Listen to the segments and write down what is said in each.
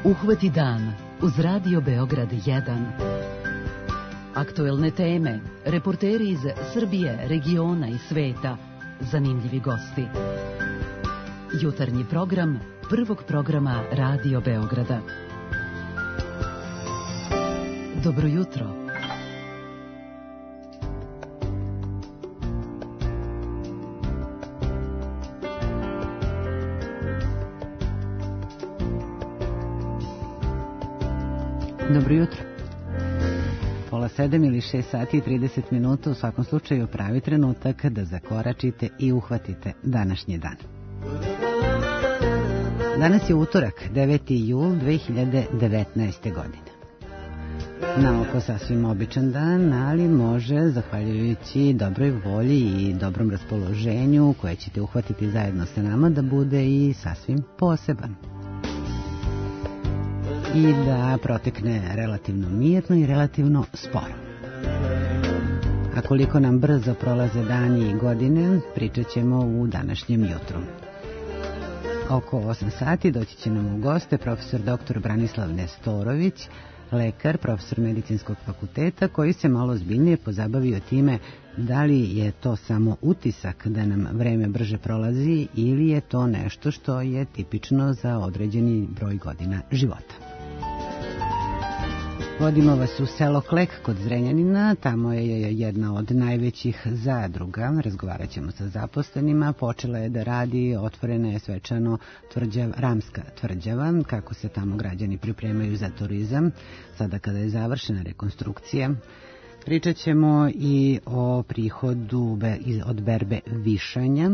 Uhvati dan uz Radio Beograd 1. Aktuelne teme, reporteri iz Srbije, regiona i sveta, zanimljivi gosti. Jutarnji program prvog programa Radio Beograda. Dobro jutro. Dobro jutro. Pola 7 ili 6 sati i 30 minuta, u svakom slučaju pravi trenutak da zakoračite i uhvatite današnji dan. Danas je utorak, 9. jul 2019. godine. Na oko sasvim običan dan, ali može, zahvaljujući dobroj volji i dobrom raspoloženju koje ćete uhvatiti zajedno sa nama, da bude i sasvim poseban. I da protekne relativno mirno i relativno sporo. A koliko nam brzo prolaze dani i godine, pričat ćemo u današnjem jutru. Oko 8 sati doći će nam u goste profesor dr. Branislav Nestorović, lekar, profesor medicinskog fakulteta, koji se malo ozbiljnije pozabavio time da li je to samo utisak da nam vreme brže prolazi ili je to nešto što je tipično za određeni broj godina života. Vodimo vas u selo Klek kod Zrenjanina, tamo je jedna od najvećih zadruga, razgovarat ćemo sa zaposlenima, počela je da radi, otvorena je svečano Ramska tvrđava, kako se tamo građani pripremaju za turizam, sada kada je završena rekonstrukcija. Pričat ćemo i o prihodu od berbe višanja.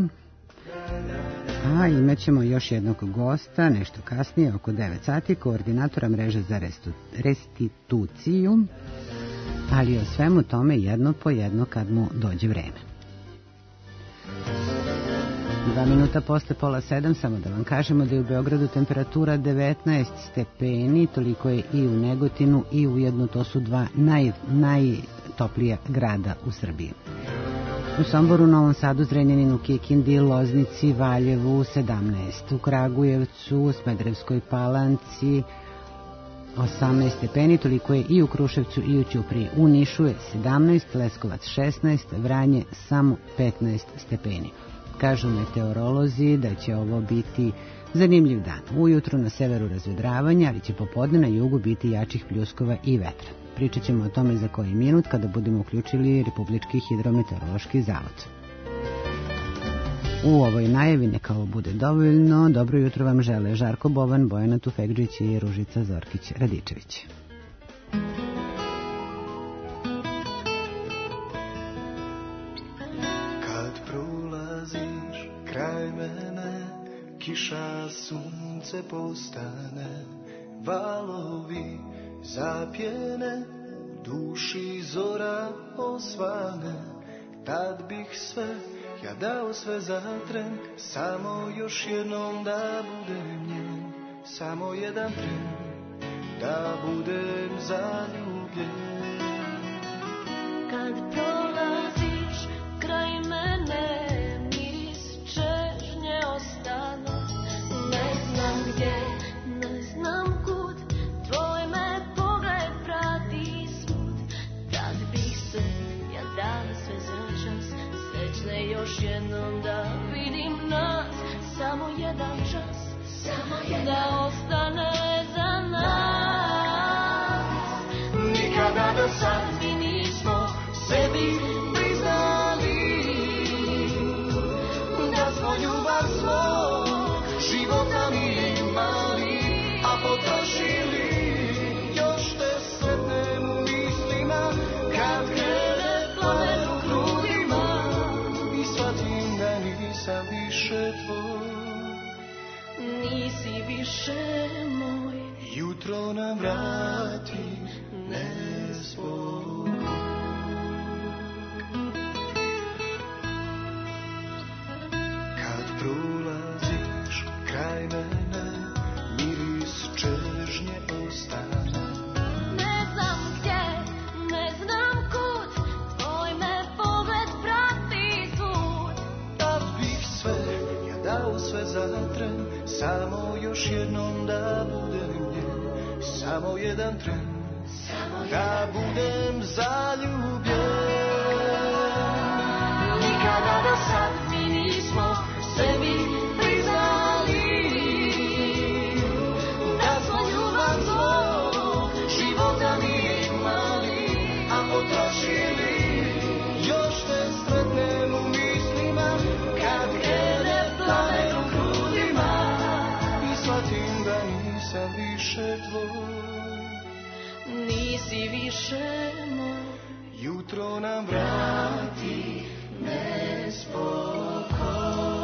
A imat ćemo još jednog gosta, nešto kasnije, oko 9 sati, koordinatora mreže za restituciju, ali o svemu tome jedno po jedno kad mu dođe vreme. 2 minuta posle pola 7, samo da vam kažemo da je u Beogradu temperatura 19 stepeni, toliko je i u Negotinu i ujedno to su dva najtoplija grada u Srbiji. U Somboru, Novom Sadu, Zrenjaninu, Kikindi, Loznici, Valjevu 17, u Kragujevcu, Smederevskoj Palanci 18 stepeni, toliko je i u Kruševcu i u Ćupriji. U Nišu je 17, Leskovac 16, Vranje samo 15 stepeni. Kažu meteorolozi da će ovo biti zanimljiv dan. Ujutru na severu razvedravanja, ali će popodne na jugu biti jačih pljuskova i vetra. Pričat ćemo o tome za koji minut kada budemo uključili Republički hidrometeorološki zavod. U ovoj najavi neka ovo bude dovoljno. Dobro jutro vam žele Žarko Bovan, Bojana Tufekđić i Ružica Zorkić-Radičević. Kad prolaziš kraj mene, kiša, sunce postane, valovi zapjene, duši zora osvane, tad bih sve, ja dao sve za tren, samo još jednom da budem njen, samo jedan tren, da budem zaljubljen. Kad prolaziš kraj mene, miris čežnje ostane, ne znam gdje, ne znam kud, tvoj me pogled prati svud, tad bih se, ja dala sve za čas, srećne još jednom da vidim nas, samo jedan čas, da ostane za nas. Nikada do sad mi nismo sebi priznali da smo ljubav svog života mi imali, a potrošili. Još te sretnem u mislima kad krene plamen u grudima i shvatim da nisam više tvoj, nisi više moj. Jutro nam vrati nesvoj. Kad prolaziš kraj mene, miris čežnje ostane, ne znam gdje, ne znam kud, tvoj me pogled prati svud, tad bih sve, ja dao sve za tren, samo još jednom da budem njen, samo jedan tren, da budem zaljubljen. Nikada do sad mi nismo sebi priznali da smo ljubav zbog života mi imali, a potrošili. Još te sretnem u mislima kad krene plamen u grudima i shvatim da nisam više tvoj, nisi više moj. Jutro nam vrati nespokoj.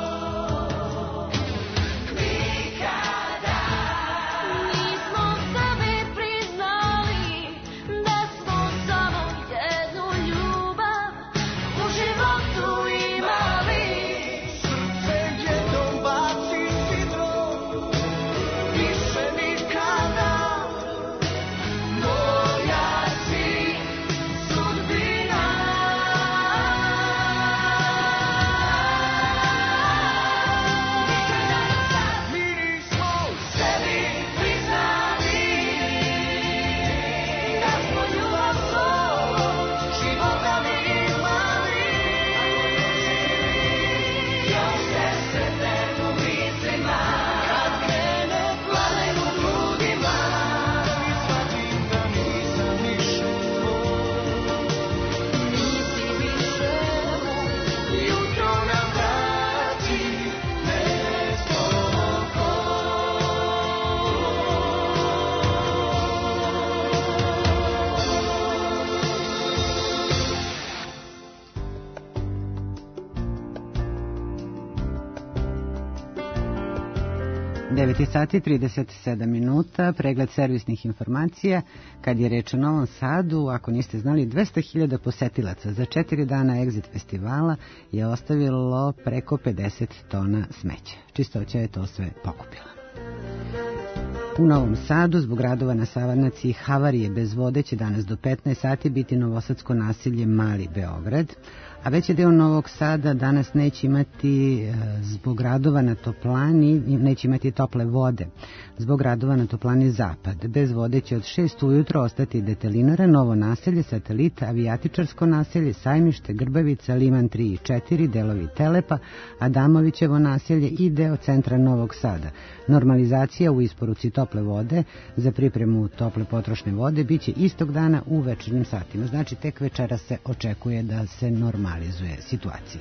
Sati 37 minuta, pregled servisnih informacija. Kad je reč o Novom Sadu, ako niste znali, 200.000 posetilaca za 4 dana Exit festivala je ostavilo preko 50 tona smeća. Čistoća je to sve pokupila. U Novom Sadu, zbog radova na Savarnaci i havarije bez vode, će danas do 15 sati biti novosadsko naselje Mali Beograd, a veći deo Novog Sada danas neće imati, zbog radova na toplani, neće imati tople vode. Zbog radova na toplani Zapad. Bez vode će od 6 ujutro ostati Detelinara, Novo naselje, Satelit, Avijatičarsko naselje, Sajmište, Grbavica, Liman 3 i 4, delovi Telepa, Adamovićevo naselje i deo centra Novog Sada. Normalizacija u isporuci tople vode za pripremu tople potrošne vode biće istog dana u večernjim satima. Znači, tek večera se očekuje da se normalizuje situacija.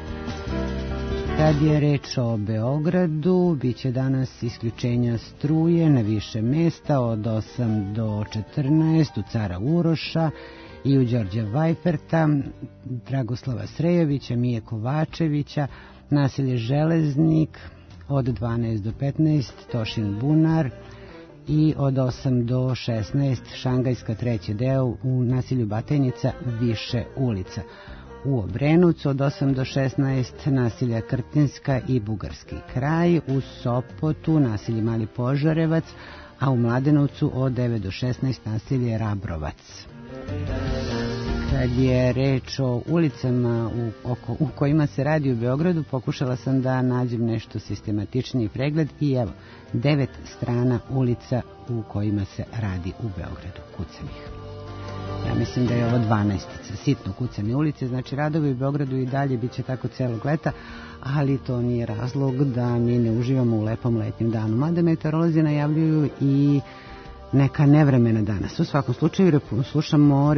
Kad je reč o Beogradu, bit će danas isključenja struje na više mesta od 8 do 14 u Cara Uroša i u Đorđa Vajferta, Dragoslava Srejovića, Mije Kovačevića, naselje Železnik od 12 do 15, Tošin Bunar i od 8 do 16 Šangajska treći deo u naselju Batajnica, više ulica. U Obrenovcu od 8 do 16 naselja Krtinska i Bugarski kraj, u Sopotu naselje Mali Požarevac, a u Mladenovcu od 9 do 16 naselje Rabrovac. Kad je reč o ulicama u kojima se radi u Beogradu, pokušala sam da nađem nešto sistematičniji pregled i evo, 9 strana ulica u kojima se radi u Beogradu, kucanih. Ja mislim da je ovo 12, sitno kucane ulice, znači radovi u Beogradu i dalje bit će tako celog leta, ali to nije razlog da mi ne uživamo u lepom letnjem danu. Mada meteorolozi najavljuju i neka nevremena danas. U svakom slučaju slušamo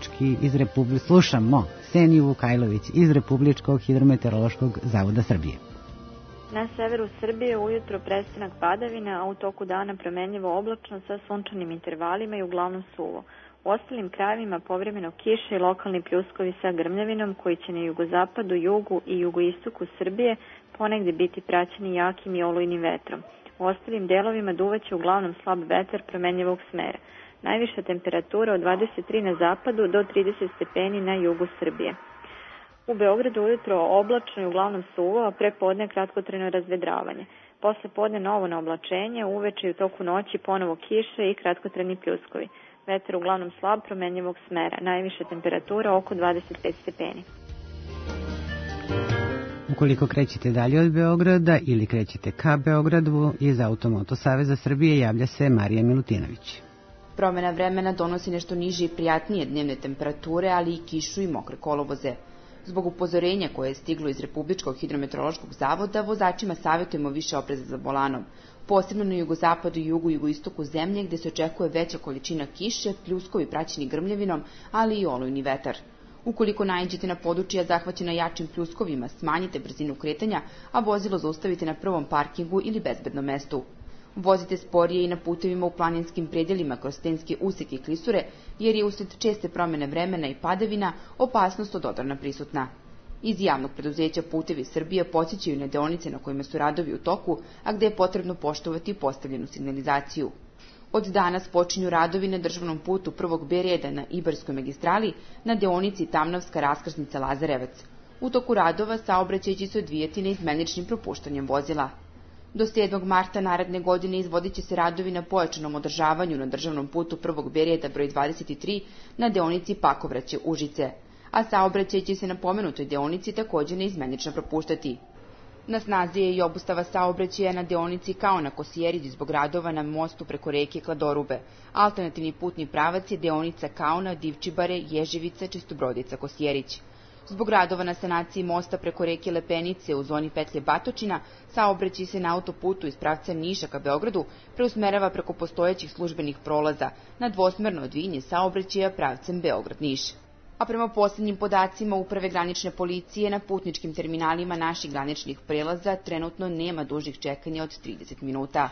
Seniju Vukajlović iz Republičkog hidrometeorološkog zavoda Srbije. Na severu Srbije ujutro prestanak padavina, a u toku dana promenljivo oblačno sa sunčanim intervalima i uglavnom suvo. U ostalim krajevima povremeno kiše i lokalni pljuskovi sa grmljavinom koji će na jugozapadu, jugu i jugoistoku Srbije ponegde biti praćeni jakim i olujnim vetrom. U ostalim delovima duvaće uglavnom slab vetar promenljivog smera. Najviša temperatura od 23 na zapadu do 30 stepeni na jugu Srbije. U Beogradu ujutro oblačno i uglavnom suvo, a pre podne kratkotrajno razvedravanje. Posle podne novo naoblačenje, uveče i u toku noći ponovo kiše i kratkotrajni pljuskovi. Vetar uglavnom slab promenljivog smera. Najviša temperatura oko 25 stepeni. Ukoliko krećete dalje od Beograda ili krećete ka Beogradu, iz Automoto Saveza Srbije javlja se Marija Milutinović. Promena vremena donosi nešto niže i prijatnije dnevne temperature, ali i kišu i mokre kolovoze. Zbog upozorenja koje je stiglo iz Republičkog hidrometeorološkog zavoda, vozačima savjetujemo više opreza za volanom, posebno na jugozapadu i jugoistoku zemlje gde se očekuje veća količina kiše, pljuskovi praćeni grmljavinom, ali i olujni vetar. Ukoliko naiđete na područja zahvaćena jačim pljuskovima, smanjite brzinu kretanja, a vozilo zaustavite na prvom parkingu ili bezbednom mestu. Vozite sporije i na putevima u planinskim predelima kroz stenske useke i klisure, jer je usled česte promene vremena i padavina opasnost od odrona prisutna. Iz javnog preduzeća Putevi Srbije podsjećaju na deonice na kojima su radovi u toku, a gde je potrebno poštovati postavljenu signalizaciju. Od danas počinju radovi na državnom putu prvog B reda na Ibarskoj magistrali na deonici Tamnavska raskrsnica Lazarevac. U toku radova saobraćaj će se odvijati neizmeničnim propuštanjem vozila. Do 7. marta naredne godine izvodit će se radovi na pojačanom održavanju na državnom putu prvog B reda broj 23 na deonici Pakovraće-Užice, a saobraćaj će se na pomenutoj deonici također neizmenično propuštati. Na snazi je i obustava saobraćaja na deonici Kaona-Kosjerić zbog radova na mostu preko reke Kladorube. Alternativni putni pravac je deonica Kaona, Divčibare, Ježevica, Čistobrodica-Kosjerić. Zbog radova na sanaciji mosta preko reke Lepenice u zoni petlje Batočina, saobraćaj se na autoputu iz pravca Niša ka Beogradu preusmerava preko postojećih službenih prolaza na dvosmerno odvijanje saobraćaja pravcem Beograd-Niš. A prema posljednjim podacima Uprave granične policije na putničkim terminalima naših graničnih prelaza trenutno nema dužih čekanja od 30 minuta.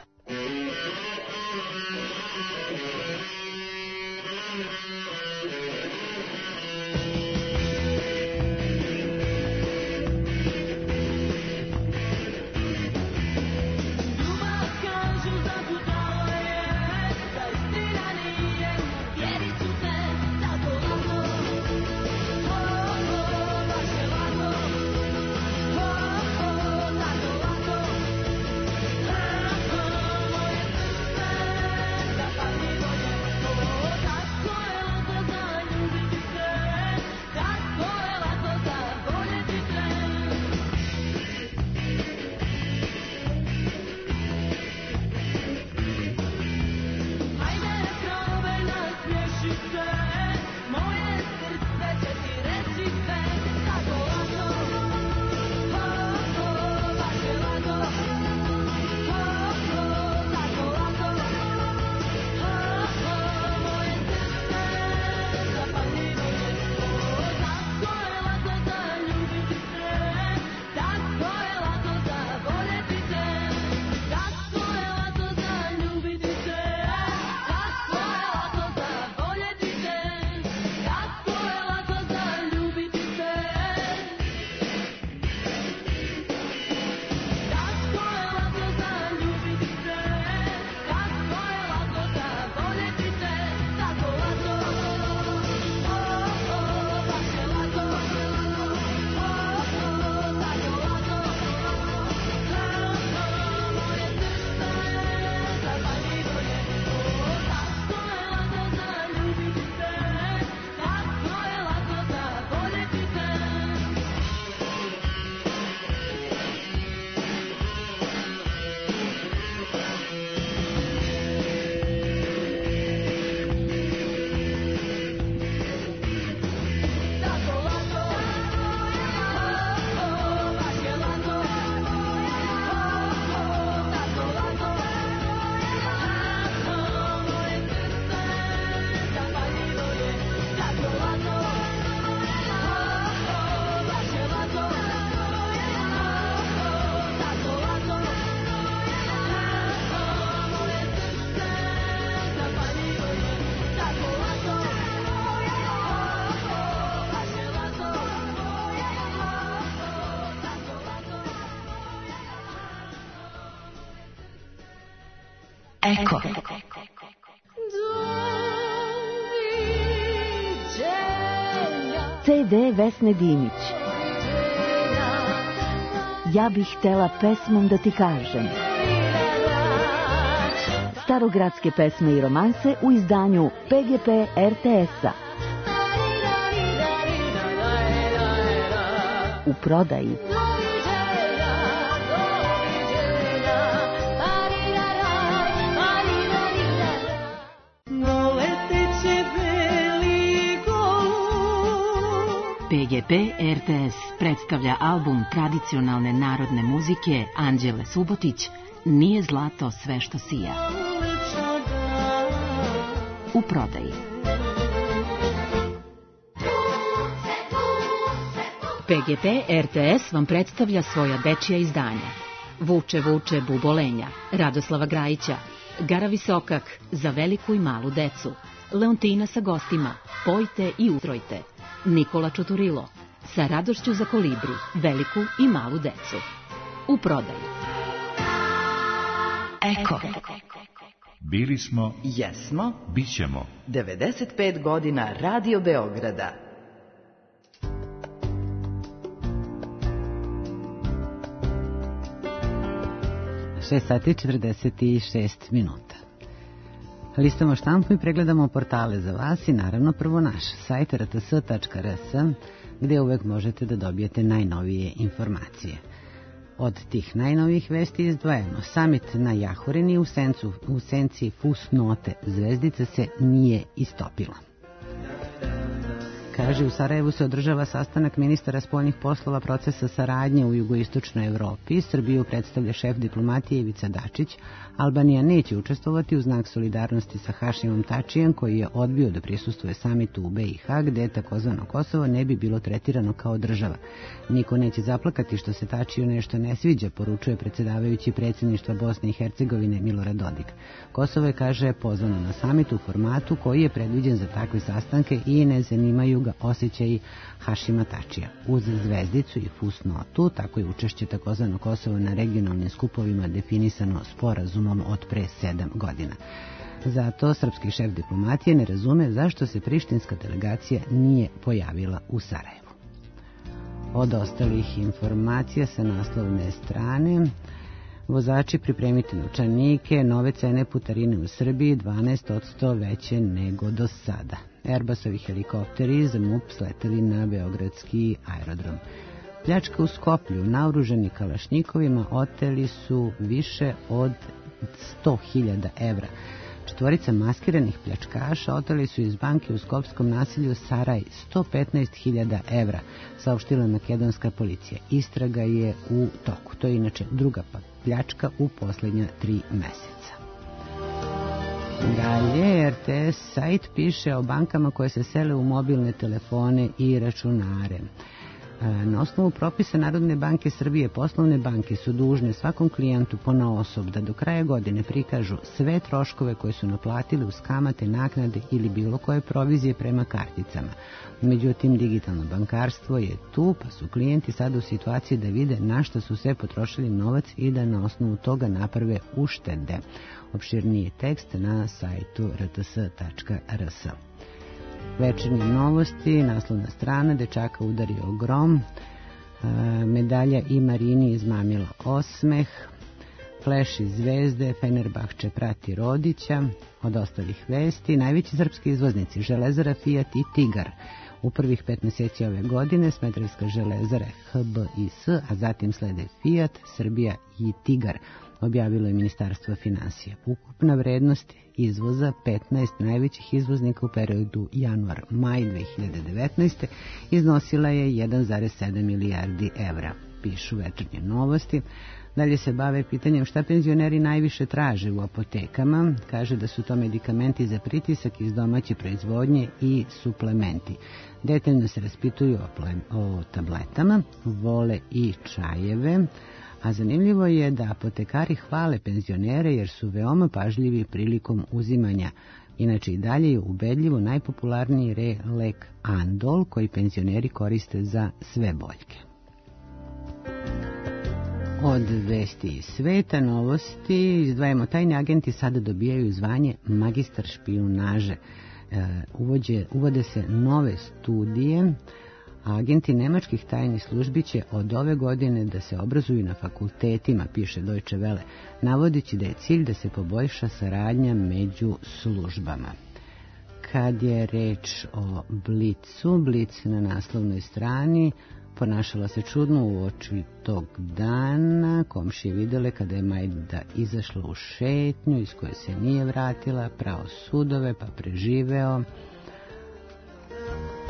Eko. CD Vesne Dinić. Ja bih htela pesmom da ti kažem. Starogradske pesme i romanse u izdanju PGP RTS-a. U prodaji. PGP RTS predstavlja album tradicionalne narodne muzike Anđele Subotić Nije zlato sve što sija. U prodaji. PGP RTS vam predstavlja svoja dečija izdanja. Vuče, vuče, bubolenja, Radoslava Grajića, Gara Visokak, Za veliku i malu decu, Leontina sa gostima, Pojte i utrojte, Nikola Čuturilo, Sa radošću za kolibri, veliku i malu decu. U prodaju. Eko. Bili smo, Jesmo, bićemo. 95 godina Radio Beograda. 6 sati 46 minuta. Listamo štampu i pregledamo portale za vas i naravno prvo naš sajt rts.rs gdje uvek možete da dobijete najnovije informacije. Od tih najnovijih vesti izdvajamo samit na Jahorini u senci fusnote zvezdica se nije istopila. Kaže, u Sarajevu se održava sastanak ministara spoljnih poslova procesa saradnje u jugoistočnoj Evropi. Srbiju predstavlja šef diplomatije Ivica Dačić. Albanija neće učestvovati u znak solidarnosti sa Hašimom Tačijem, koji je odbio da prisustvuje samitu u BiH, gde takozvano Kosovo ne bi bilo tretirano kao država. Niko neće zaplakati što se Tačiju nešto ne sviđa, poručuje predsjedavajući predsjedništva Bosne i Hercegovine Milorad Dodik. Kosovo je, kaže, pozvano na samit u formatu koji je predviđen za takve sastanke i ne zanimaju ga osjećaji Hašima Tačija. Uz zvezdicu i fusnotu, tako je učešće takozvano Kosovo na regionalnim skupovima definisano sporazumom od pre 7 godina. Zato srpski šef diplomatije ne razume zašto se prištinska delegacija nije pojavila u Sarajevu. Od ostalih informacija sa naslovne strane: vozači pripremite novčanike, nove cene putarine u Srbiji 12% veće nego do sada. Airbusovi helikopteri za MUP sleteli na beogradski aerodrom. Pljačka u Skoplju, naoruženi kalašnjikovima, oteli su više od 100.000 evra. Četvorica maskiranih pljačkaša oteli su iz banke u skopskom naselju Saraj 115.000 evra, saopštila makedonska policija. Istraga je u toku. To je inače druga pljačka u posljednja 3 meseca. Dalje, RTS sajt piše o bankama koje se sele u mobilne telefone i računare. Na osnovu propisa Narodne banke Srbije, poslovne banke su dužne svakom klijentu ponaosob da do kraja godine prikažu sve troškove koje su naplatili uz kamate, naknade ili bilo koje provizije prema karticama. Međutim, digitalno bankarstvo je tu, pa su klijenti sada u situaciji da vide na što su sve potrošili novac i da na osnovu toga naprave uštede. Opširniji tekst na sajtu rts.rs. Večernje novosti, naslovna strana: dečaka udario grom, medalja i Marini izmamila osmeh, Fleš i zvezde, Fenerbahče prati Rodića. Od ostalih vesti: najveći srpski izvoznici Železara, Fiat i Tigar. U prvih 5 mjeseci ove godine Smederevska železara, HBIS, a zatim slede Fiat, Srbija i Tigar, objavilo je Ministarstvo finansija. Ukupna vrednost izvoza 15 najvećih izvoznika u periodu januar-maj 2019. iznosila je 1,7 milijardi evra, pišu Večernje novosti. Dalje se bave pitanjem šta penzioneri najviše traže u apotekama. Kaže da su to medikamenti za pritisak iz domaće proizvodnje i suplementi. Detaljno se raspituju o tabletama, vole i čajeve. A zanimljivo je da apotekari hvale penzionere jer su veoma pažljivi prilikom uzimanja. Inače i dalje je ubedljivo najpopularniji lek Andol, koji penzioneri koriste za sve boljke. Od vesti iz sveta, novosti, izdvajamo: tajni agenti sada dobijaju zvanje magistar špijunaže. Uvode se nove studije. Agenti nemačkih tajnih službi će od ove godine da se obrazuju na fakultetima, piše Deutsche Welle, navodeći da je cilj da se poboljša saradnja među službama. Kad je reč o Blicu, Blic na naslovnoj strani ponašala se čudno uoči tog dana. Komšije videle kada je Majda izašla u šetnju iz koje se nije vratila, prao sudove pa preživeo.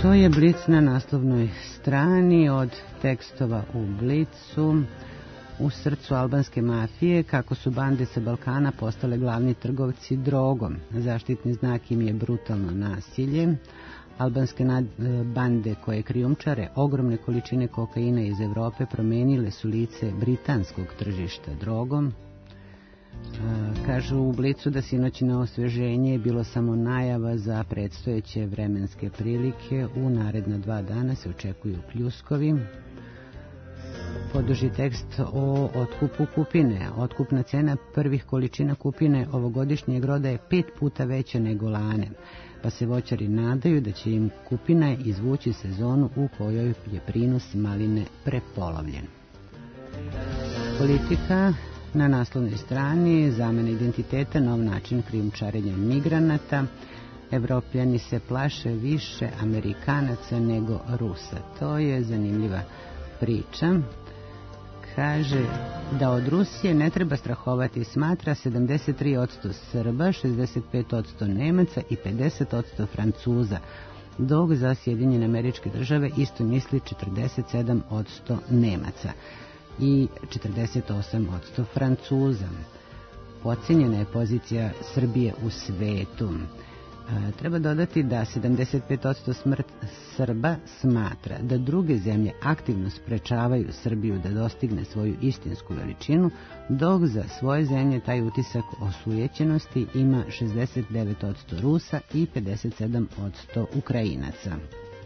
To je Blic na naslovnoj strani. Od tekstova u Blicu: u srcu albanske mafije, kako su bande sa Balkana postale glavni trgovci drogom. Zaštitni znak im je brutalno nasilje. Albanske bande koje krijumčare ogromne količine kokaina iz Evrope promenile su lice britanskog tržišta drogom. Kažu u Blicu da sinoćno osveženje je bilo samo najava za predstojeće vremenske prilike. U naredna 2 dana se očekuju pljuskovi. Poduži tekst o otkupu kupine. Otkupna cena prvih količina kupine ovogodišnjeg roda je 5 puta veća nego lane, pa se voćari nadaju da će im kupina izvući sezonu u kojoj je prinos maline prepolovljen. Politika na naslovnoj strani: zamena identiteta, nov način krijumčarenja migranata. Evropljani se plaše više Amerikanaca nego Rusa. To je zanimljiva priča. Kaže da od Rusije ne treba strahovati, smatra 73% Srba, 65% Nemaca i 50% Francuza, dok za Sjedinjene Američke Države isto misli 47% Nemaca i 48% Francuza. Podcijenjena je pozicija Srbije u svetu. Treba dodati da 75% Srba smatra da druge zemlje aktivno sprečavaju Srbiju da dostigne svoju istinsku veličinu, dok za svoje zemlje taj utisak osujećenosti ima 69% Rusa i 57% Ukrajinaca.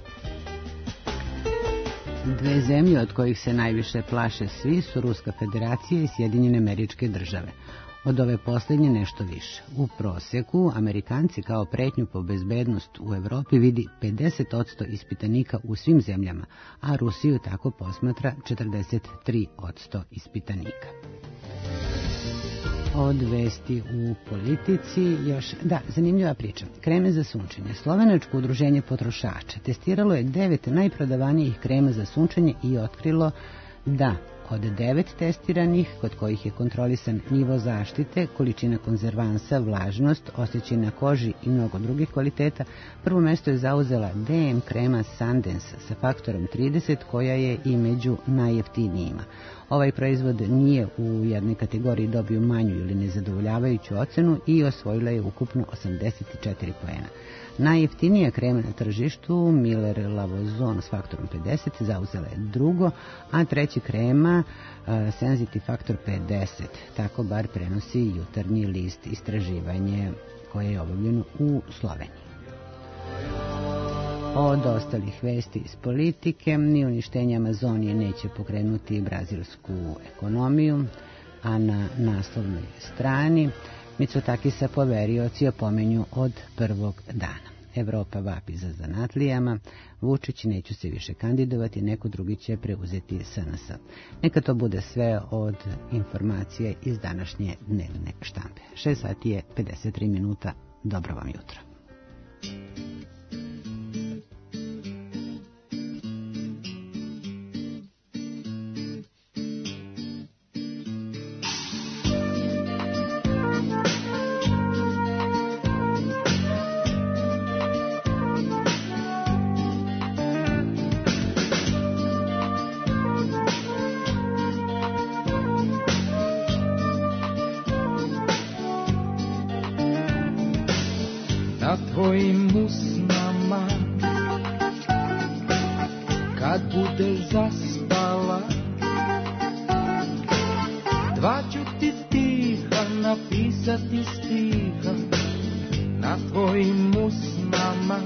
Dve zemlje od kojih se najviše plaše svi su Ruska federacija i Sjedinjene Američke Države. Od ove posljednje nešto više. U prosjeku Amerikanci kao pretnju po bezbednost u Evropi vidi 50% ispitanika u svim zemljama, a Rusiju tako posmatra 43% ispitanika. Od vesti u politici još, zanimljiva priča. Kreme za sunčanje. Slovenačko udruženje potrošača testiralo je 9 najprodavanijih krema za sunčanje i otkrilo da od 9 testiranih, kod kojih je kontrolisan nivo zaštite, količina konzervansa, vlažnost, osjećaj na koži i mnogo drugih kvaliteta, prvo mesto je zauzela DM krema Sundance sa faktorom 30, koja je i među najjeftinijima. Ovaj proizvod nije u jednoj kategoriji dobio manju ili nezadovoljavajuću ocenu i osvojila je ukupno 84 poena. Najjeftinija krema na tržištu, Miller Lavozone s faktorom 50, zauzela je drugo, a treći krema Sensitive Factor 50. Tako bar prenosi Jutarnji list, istraživanje koje je obavljeno u Sloveniji. Od ostalih vesti iz politike: ni uništenje Amazonije neće pokrenuti brazilsku ekonomiju, a na naslovnoj strani Mitsotakisa poverioci opomenju od prvog dana. Evropa vapi za zanatlijama, Vučić neću se više kandidovati, neko drugi će preuzeti SNS. Neka to bude sve od informacije iz današnje dnevne štampe. 6 sati je 53 minuta. Dobro vam jutro. Na tvojim usnama, kad budeš zaspala, dva ću ti stiha napisati stiha. Na tvojim usnama,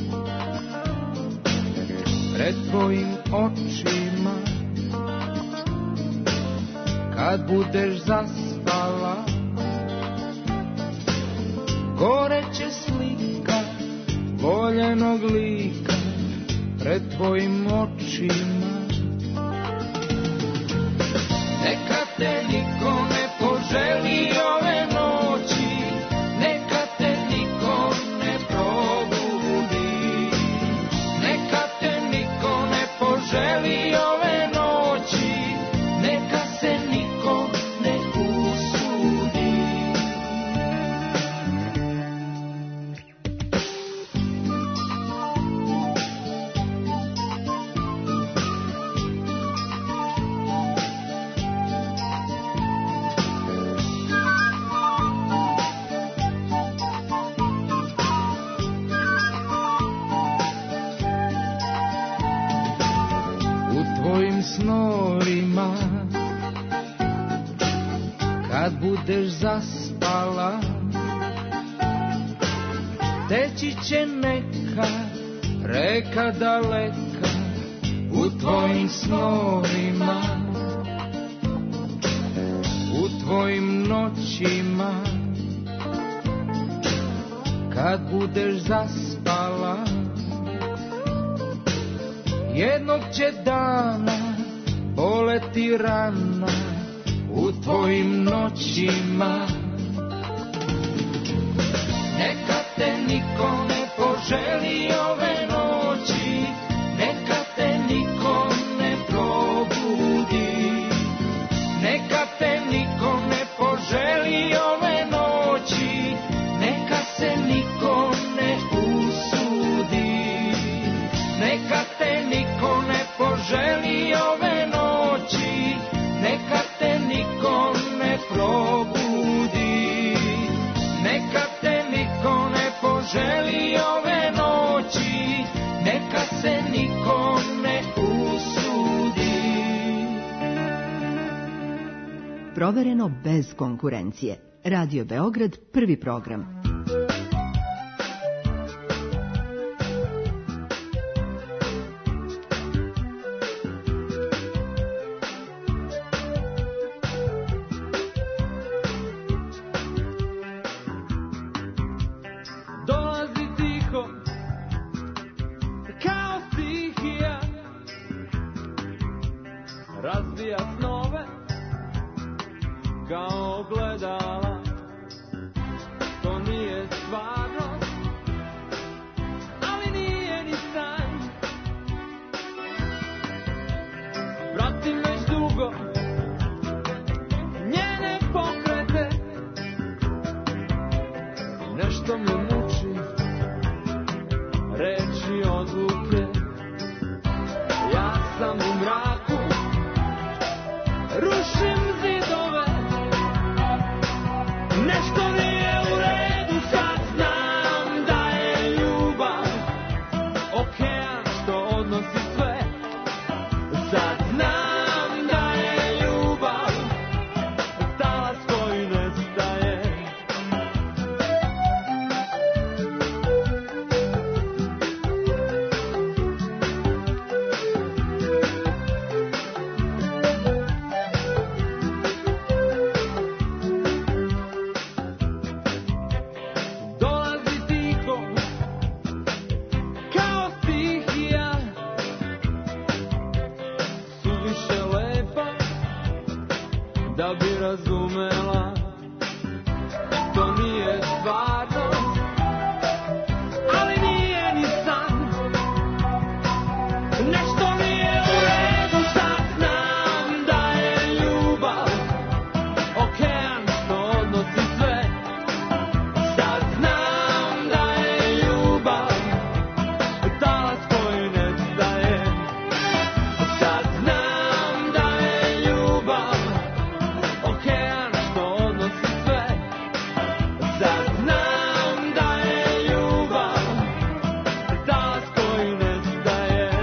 pred tvojim očima, kad budeš zaspala, goreće slika voljenog lika pred tvojim očima. Neka te niko ne poželi ove noći, neka te niko ne probudi, neka te niko ne poželi ove noći, neka se niko ne usudi. kad budeš zaspala, teći će neka reka daleka u tvojim snovima, u tvojim noćima. Kad budeš zaspala, jednog će dana boleti rana u tvojim noćima. Neka te niko ne poželi ove noći, neka te niko ne probudi, neka te niko ne poželi ove noći, neka se niko ne usudi, neka te niko ne poželi ove noći, neka te niko ne probudi, neka te niko ne poželi ove noći, neka se niko ne usudi. Provereno bez konkurencije. Radio Beograd, prvi program. Dolazi tiho, kao stihija, razbija snove, kao ogledala. To nije stvarnost, ali nije ni san. Pratim već dugo njene pokrete, nešto me muči, reči odluke. Ja sam u mraku, rušim zidove, nešto nije u redu, sad znam da je ljubav okean što odnosi sve. Sad znam da je ljubav talas koji nestaje. Dolazi tiho, kao stihija, suviše lepa da bi razumela. To nije stvarnost, ali nije ni san. Nešto nije u redu, sad znam da je ljubav okean što odnosi sve. Sad znam da je ljubav talas koji nestaje. Sad znam da je ljubav okean što odnosi sve. Sad znam da je ljubav talas koji nestaje.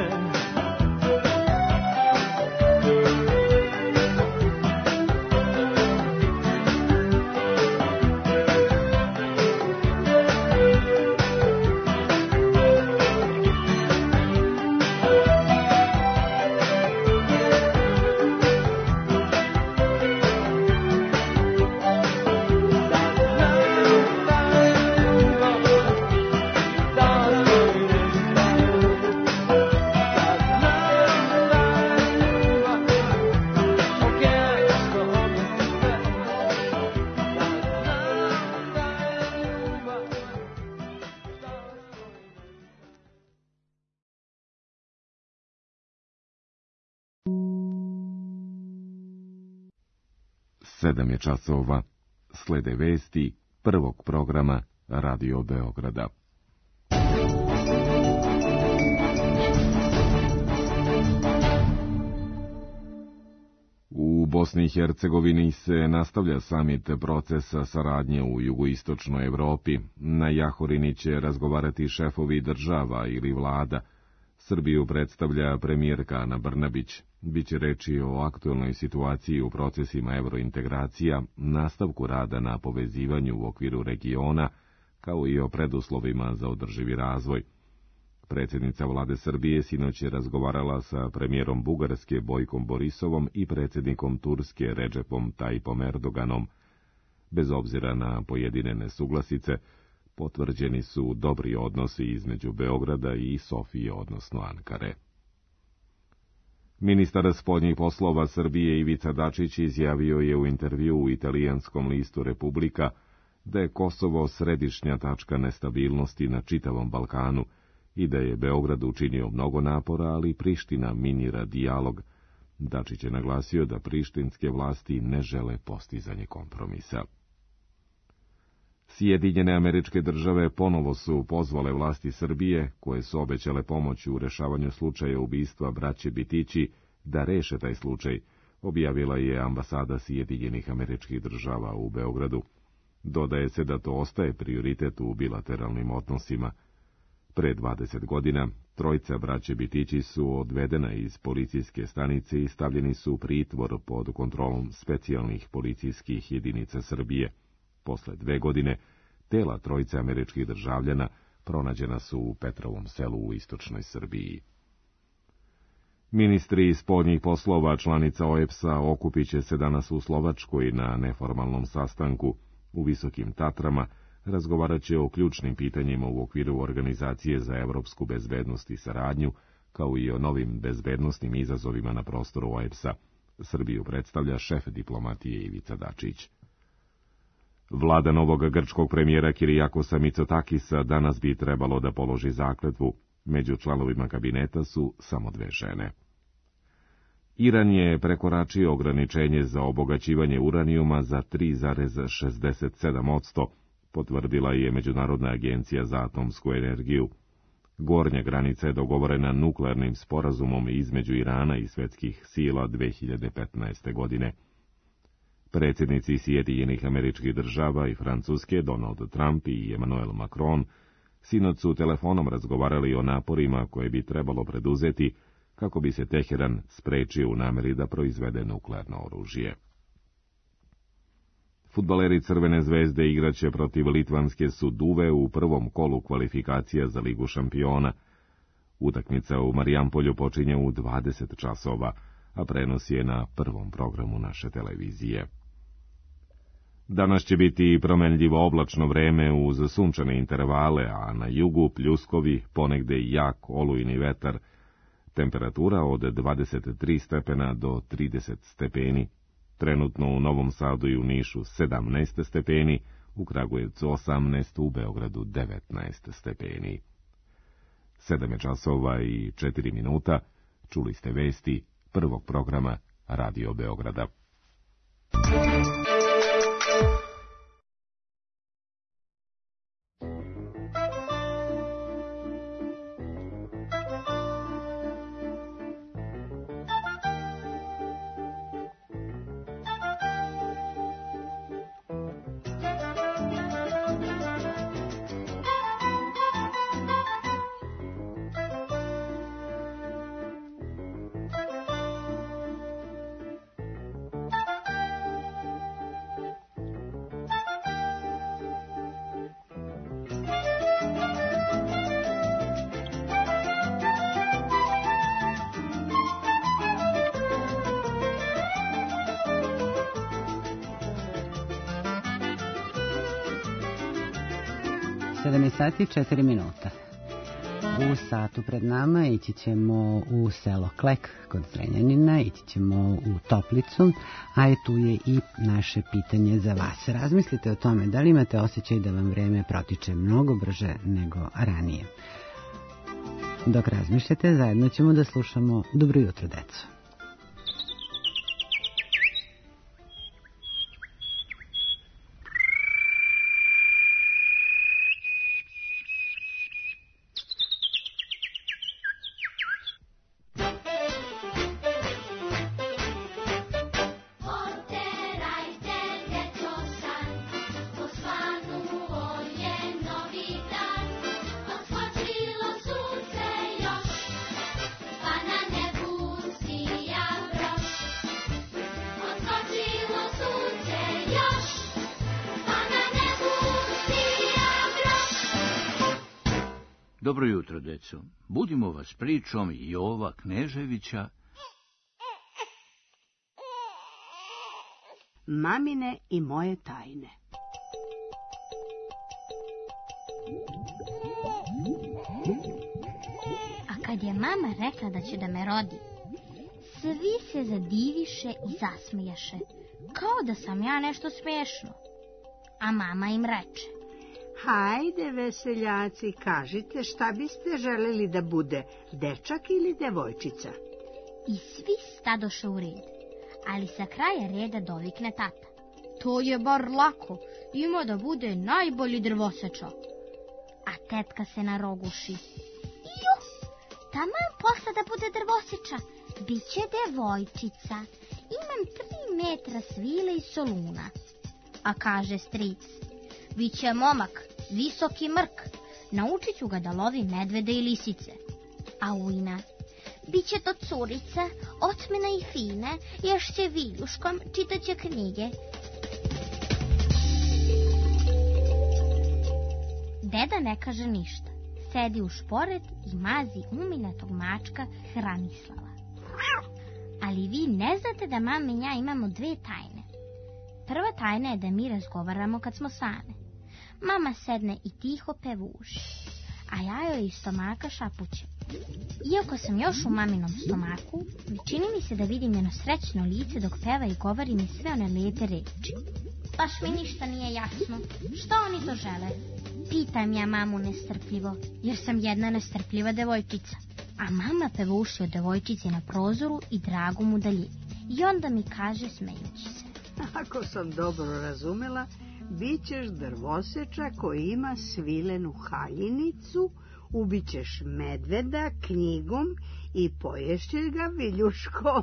Sedam je časova. Slede vesti prvog programa Radio Beograda. U Bosni i Hercegovini se nastavlja samit procesa saradnje u jugoistočnoj Evropi. Na Jahorini će razgovarati šefovi država ili vlada. Srbiju predstavlja premijerka Ana Brnabić. Biće reči o aktuelnoj situaciji u procesima evrointegracija, nastavku rada na povezivanju u okviru regiona, kao i o preduslovima za održivi razvoj. Predsjednica vlade Srbije sinoć je razgovarala sa premijerom Bugarske Bojkom Borisovom i predsjednikom Turske Redžepom Tayyipom Erdoganom. Bez obzira na pojedine nesuglasice, potvrđeni su dobri odnosi između Beograda i Sofije, odnosno Ankare. Ministar spoljnih poslova Srbije Ivica Dačić izjavio je u intervjuu u italijanskom listu Republika da je Kosovo središnja tačka nestabilnosti na čitavom Balkanu i da je Beograd učinio mnogo napora, ali Priština minira dijalog. Dačić je naglasio da prištinske vlasti ne žele postizanje kompromisa. Sjedinjene Američke Države ponovo su pozvale vlasti Srbije, koje su obećale pomoć u rešavanju slučaja ubistva braće Bitići, da reše taj slučaj, objavila je ambasada Sjedinjenih Američkih Država u Beogradu. Dodaje se da to ostaje prioritet u bilateralnim odnosima. Pre 20 godina, trojica braće Bitići su odvedena iz policijske stanice i stavljeni su u pritvor pod kontrolom specijalnih policijskih jedinica Srbije. Posle 2 godine, tela trojice američkih državljana pronađena su u Petrovom selu u istočnoj Srbiji. Ministri spoljnih poslova članica OEBS-a okupit će se danas u Slovačkoj na neformalnom sastanku. U Visokim Tatrama razgovarat će o ključnim pitanjima u okviru Organizacije za evropsku bezbednost i saradnju, kao i o novim bezbednosnim izazovima na prostoru OEBS-a. Srbiju predstavlja šef diplomatije Ivica Dačić. Vlada novog grčkog premijera Kirijakosa Mitsotakisa danas bi trebalo da položi zakletvu. Među članovima kabineta su samo 2 žene. Iran je prekoračio ograničenje za obogaćivanje uranijuma za 3,67%, potvrdila je Međunarodna agencija za atomsku energiju. Gornja granica je dogovorena nuklearnim sporazumom između Irana i svetskih sila 2015. godine. Predsjednici Sjedinjenih Američkih Država i Francuske, Donald Trump i Emmanuel Macron, sinoć su telefonom razgovarali o naporima koje bi trebalo preduzeti kako bi se Teheran sprečio u nameri da proizvede nuklearno oružje. Fudbaleri Crvene zvezde igraće protiv litvanske Suduve u prvom kolu kvalifikacija za Ligu šampiona. Utakmica u Marijampolju počinje u 20 časova, a prenos je na prvom programu naše televizije. Danas će biti promenljivo oblačno vreme uz sunčane intervale, a na jugu pljuskovi, ponegde i jak olujni vetar. Temperatura od 23 stepena do 30 stepeni. Trenutno u Novom Sadu i u Nišu 17 stepeni, u Kragujevcu 18, u Beogradu 19 stepeni. 7 časova i 4 minuta, čuli ste vesti prvog programa Radio Beograda. Sati 4 minuta. U satu pred nama ići ćemo u selo Klek kod Zrenjanina, ići ćemo u Toplicu, a tu je i naše pitanje za vas. Razmislite o tome da li imate osjećaj da vam vreme protiče mnogo brže nego ranije. Dok razmišljate, zajedno ćemo da slušamo Dobro jutro, deco. Dobro jutro, deco. Budimo vas pričom Jova Kneževića. Mamine i moje tajne. A kad je mama rekla da će da me rodi, svi se zadiviše i zasmijaše, kao da sam ja nešto smiješno. A mama im reče: Hajde, veseljaci, kažite šta biste želeli da bude, dečak ili devojčica? I svi stadoše u red, ali sa kraja reda dovikne tata: To je bar lako, ima da bude najbolji drvoseča. A tetka se naroguši: Juh, taman posla da bude drvoseča, biće devojčica, imam 3 metra svile i soluna. A kaže stric: Biće momak, visoki mrk, naučit ću ga da lovi medvede i lisice. A ujna: Biće to curica, otmena i fina, ješće viljuškom, čitaće knjige. Deda ne kaže ništa, sedi u šporet i mazi umiljatog mačka Hranislava. Ali vi ne znate da mama i ja imamo 2 tajne. Prva tajna je da mi razgovaramo kad smo same. Mama sedne i tiho pevuši, a ja joj iz stomaka šapućem. Iako sam još u maminom stomaku, čini mi se da vidim njeno srećno lice dok peva i govori mi sve one lijepe reči. Baš mi ništa nije jasno. Što oni to žele? Pitam ja mamu nestrpljivo, jer sam jedna nestrpljiva devojčica. A mama pevuši o devojčici na prozoru i dragom u daljini. I onda mi kaže smejući se: Ako sam dobro razumela, bit ćeš drvoseča koji ima svilenu haljinicu, ubićeš medveda knjigom i poješćeš ga viljuškom.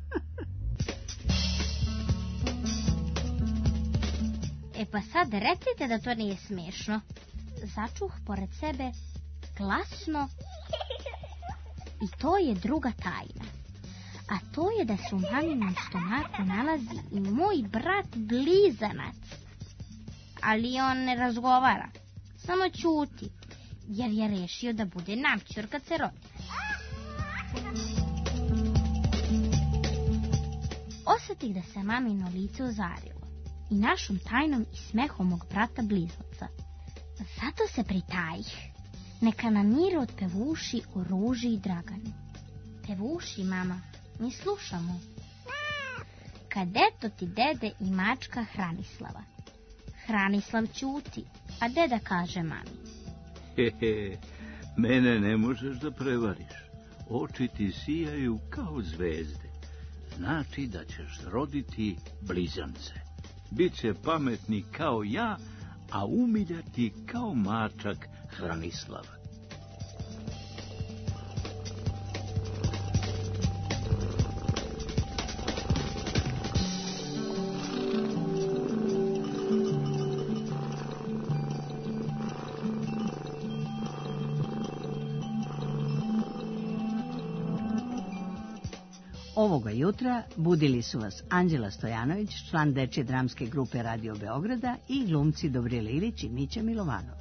E pa sad recite da to nije smiješno. Začuh pored sebe glasno. I to je druga tajna. A to je da se u maminom stomaku nalazi i moj brat blizanac. Ali on ne razgovara, samo ćuti, jer je rešio da bude namćur kad se rodi. Osjetih da se mamino lice ozarilo i našom tajnom i smehom mog brata blizanca. Zato se pritajih. Neka namire od pevuši o Ruži i Draganu. Pevuši, mama, mi slušamo. Kad eto ti dede i mačka Hranislava. Hranislav ćuti, a deda kaže mami: Mene ne možeš da prevariš. Oči ti sijaju kao zvezde. Znači da ćeš roditi blizance. Biće pametni kao ja, a umiljati kao mačak Hranislav. Ovoga jutra budili su vas Anđela Stojanović, član dečje dramske grupe Radio Beograda, i glumci Dobrijel Ilić i Mića Milovanov.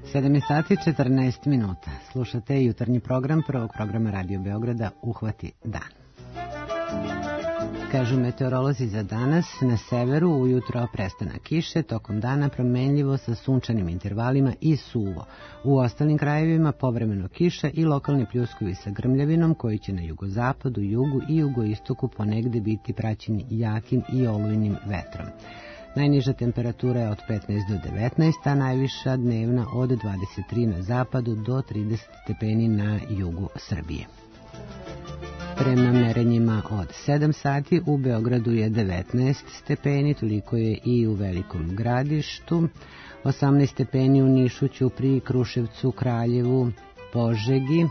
7 sati 14 minuta. Slušate jutarnji program prvog programa Radio Beograda Uhvati dan. Kažu meteorolozi za danas, na severu ujutro prestanak kiše, tokom dana promenljivo sa sunčanim intervalima i suvo. U ostalim krajevima povremeno kiša i lokalni pljuskovi sa grmljavinom koji će na jugozapadu, jugu i jugoistoku ponegde biti praćeni jakim i olujnim vetrom. Najniža temperatura je od 15 do 19, a najviša dnevna od 23 na zapadu do 30 stepeni na jugu Srbije. Prema merenjima od 7 sati u Beogradu je 19 stepeni, toliko je i u Velikom Gradištu, 18 stepeni u Nišu, Ćupriji, Kruševcu, Kraljevu, Požegi,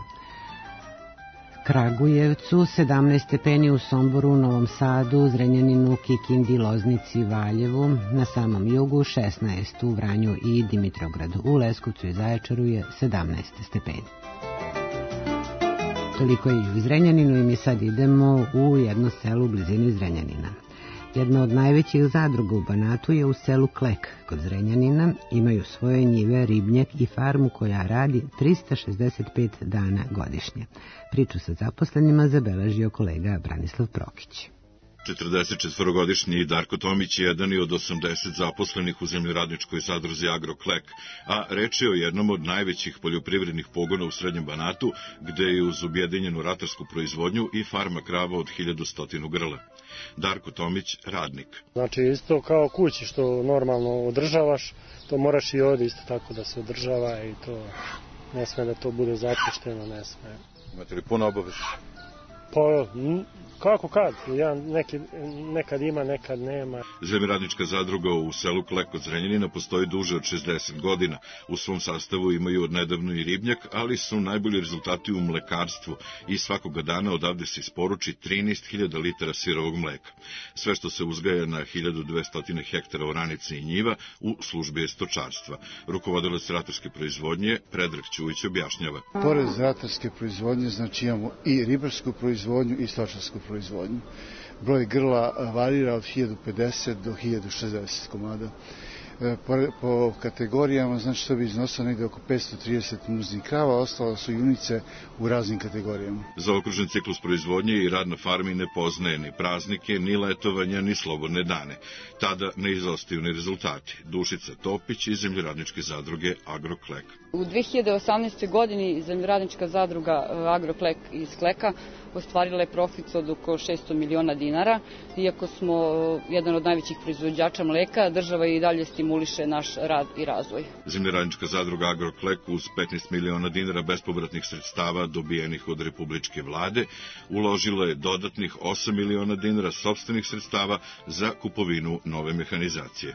Kragujevcu, 17 stepeni u Somboru, Novom Sadu, Zrenjaninu, Kikindi, Loznici, Valjevu, na samom jugu 16 u Vranju i Dimitrovgradu, u Leskovcu i Zaječaru je 17 stepeni. Toliko je i u Zrenjaninu i mi sad idemo u jedno selo u blizini Zrenjanina. Jedna od najvećih zadruga u Banatu je u selu Klek kod Zrenjanina. Imaju svoje njive, ribnjak i farmu koja radi 365 dana godišnje. Priču sa zaposlenima zabeležio kolega Branislav Prokić. 44-godišnji Darko Tomić je jedan od 80 zaposlenih u zemljoradničkoj zadruzi Agroklek, a reč je o jednom od najvećih poljoprivrednih pogona u Srednjem Banatu, gde je uz objedinjenu ratarsku proizvodnju i farma krava od 1100 grla. Darko Tomić, radnik. Znači isto kao kući što normalno održavaš, to moraš i ovdje isto tako da se održava i to ne sme da to bude zapušteno, ne sme. Imate li puno obaveza? Pa, kako kad? Nekad ima, nekad nema. Zemljoradnička zadruga u selu Klek kod Zrenjanina postoji duže od 60 godina. U svom sastavu imaju odnedavno i ribnjak, ali su najbolji rezultati u mlekarstvu i svakoga dana odavde se isporuči 13.000 litara sirovog mleka. Sve što se uzgaja na 1200 hektara oranice i njiva u službi je stočarstva. Rukovodilac ratarske proizvodnje Predrag Ćujić objašnjava. Pored ratarske proizvodnje, znači imamo i ribarsku proizvodnju i stočarsku proizvodnju. Broj grla varira od 1050 do 1060 komada. Po kategorijama, znači to bi iznosilo negde oko 530 muznih krava, ostalo su junice u raznim kategorijama. Zaokružen ciklus proizvodnje i rad na farmi ne poznaje ni praznike, ni letovanja, ni slobodne dane. Tada ne izostaju ni rezultati. Dušica Topić iz zemljoradničke zadruge Agroklek. U 2018. godini zemljoradnička zadruga Agroklek iz Kleka ostvarila je profit od oko 600 miliona dinara. Iako smo jedan od najvećih proizvođača mleka, država i dalje stimuliše naš rad i razvoj. Zemljoradnička zadruga Agroklek uz 15 miliona dinara bespovratnih sredstava dobijenih od republičke vlade uložila je dodatnih 8 miliona dinara sopstvenih sredstava za kupovinu nove mehanizacije.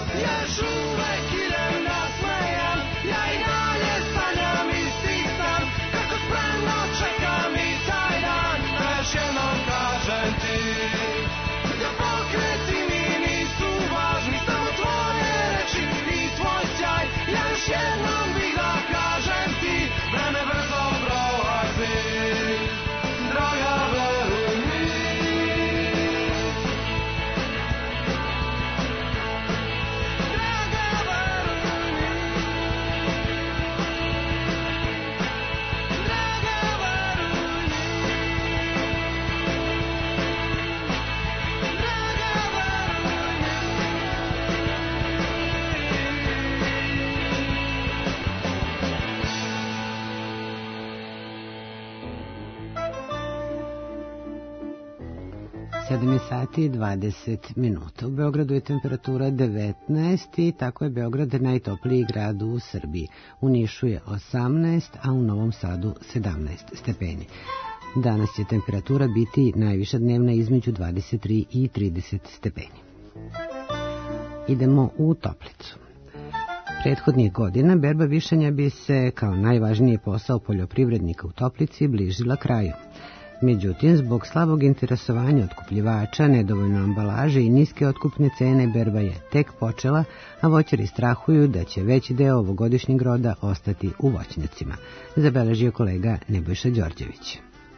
još uvek idem nasmejan, ja i dalje sanjam i stisam, kako spremno čekam i taj dan, da još jednom kažem ti, da pokreti mi nisu važni, samo tvoje reči i tvoj sjaj, ja još jednom bih da kažem ti, vreme brzo prolazi, draga veruj mi. Sedam je sati i 20 minuta. U Beogradu je temperatura 19 i tako je Beograd najtopliji grad u Srbiji. U Nišu je 18, a u Novom Sadu 17 stepeni. Danas će temperatura biti najviša dnevna između 23 i 30 stepeni. Idemo u Toplicu. Prethodnih godina berba višanja bi se kao najvažniji posao poljoprivrednika u Toplici bližila kraju. Međutim, zbog slabog interesovanja otkupljivača, nedovoljno ambalaže i niske otkupne cene, berba je tek počela, a voćari strahuju da će veći deo ovogodišnjeg roda ostati u voćnjacima, zabeležio kolega Nebojša Đorđević.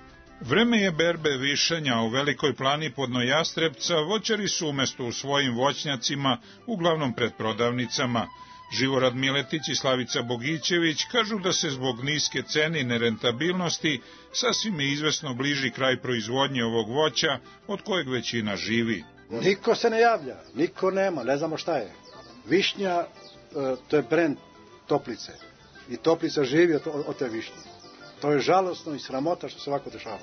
Vreme je berbe višanja u Velikoj Plani pod Nojastrebca, voćari su umesto u svojim voćnjacima, uglavnom pred prodavnicama. Živorad Miletić i Slavica Bogićević kažu da se zbog niske cene i nerentabilnosti sasvim je izvesno bliži kraj proizvodnje ovog voća od kojeg većina živi. Niko se ne javlja, niko nema, ne znamo šta je. Višnja, to je brend Toplice i Toplica živi od te višnje. To je žalosno i sramota što se ovako dešava.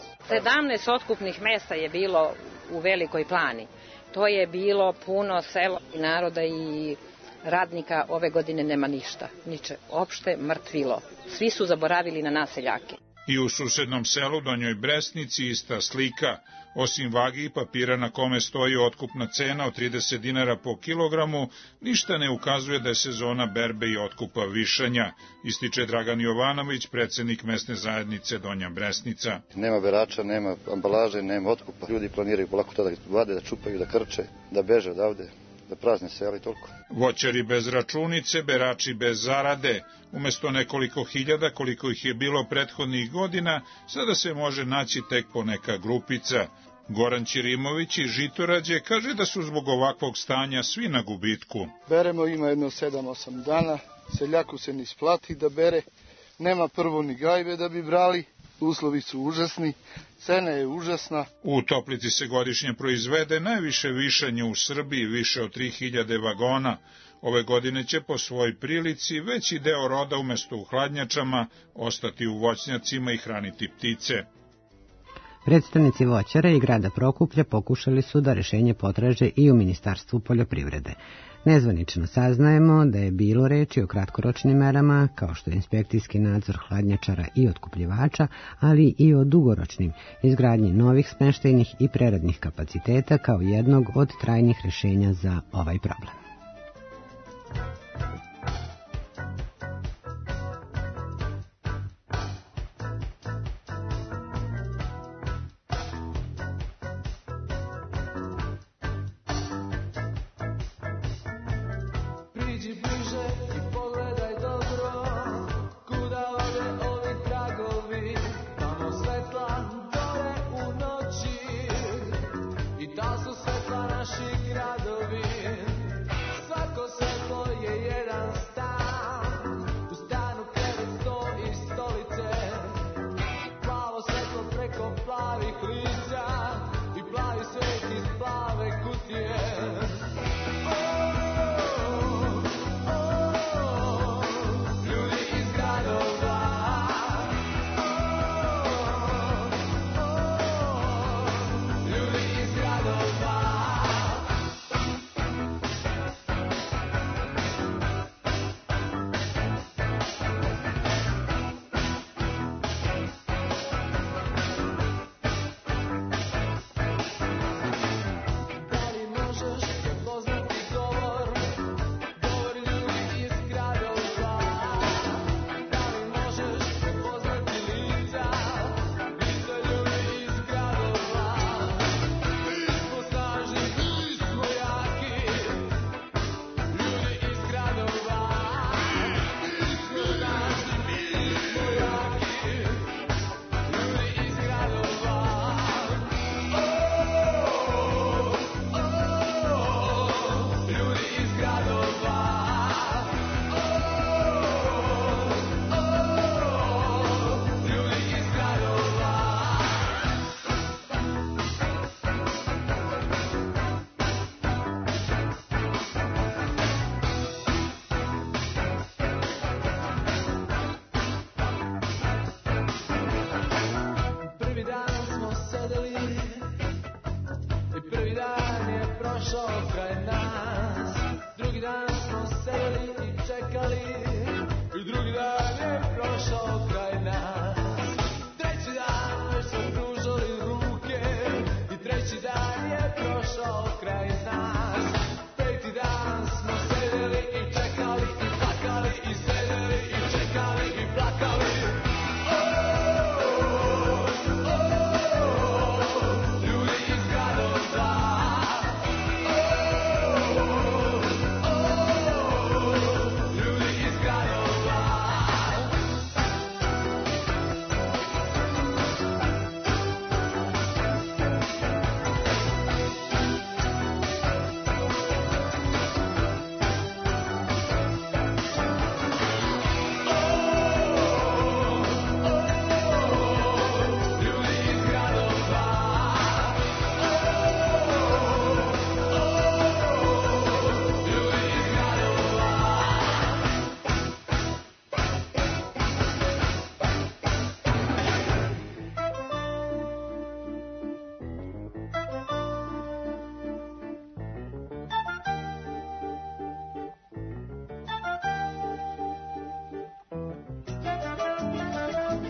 17 otkupnih mesta je bilo u Velikoj Plani. To je bilo puno sela i naroda i radnika, ove godine nema ništa, niče, opšte mrtvilo. Svi su zaboravili na nas seljake. I u susednom selu Donjoj Bresnici ista slika. Osim vagi i papira na kome stoji otkupna cena od 30 dinara po kilogramu, ništa ne ukazuje da je sezona berbe i otkupa višanja, ističe Dragan Jovanović, predsednik mesne zajednice Donja Bresnica. Nema berača, nema ambalaže, nema otkupa. Ljudi planiraju polako tada da vade, da čupaju, da krče, da beže odavde, da prazne sela i toliko. Voćari bez računice, berači bez zarade. Umesto nekoliko hiljada, koliko ih je bilo prethodnih godina, sada se može naći tek po neka grupica. Goran Ćirimović iz Žitorađe kaže da su zbog ovakvog stanja svi na gubitku. Beremo ima jedno 7-8 dana, seljaku se ne isplati da bere, nema prvo ni gajbe da bi brali, uslovi su užasni, cena je užasna. U Toplici se godišnje proizvede najviše višanje u Srbiji, više od 3000 vagona. Ove godine će po svojoj prilici veći deo roda umesto u hladnjačama ostati u voćnjacima i hraniti ptice. Predstavnici voćara i grada Prokuplja pokušali su da rešenje potraže i u Ministarstvu poljoprivrede. Nezvanično saznajemo da je bilo reči o kratkoročnim merama, kao što je inspekcijski nadzor hladnjačara i otkupljivača, ali i o dugoročnim, izgradnji novih smeštajnih i preradnih kapaciteta kao jednog od trajnih rešenja za ovaj problem.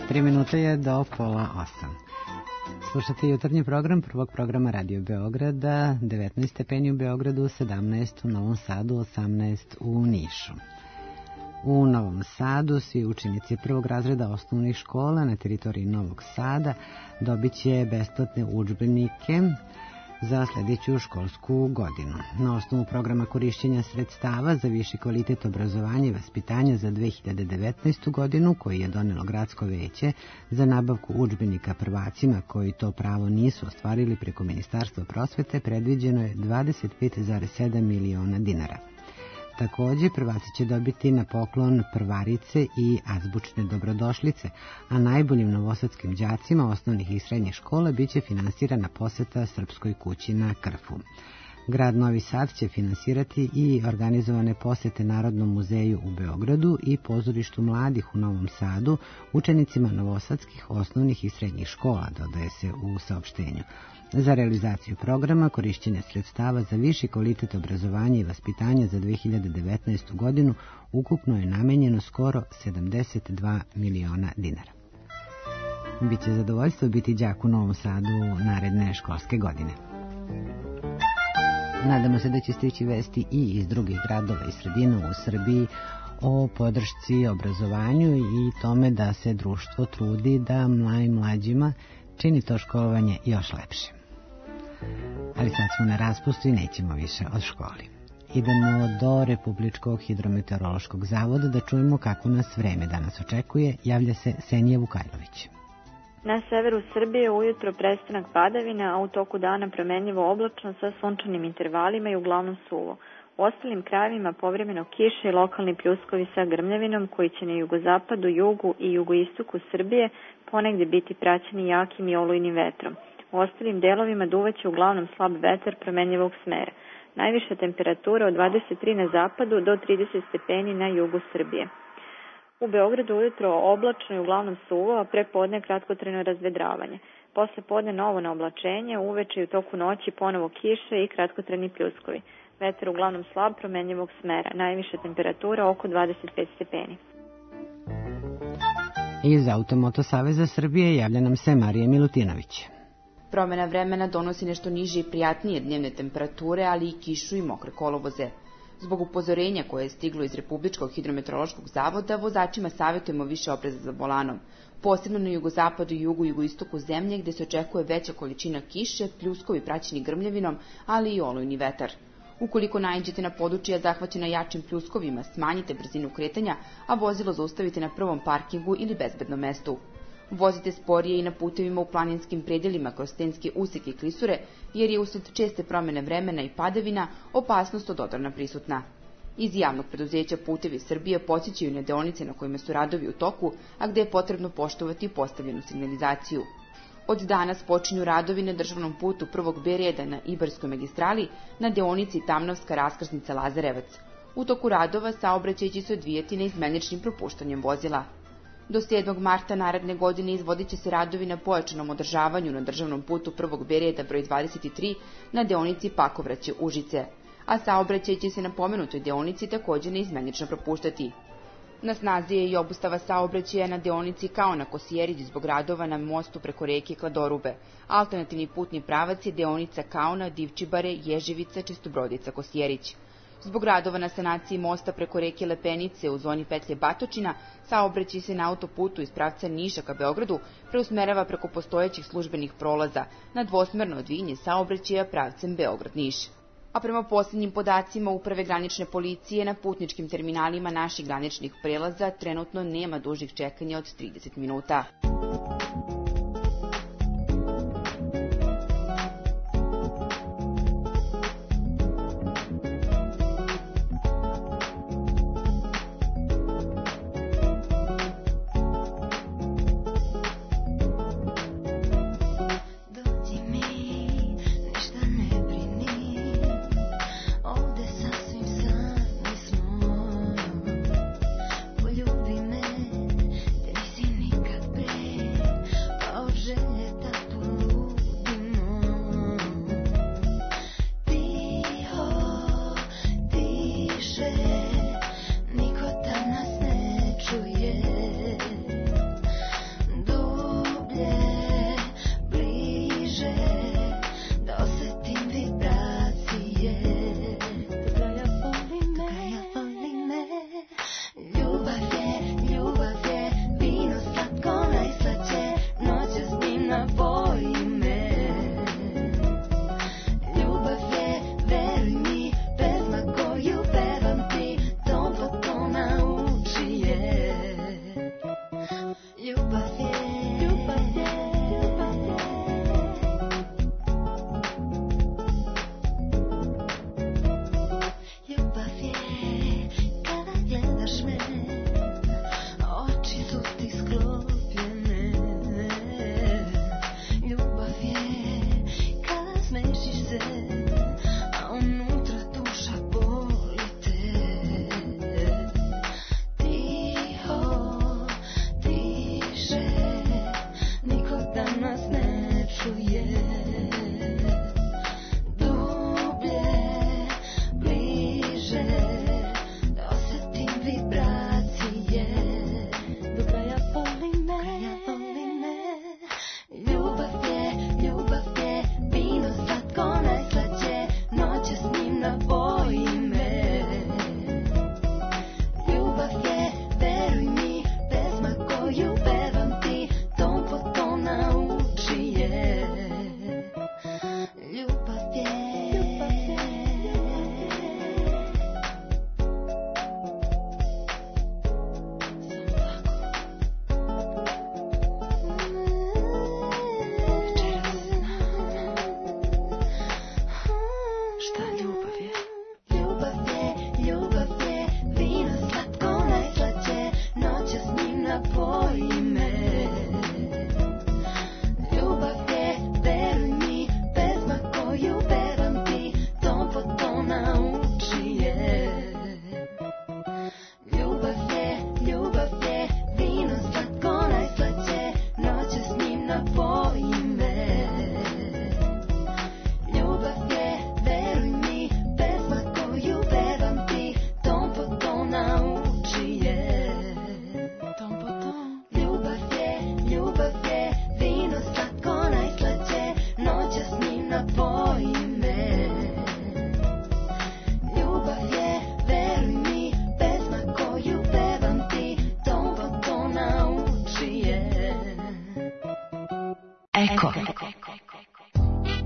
3 minuta je do 7:30. Slušate jutarnji program prvog programa Radio Beograda, 19 stepeni u Beogradu, 17 u Novom Sadu, 18 u Nišu. U Novom Sadu svi učenici prvog razreda osnovnih škola na teritoriji Novog Sada dobit će besplatne udžbenike za sljedeću školsku godinu. Na osnovu programa korišćenja sredstava za viši kvalitet obrazovanja i vaspitanja za 2019. godinu, koji je donelo Gradsko veće za nabavku udžbenika prvacima koji to pravo nisu ostvarili preko Ministarstva prosvete, predviđeno je 25,7 miliona dinara. Također, prvaci će dobiti na poklon prvarice i azbučne dobrodošlice, a najboljim novosadskim đacima osnovnih i srednjih škola biće finansirana poseta Srpskoj kući na Krfu. Grad Novi Sad će finansirati i organizovane posete Narodnom muzeju u Beogradu i pozorištu mladih u Novom Sadu učenicima novosadskih osnovnih i srednjih škola, dodaje se u saopštenju. Za realizaciju programa korišćenja sredstava za viši kvalitet obrazovanja i vaspitanja za 2019. godinu ukupno je namenjeno skoro 72 miliona dinara. Biće zadovoljstvo biti đak u Novom Sadu naredne školske godine. Nadamo se da će stići vesti i iz drugih gradova i sredina u Srbiji o podršci obrazovanju i tome da se društvo trudi da mlađima čini to školovanje još lepše. Ali sad smo na raspustu i nećemo više od školi. Idemo do Republičkog hidrometeorološkog zavoda da čujemo kako nas vreme danas očekuje. Javlja se Senija Vukajlović. Na severu Srbije ujutro prestanak padavina, a u toku dana promenljivo oblačno sa sunčanim intervalima i uglavnom suvo. U ostalim krajevima povremeno kiše i lokalni pljuskovi sa grmljavinom koji će na jugozapadu, jugu i jugoistoku Srbije ponegde biti praćeni jakim i olujnim vetrom. U ostalim delovima duvaće uglavnom slab vetar promenljivog smera. Najviša temperatura od 23 na zapadu do 30 stepeni na jugu Srbije. U Beogradu ujutro oblačno i uglavnom suvo, a pre podne kratkotrajno razvedravanje. Posle podne novo na oblačenje, uveče i u toku noći ponovo kiše i kratkotrajni pljuskovi. Vetar uglavnom slab promenljivog smera. Najviša temperatura oko 25 stepeni. Iz Automoto Saveza Srbije javlja nam se Marija Milutinović. Promena vremena donosi nešto niže i prijatnije dnevne temperature, ali i kišu i mokre kolovoze. Zbog upozorenja koje je stiglo iz Republičkog hidrometeorološkog zavoda, vozačima savjetujemo više opreza za volanom, posebno na jugozapadu i jugoistoku zemlje gde se očekuje veća količina kiše, pljuskovi praćeni grmljavinom, ali i olujni vetar. Ukoliko naiđete na područja zahvaćena jačim pljuskovima, smanjite brzinu kretanja, a vozilo zaustavite na prvom parkingu ili bezbednom mestu. Vozite sporije i na putevima u planinskim predelima kroz stenske useke i klisure, jer je usled česte promene vremena i padavina opasnost od odrona prisutna. Iz javnog preduzeća Putevi Srbije podsjećaju na deonice na kojima su radovi u toku, a gde je potrebno poštovati postavljenu signalizaciju. Od danas počinju radovi na državnom putu prvog B reda na Ibarskoj magistrali na deonici Tamnavska raskrsnica Lazarevac. U toku radova saobraćaj će se odvijati neizmeničnim propuštanjem vozila. Do 7. marta naredne godine izvodit će se radovi na pojačanom održavanju na državnom putu prvog B reda broj 23 na deonici Pakovraće-Užice, a saobraćaj će se na pomenutoj deonici također neizmenično propuštati. Na snazi je i obustava saobraćaja na deonici Kaona-Kosjerić zbog radova na mostu preko reke Kladorube. Alternativni putni pravac je deonica Kaona-Divčibare-Ježivica, Čestobrodica-Kosjerić. Zbog radova na sanaciji mosta preko reke Lepenice u zoni petlje Batočina, saobraćaj se na autoputu iz pravca Niša ka Beogradu preusmerava preko postojećih službenih prolaza na dvosmerno odvijenje saobraćaja pravcem Beograd-Niš. A prema posljednjim podacima Uprave granične policije na putničkim terminalima naših graničnih prelaza trenutno nema dužih čekanja od 30 minuta.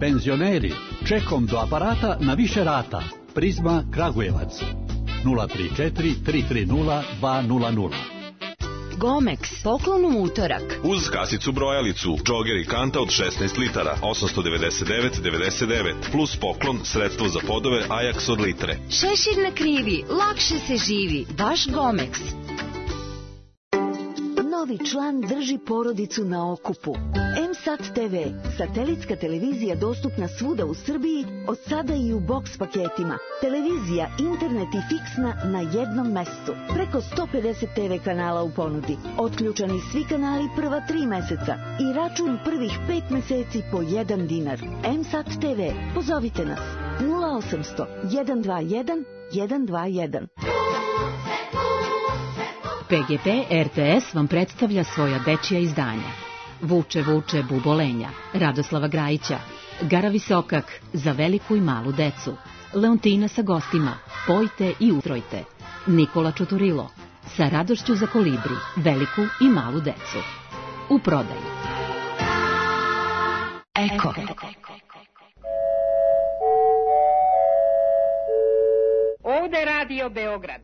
Penzioneri, čekom do aparata na više rata. Prizma Kragujevac 034 330 200. Gomex, poklon u utorak. Uz kasicu brojalicu, džoger i kanta od 16 litara, 899,99, plus poklon, sredstvo za podove Ajax od litre. Šešir na krivi, lakše se živi. Vaš Gomex. Novi član drži porodicu na okupu. M-Sat TV, satelitska televizija dostupna svuda u Srbiji, od sada i u boks paketima. Televizija, internet i fiksna na jednom mestu. Preko 150 TV kanala u ponudi. Otključani svi kanali prva 3 meseca i račun prvih 5 meseci po 1 dinar. M-Sat TV, pozovite nas 0800 121 121. PGP RTS vam predstavlja svoja dečija izdanja. Vuče, vuče, bubolenja, Radoslava Grajića, Gara Visokak, za veliku i malu decu, Leontina sa gostima, Pojte i utrojte, Nikola Čuturilo, sa radošću za kolibri, veliku i malu decu. U prodaji. Eko. Ovde Radio Beograd.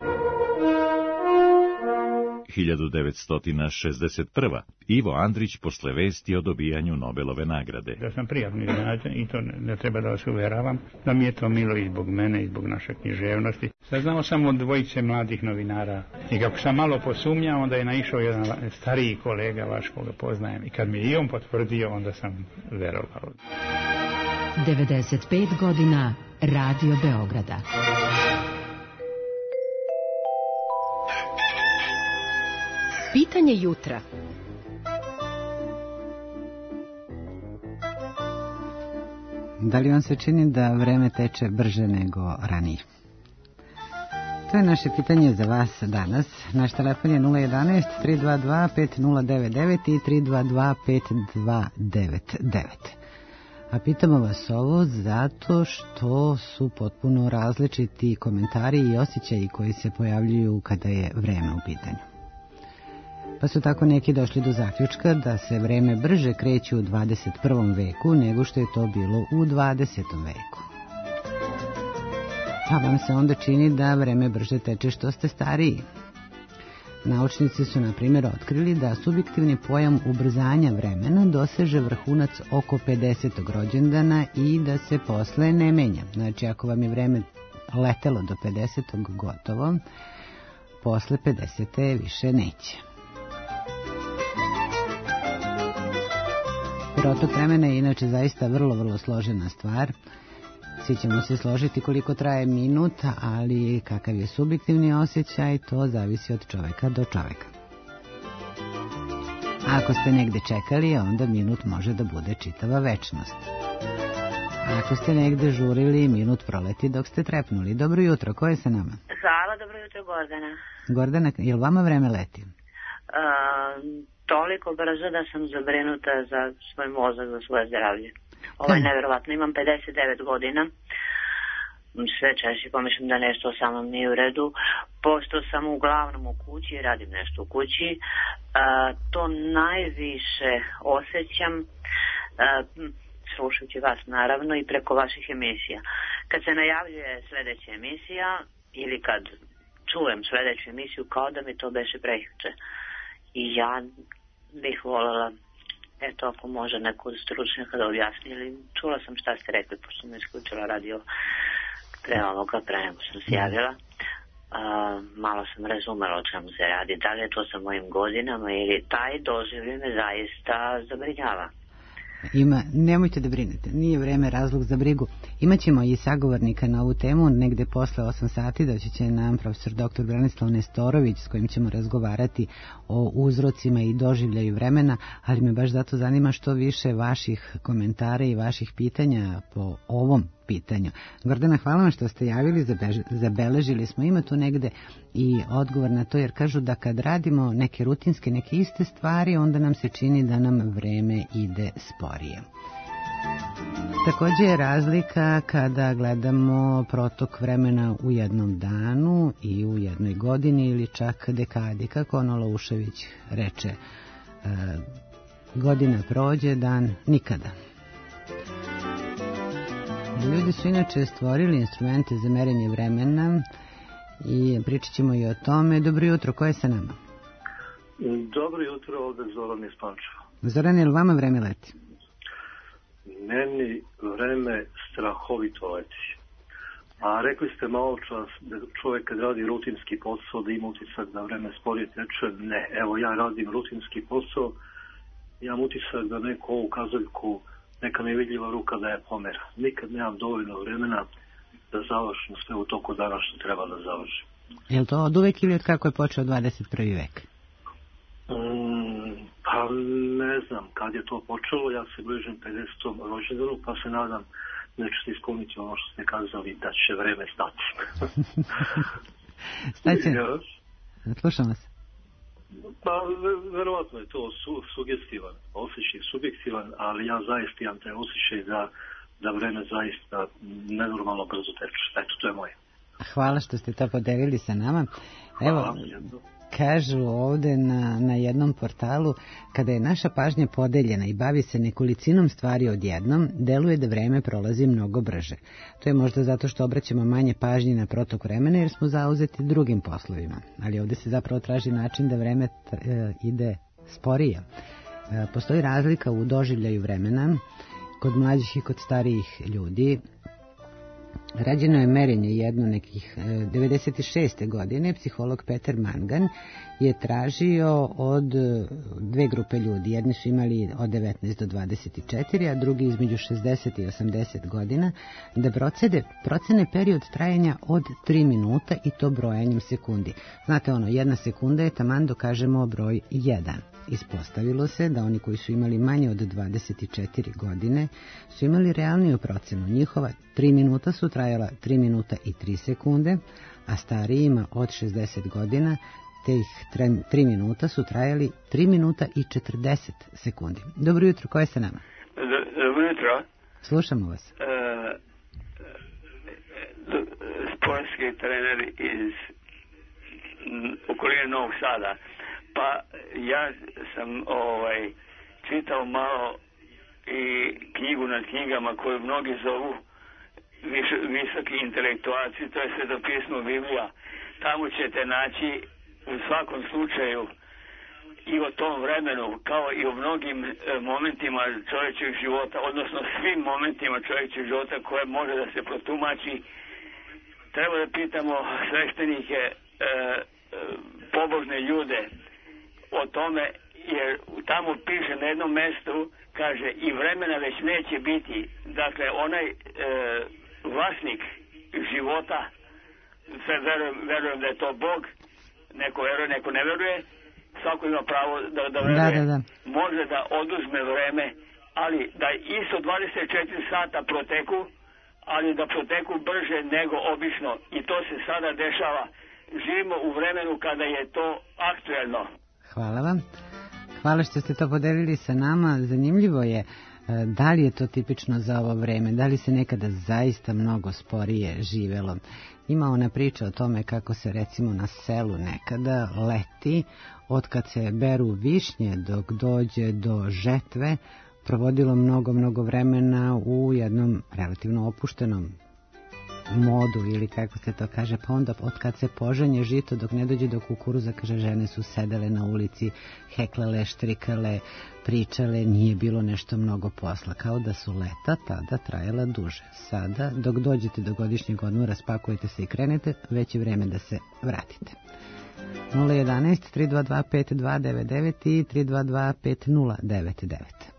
1961. Ivo Andrić posle vesti o dobijanju Nobelove nagrade. Da sam prijatno iznenađen i to ne treba da vas uveravam, da mi je to milo i zbog mene i zbog naše književnosti. Saznao sam od dvojice mladih novinara i kako sam malo posumnjao, onda je naišao jedan stariji kolega vaš koga poznajem i kad mi je i on potvrdio, onda sam verovao. 95 godina Radio Beograda. Pitanje jutra. Da li vam se čini da vreme teče brže nego ranije? To je naše pitanje za vas danas. Naš telefon je 011 322 5099 i 322 5299. A pitamo vas ovo zato što su potpuno različiti komentari i osjećaji koji se pojavljuju kada je vreme u pitanju. Pa su tako neki došli do zaključka da se vreme brže kreće u 21. veku nego što je to bilo u 20. veku. Pa vam se onda čini da vreme brže teče što ste stariji. Naučnici su, na primjer, otkrili da subjektivni pojam ubrzanja vremena doseže vrhunac oko 50. rođendana i da se posle ne menja. Znači, ako vam je vreme letelo do 50. gotovo, posle 50. više neće. Protok vremena je inače zaista vrlo složena stvar. Svi ćemo se složiti koliko traje minut, ali kakav je subjektivni osjećaj, to zavisi od čoveka do čoveka. Ako ste negde čekali, onda minut može da bude čitava večnost. Ako ste negde žurili, minut proleti dok ste trepnuli. Dobro jutro, ko je sa nama? Hvala, dobro jutro, Gordana. Gordana, je li vama vreme leti? Toliko brzo da sam zabrinuta za svoj mozak, za svoje zdravlje. Ovo je neverovatno, imam 59 godina, sve češće pomišljam da nešto sa mnom nije u redu, pošto sam uglavnom u kući i radim nešto u kući, to najviše osjećam slušajući vas naravno i preko vaših emisija. Kad se najavljuje sledeća emisija ili kad čujem sledeću emisiju kao da mi to beše prekjuče. I ja bih voljela, eto, ako može neko stručnjaka da objasni, ili čula sam šta ste rekli, pošto sam isključila radio pre nego sam se javila. Malo sam razumela o čemu se radi, da li je to sa mojim godinama ili taj doživljaj me zaista zabrinjava. Nemojte da brinete, nije vreme razlog za brigu. Imaćemo i sagovornika na ovu temu, negde posle 8 sati doći će nam profesor dr. Branislav Nestorović, s kojim ćemo razgovarati o uzrocima i doživljaju vremena, ali me baš zato zanima što više vaših komentara i vaših pitanja po ovom pitanju. Gordana, hvala vam što ste javili, zabeležili smo, ima tu negde i odgovor na to, jer kažu da kad radimo neke rutinske, neke iste stvari, onda nam se čini da nam vreme ide sporije. Također je razlika kada gledamo protok vremena u jednom danu i u jednoj godini ili čak dekadi, kako ono Loušević reče, godina prođe, dan nikada. Ljudi su inače stvorili instrumente za merenje vremena i pričat ćemo i o tome. Dobro jutro, ko je sa nama? Dobro jutro, ovdje Zoran iz Pančeva. Zoran, je li vama vreme leti? Meni vreme strahovito leti. A rekli ste malo čas da čovjek kad radi rutinski posao da ima utisak da vreme sporije teče. Ne, evo ja radim rutinski posao, imam utisak da neko ovu kazaljku, neka nevidljiva ruka da je pomera. Nikad nemam dovoljno vremena da završim sve u toku dana što treba da završim. Je li to od uvek ili od kako je počeo 21. vek? Pa ne znam kad je to počelo, ja se bližim 50. rođendanu, pa se nadam da ćete ispuniti ono što ste kazali, da će vreme stati. Staće? Slušam vas. Pa verovatno je to sugestivan, osjećaj subjektivan, ali ja zaista imam taj osjećaj da vreme zaista nenormalno brzo teče. Eto, to je moje. Hvala što ste to podelili sa nama. Evo, kažu ovde na jednom portalu, kada je naša pažnja podeljena i bavi se nekolicinom stvari odjednom, deluje da vreme prolazi mnogo brže. To je možda zato što obraćamo manje pažnje na protok vremena jer smo zauzeti drugim poslovima. Ali ovde se zapravo traži način da vreme ide sporije. Postoji razlika u doživljaju vremena kod mlađih i kod starijih ljudi. Rađeno je merenje jedno nekih 96. godine. Psiholog Peter Mangan je tražio od dve grupe ljudi. Jedni su imali od 19 do 24, a drugi između 60 i 80 godina, da procene period trajanja od 3 minuta i to brojanjem sekundi. Znate ono, jedna sekunda je taman dokažemo broj 1. Ispostavilo se da oni koji su imali manje od 24 godine su imali realniju procenu. Njihova 3 minuta su trajala 3 minuta i 3 sekunde, a starijima od 60 godina teh 3 minuta su trajali 3 minuta i 40 sekundi. Dobro jutro, ko je sa nama? Dobro jutro. Slušamo vas. Sportski trener iz okoline Novog Sada. Pa ja sam čitao malo i knjigu nad knjigama koju mnogi zovu visoki intelektualci, to je Svetopismo Biblija. Tamo ćete naći u svakom slučaju i o tom vremenu, kao i o mnogim momentima čovječeg života, odnosno svim momentima čovječeg života koje može da se protumači. Treba da pitamo sveštenike, pobožne ljude o tome, jer tamo piše na jednom mjestu, kaže, i vremena već neće biti. Dakle, onaj vlasnik života, sve verujem da je to Bog, neko veruje, neko ne veruje, svako ima pravo da veruje, da. može da oduzme vreme, ali da isto 24 sata proteku, ali da proteku brže nego obično, i to se sada dešava. Živimo u vremenu kada je to aktuelno. Hvala vam. Hvala što ste to podelili sa nama. Zanimljivo je da li je to tipično za ovo vreme, da li se nekada zaista mnogo sporije živelo. Ima ona priča o tome kako se recimo na selu nekada leti, od kad se beru višnje dok dođe do žetve, provodilo mnogo vremena u jednom relativno opuštenom modu ili kako se to kaže, pa onda od kad se poženje žito dok ne dođe do kukuruza, kaže, žene su sedele na ulici, heklale, štrikale, pričale, nije bilo nešto mnogo posla, kao da su leta tada trajala duže. Sada, dok dođete do godišnjeg odmora, spakujete se i krenete, već je vreme da se vratite. 011 322 5299 i 322 5099.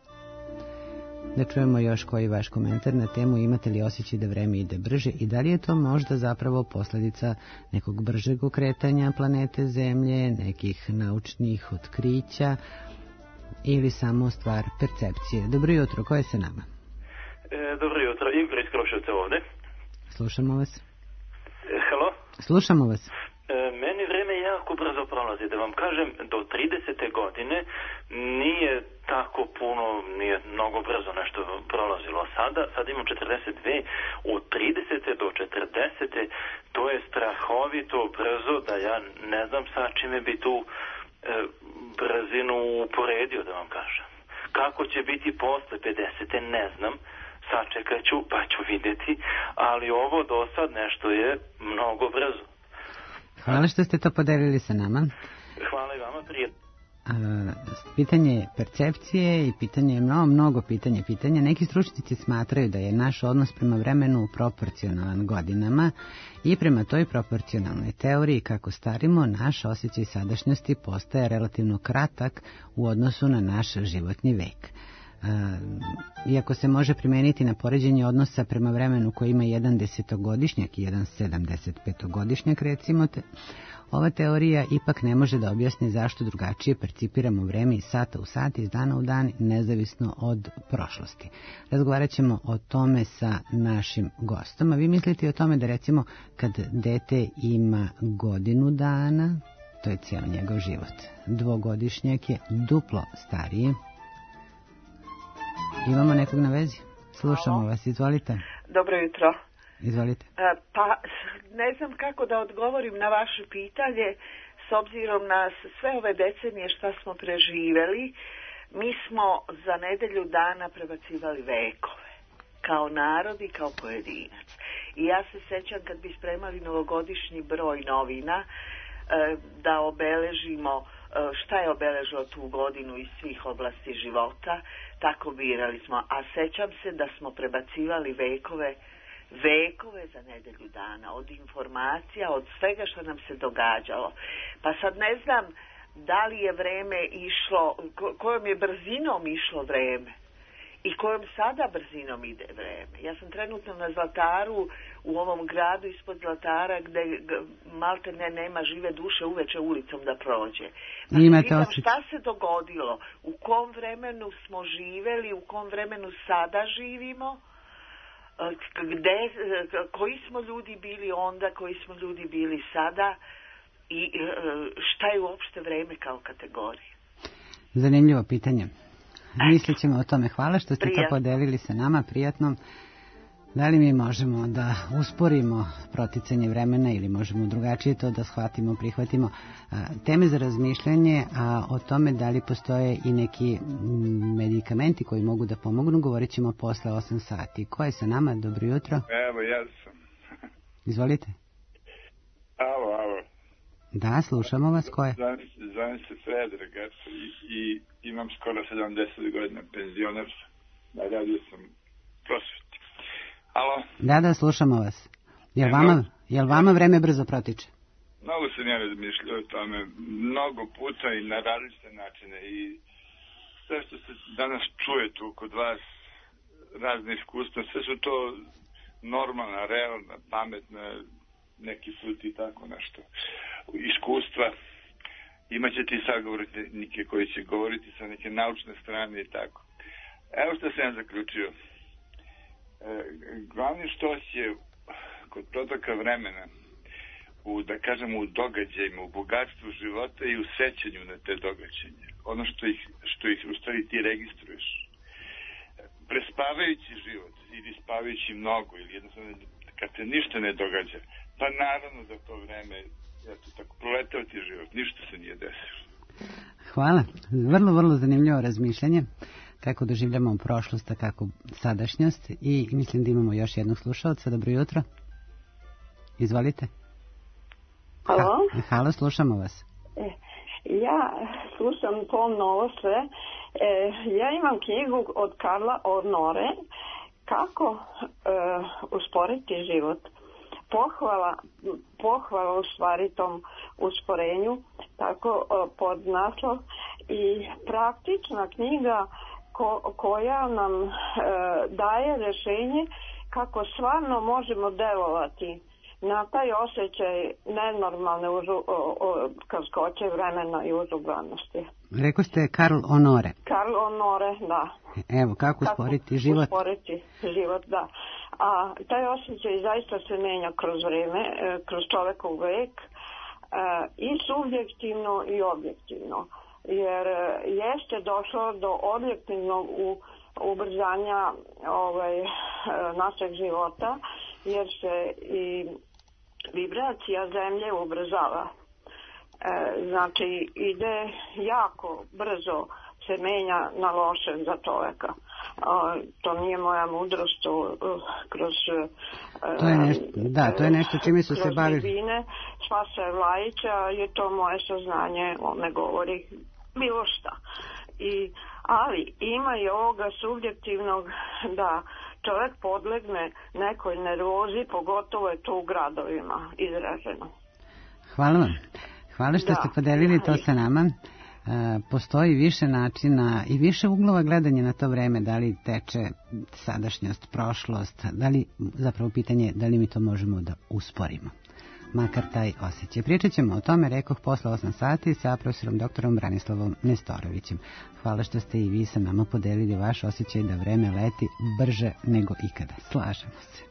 Da čujemo još koji vaš komentar na temu imate li osjećaj da vreme ide brže i da li je to možda zapravo posljedica nekog bržeg okretanja planete Zemlje, nekih naučnih otkrića ili samo stvar percepcije. Dobro jutro, ko je sa nama? Dobro jutro, Igor iz Kroševca ovdje. Slušamo vas. Halo? Slušamo vas. Meni vreme jako brzo prolazi, da vam kažem, do 30. godine nije tako puno, nije mnogo brzo nešto prolazilo. Sada imam 42, od 30. do 40. to je strahovito brzo da ja ne znam sa čime bi tu brzinu uporedio, da vam kažem. Kako će biti posle 50. ne znam, sačekat ću pa ću vidjeti, ali ovo do sad nešto je mnogo brzo. Hvala što ste to podelili sa nama. Hvala i vama, prijatno. Pitanje percepcije i pitanje je mnogo pitanja. Neki stručnjaci smatraju da je naš odnos prema vremenu proporcionalan godinama i prema toj proporcionalnoj teoriji kako starimo, naš osjećaj sadašnjosti postaje relativno kratak u odnosu na naš životni vek. Iako se može primeniti na poređenje odnosa prema vremenu koji ima jedan 10-godišnjak i jedan 75-godišnjak recimo, ova teorija ipak ne može da objasni zašto drugačije percipiramo vreme iz sata u sat, iz dana u dan, nezavisno od prošlosti. Razgovarat ćemo o tome sa našim gostom. A vi mislite o tome da recimo kad dete ima godinu dana, to je cijel njegov život. 2-godišnjak je duplo stariji. Imamo nekog na vezi? Slušamo vas, izvolite. Dobro jutro. Izvolite. Pa, ne znam kako da odgovorim na vaše pitanje, s obzirom na sve ove decenije šta smo preživeli, mi smo za nedelju dana prebacivali vekove, kao narod i kao pojedinac. I ja se sećam kad bi spremali novogodišnji broj novina, da obeležimo šta je obeležilo tu godinu iz svih oblasti života, tako birali smo. A sećam se da smo prebacivali vekove za nedelju dana, od informacija, od svega što nam se događalo. Pa sad ne znam da li je vreme išlo, kojom je brzinom išlo vreme i kojom sada brzinom ide vreme. Ja sam trenutno na Zlataru, u ovom gradu ispod Zlatara, gde malte ne nema žive duše uveče ulicom da prođe. Pa pitam šta se dogodilo, u kom vremenu smo živeli, u kom vremenu sada živimo, koji smo ljudi bili onda, koji smo ljudi bili sada i šta je uopšte vreme kao kategorija. Zanimljivo pitanje. Mislit ćemo o tome. Hvala što ste to podelili sa nama, prijatno. Da li mi možemo da usporimo proticanje vremena ili možemo drugačije to da shvatimo, prihvatimo? Teme za razmišljanje, a o tome da li postoje i neki medikamenti koji mogu da pomognu, govorit ćemo posle 8 sati. Ko je sa nama? Dobro jutro. Evo, ja sam. Izvolite. Alo. Da, slušamo vas. Ko je? Zovem se Predrag i imam skoro 70 godina, penzioner sam. Radio sam prosveti. Alo? Da, slušamo vas. Jel vama vreme brzo protiče? Mnogo sam ja razmišljao o tome, mnogo puta i na različite načine i sve što se danas čuje tu kod vas, razne iskustva, sve su to normalna, realna, pametna, neki put i tako nešto. Iskustva, imaćete i sagovornike koji će govoriti sa neke naučne strane i tako. Evo što sam ja zaključio. Glavni štos je kod protoka vremena u događajima, u bogatstvu života i u sećanju na te događaje. Ono što ih u stvari ti registruješ. Prespavajući život ili spavajući mnogo ili jednostavno kad se ništa ne događa, pa naravno da to vreme, tako proletao ti život, ništa se nije desilo. Hvala. Vrlo zanimljivo razmišljanje. Kako doživljamo prošlost, a kako sadašnjost. I mislim da imamo još jednog slušalca. Dobro jutro. Izvolite. Halo? Halo, slušamo vas. Ja slušam pomno ovo sve. Ja imam knjigu od Karla Honore Kako usporiti život. Pohvala u stvari tom usporenju, tako pod naslov, i praktična knjiga koja nam daje rješenje kako stvarno možemo delovati na taj osjećaj nenormalne kratkoće vremena i uzubranosti. Rekao ste Karl Honore. Karl Honore, da. Evo, kako usporiti život? Usporiti život, da. A taj osjećaj zaista se menja kroz vrijeme, kroz čovekov vek, i subjektivno i objektivno. Jer jeste došlo do objektivnog ubrzanja našeg života, jer se i vibracija zemlje ubrzava. Znači ide jako brzo, se menja na loše za čoveka. To nije moja mudrost kroz to je nešto čime su se bavili. Kroz Spasa Vlajića je to moje saznanje, on ne govori bilo šta. Ali ima i ovoga subjektivnog da čovjek podlegne nekoj nervozi, pogotovo je to u gradovima izraženo. Hvala vam. Hvala što ste podelili to sa nama. Postoji više načina i više uglova gledanja na to vreme, da li teče sadašnjost, prošlost, da li, zapravo pitanje da li mi to možemo da usporimo. Makar taj osjećaj. Pričat ćemo o tome, rekoh, posle 8 sati sa profesorom doktorom Branislavom Nestorovićem. Hvala što ste i vi sa nama podelili vaš osjećaj da vreme leti brže nego ikada. Slažemo se.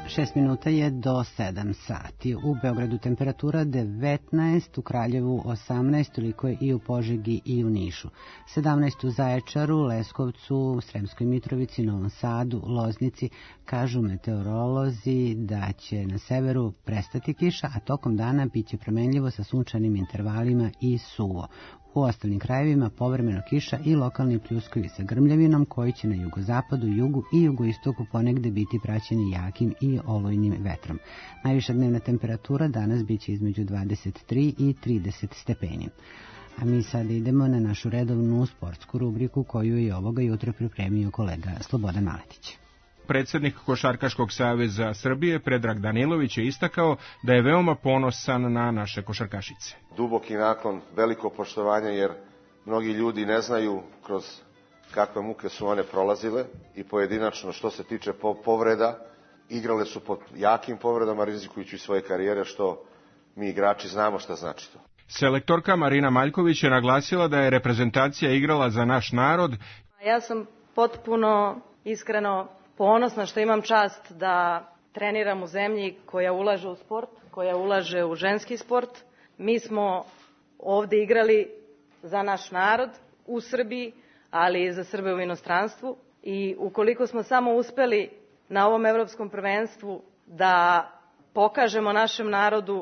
6 minuta je do 7 sati. U Beogradu temperatura 19, u Kraljevu 18, toliko je i u Požegi i u Nišu. 17 u Zaječaru, Leskovcu, Sremskoj Mitrovici, Novom Sadu, Loznici. Kažu meteorolozi da će na severu prestati kiša, a tokom dana biće promenljivo sa sunčanim intervalima i suvo. U ostalim krajevima povremeno kiša i lokalni pljuskovi sa grmljavinom koji će na jugozapadu, jugu i jugoistoku ponegde biti praćeni jakim i olujnim vetrom. Najviša dnevna temperatura danas biće između 23 i 30 stepeni. A mi sad idemo na našu redovnu sportsku rubriku koju je ovoga jutra pripremio kolega Slobodan Maletić. Predsjednik Košarkaškog saveza Srbije Predrag Danilović je istakao da je veoma ponosan na naše košarkašice. Duboki naklon, veliko poštovanje jer mnogi ljudi ne znaju kroz kakve muke su one prolazile i pojedinačno što se tiče povreda, igrale su pod jakim povredama rizikujući svoje karijere što mi igrači znamo šta znači to. Selektorka Marina Maljković je naglasila da je reprezentacija igrala za naš narod. Ja sam potpuno iskreno ponosna što imam čast da treniram u zemlji koja ulaže u sport, koja ulaže u ženski sport. Mi smo ovde igrali za naš narod u Srbiji, ali i za Srbe u inostranstvu. I ukoliko smo samo uspeli na ovom evropskom prvenstvu da pokažemo našem narodu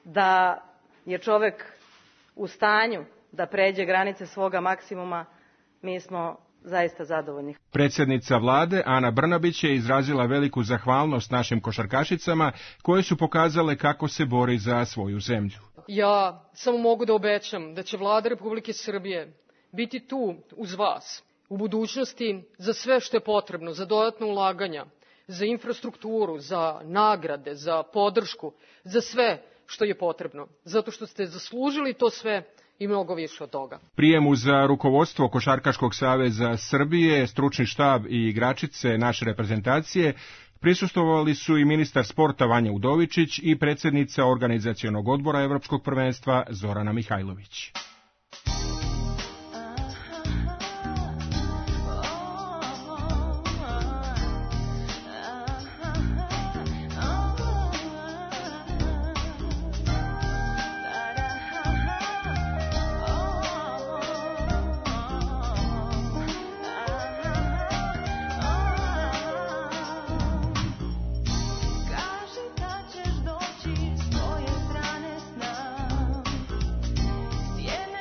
da je čovek u stanju da pređe granice svoga maksimuma, mi smo zaista zadovoljni. Predsjednica vlade Ana Brnabić je izrazila veliku zahvalnost našim košarkašicama koje su pokazale kako se bori za svoju zemlju. Ja samo mogu da obećam da će vlada Republike Srbije biti tu uz vas u budućnosti za sve što je potrebno, za dodatna ulaganja, za infrastrukturu, za nagrade, za podršku, za sve što je potrebno, zato što ste zaslužili to sve i mnogo više od toga. Prijemu za rukovodstvo Košarkaškog saveza Srbije, stručni štab i igračice naše reprezentacije prisustvovali su i ministar sporta Vanja Udovičić i predsjednica organizacionog odbora Evropskog prvenstva Zorana Mihajlović. Yeah.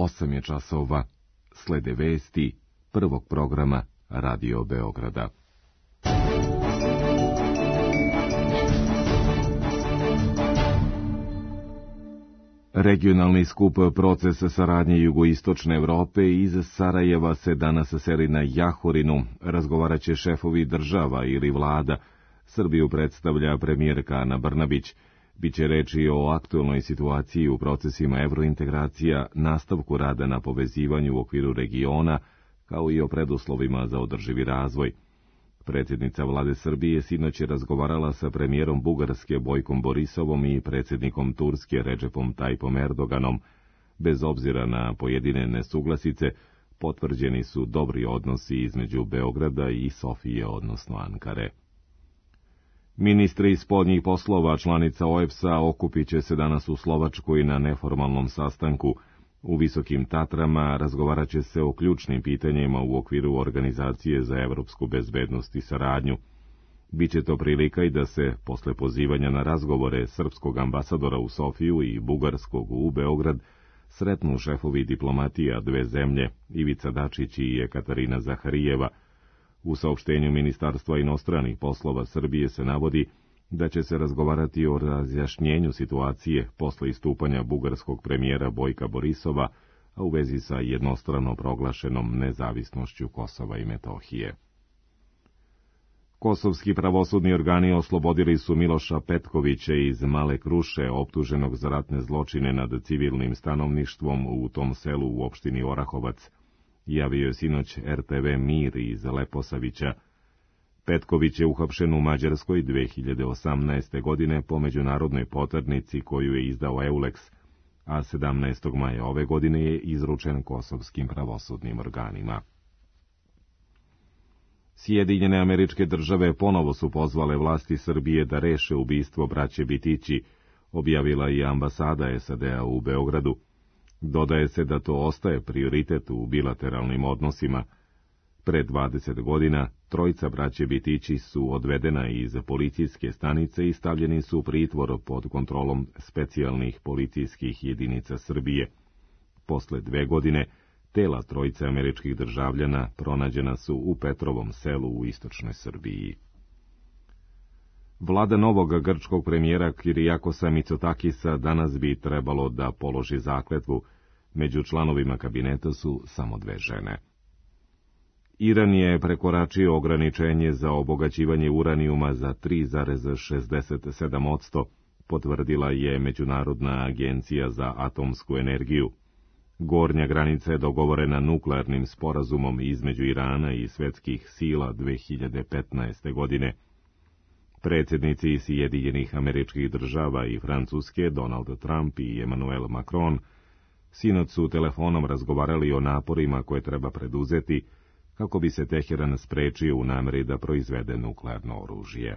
8 je časova. Slede vesti prvog programa Radio Beograda. Regionalni skup Proces saradnje jugoistočne Evrope iz Sarajeva se danas seli na Jahorinu. Razgovaraće šefovi država ili vlada. Srbiju predstavlja premijerka Ana Brnabić. Biće reči o aktualnoj situaciji u procesima evrointegracija, nastavku rada na povezivanju u okviru regiona, kao i o preduslovima za održivi razvoj. Predsjednica vlade Srbije sinoć je razgovarala sa premijerom Bugarske Bojkom Borisovom i predsjednikom Turske Redžepom Tajpom Erdoganom. Bez obzira na pojedine nesuglasice, potvrđeni su dobri odnosi između Beograda i Sofije, odnosno Ankare. Ministri spoljnih poslova članica OEBS-a okupit će se danas u Slovačkoj na neformalnom sastanku. U Visokim Tatrama razgovarat će se o ključnim pitanjima u okviru Organizacije za evropsku bezbednost i saradnju. Biće to prilika i da se, posle pozivanja na razgovore srpskog ambasadora u Sofiju i bugarskog u Beograd, sretnu šefovi diplomatija dve zemlje, Ivica Dačić i Ekaterina Zaharijeva. U saopštenju Ministarstva inostranih poslova Srbije se navodi da će se razgovarati o razjašnjenju situacije posle istupanja bugarskog premijera Bojka Borisova, a u vezi sa jednostrano proglašenom nezavisnošću Kosova i Metohije. Kosovski pravosudni organi oslobodili su Miloša Petkovića iz Male Kruše, optuženog za ratne zločine nad civilnim stanovništvom u tom selu u opštini Orahovac. Javio je sinoć RTV Mir iz Leposavića. Petković je uhapšen u Mađarskoj 2018. godine po međunarodnoj poternici koju je izdao Eulex, a 17. maja ove godine je izručen kosovskim pravosudnim organima. Sjedinjene Američke Države ponovo su pozvale vlasti Srbije da reše ubistvo braće Bitići, objavila je ambasada SAD-a u Beogradu. Dodaje se da to ostaje prioritet u bilateralnim odnosima. Pre 20 godina trojica braće Bitići su odvedena iz policijske stanice i stavljeni su u pritvor pod kontrolom specijalnih policijskih jedinica Srbije. Posle 2 godine tela trojice američkih državljana pronađena su u Petrovom selu u istočnoj Srbiji. Vlada novog grčkog premijera Kirijakosa Mitsotakisa danas bi trebalo da položi zakletvu. Među članovima kabineta su samo 2 žene. Iran je prekoračio ograničenje za obogaćivanje uranijuma za 3,67%, potvrdila je Međunarodna agencija za atomsku energiju. Gornja granica je dogovorena nuklearnim sporazumom između Irana i svetskih sila 2015. godine. Predsjednici Sjedinjenih Američkih Država i Francuske, Donald Trump i Emmanuel Macron, sinoć su telefonom razgovarali o naporima koje treba preduzeti kako bi se Teheran sprečio u nameri da proizvede nuklearno oružje.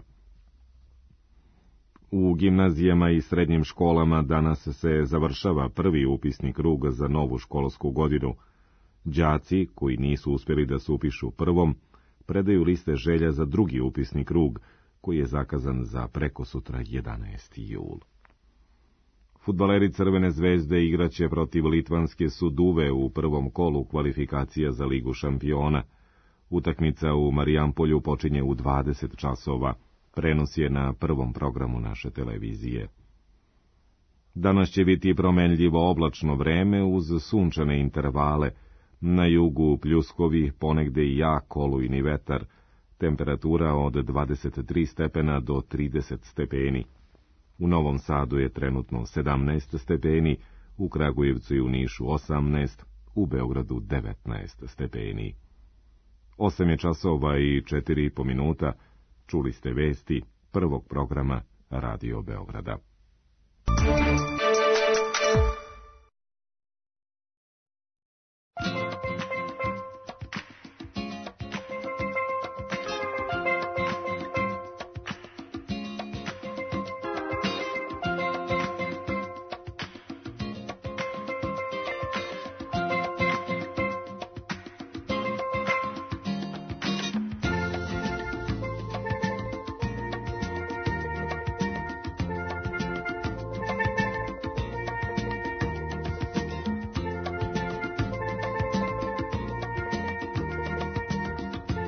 U gimnazijama i srednjim školama danas se završava prvi upisni krug za novu školsku godinu. Đaci, koji nisu uspjeli da se upišu prvom, predaju liste želja za drugi upisni krug, koji je zakazan za prekosutra 11. jul. Fudbaleri Crvene zvezde igraće protiv litvanske Suduve u prvom kolu kvalifikacija za Ligu šampiona. Utakmica u Marijampolju počinje u 20 časova. Prenos je na prvom programu naše televizije. Danas će biti promenljivo oblačno vreme uz sunčane intervale. Na jugu pljuskovi, ponegde i jak olujni vetar. Temperatura od 23 stepena do 30 stepeni. U Novom Sadu je trenutno 17 stepeni, u Kragujevcu i u Nišu 18, u Beogradu 19 stepeni. 8 je časova i 4,5 minuta. Čuli ste vesti prvog programa Radio Beograda.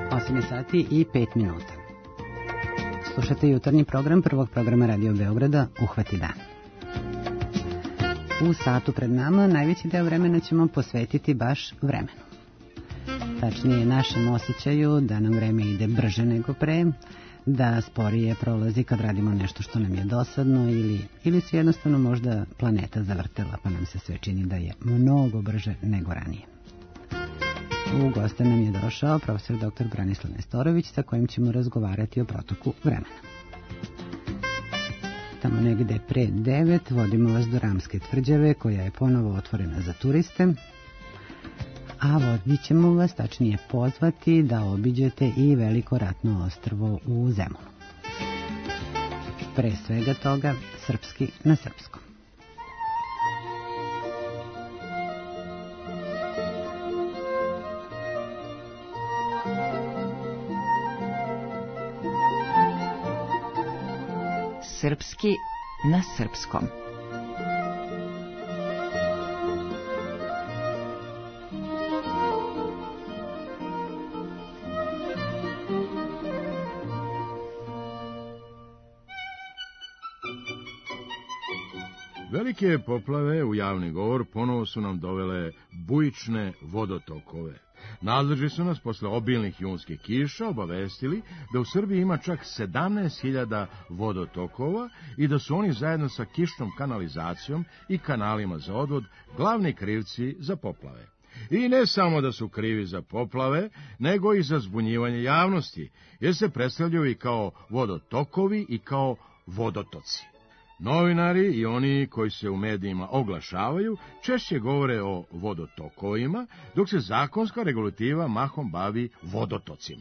8:05 sati. Slušate jutarnji program prvog programa Radio Beograda Uhvati dan. U satu pred nama najveći deo vremena ćemo posvetiti baš vremenu. Tačnije našem osjećaju da nam vreme ide brže nego pre, da sporije prolazi kad radimo nešto što nam je dosadno ili se jednostavno možda planeta zavrtela pa nam se sve čini da je mnogo brže nego ranije. U goste nam je došao profesor dr. Branislav Nestorović sa kojim ćemo razgovarati o protoku vremena. Tamo negde pre 9 vodimo vas do Ramske tvrđave koja je ponovo otvorena za turiste, a vodit ćemo vas, tačnije pozvati da obiđete i veliko ratno ostrvo u Zemunu. Pre svega toga, srpski na srpskom. Srpski na srpskom. Velike poplave u javni govor ponovo su nam dovele bujične vodotokove. Nadležni su nas posle obilnih junskih kiša obavestili da u Srbiji ima čak 17.000 vodotokova i da su oni zajedno sa kišnom kanalizacijom i kanalima za odvod glavni krivci za poplave. I ne samo da su krivi za poplave, nego i za zbunjivanje javnosti, jer se predstavljaju i kao vodotokovi i kao vodotoci. Novinari i oni koji se u medijima oglašavaju češće govore o vodotokovima, dok se zakonska regulativa mahom bavi vodotocima.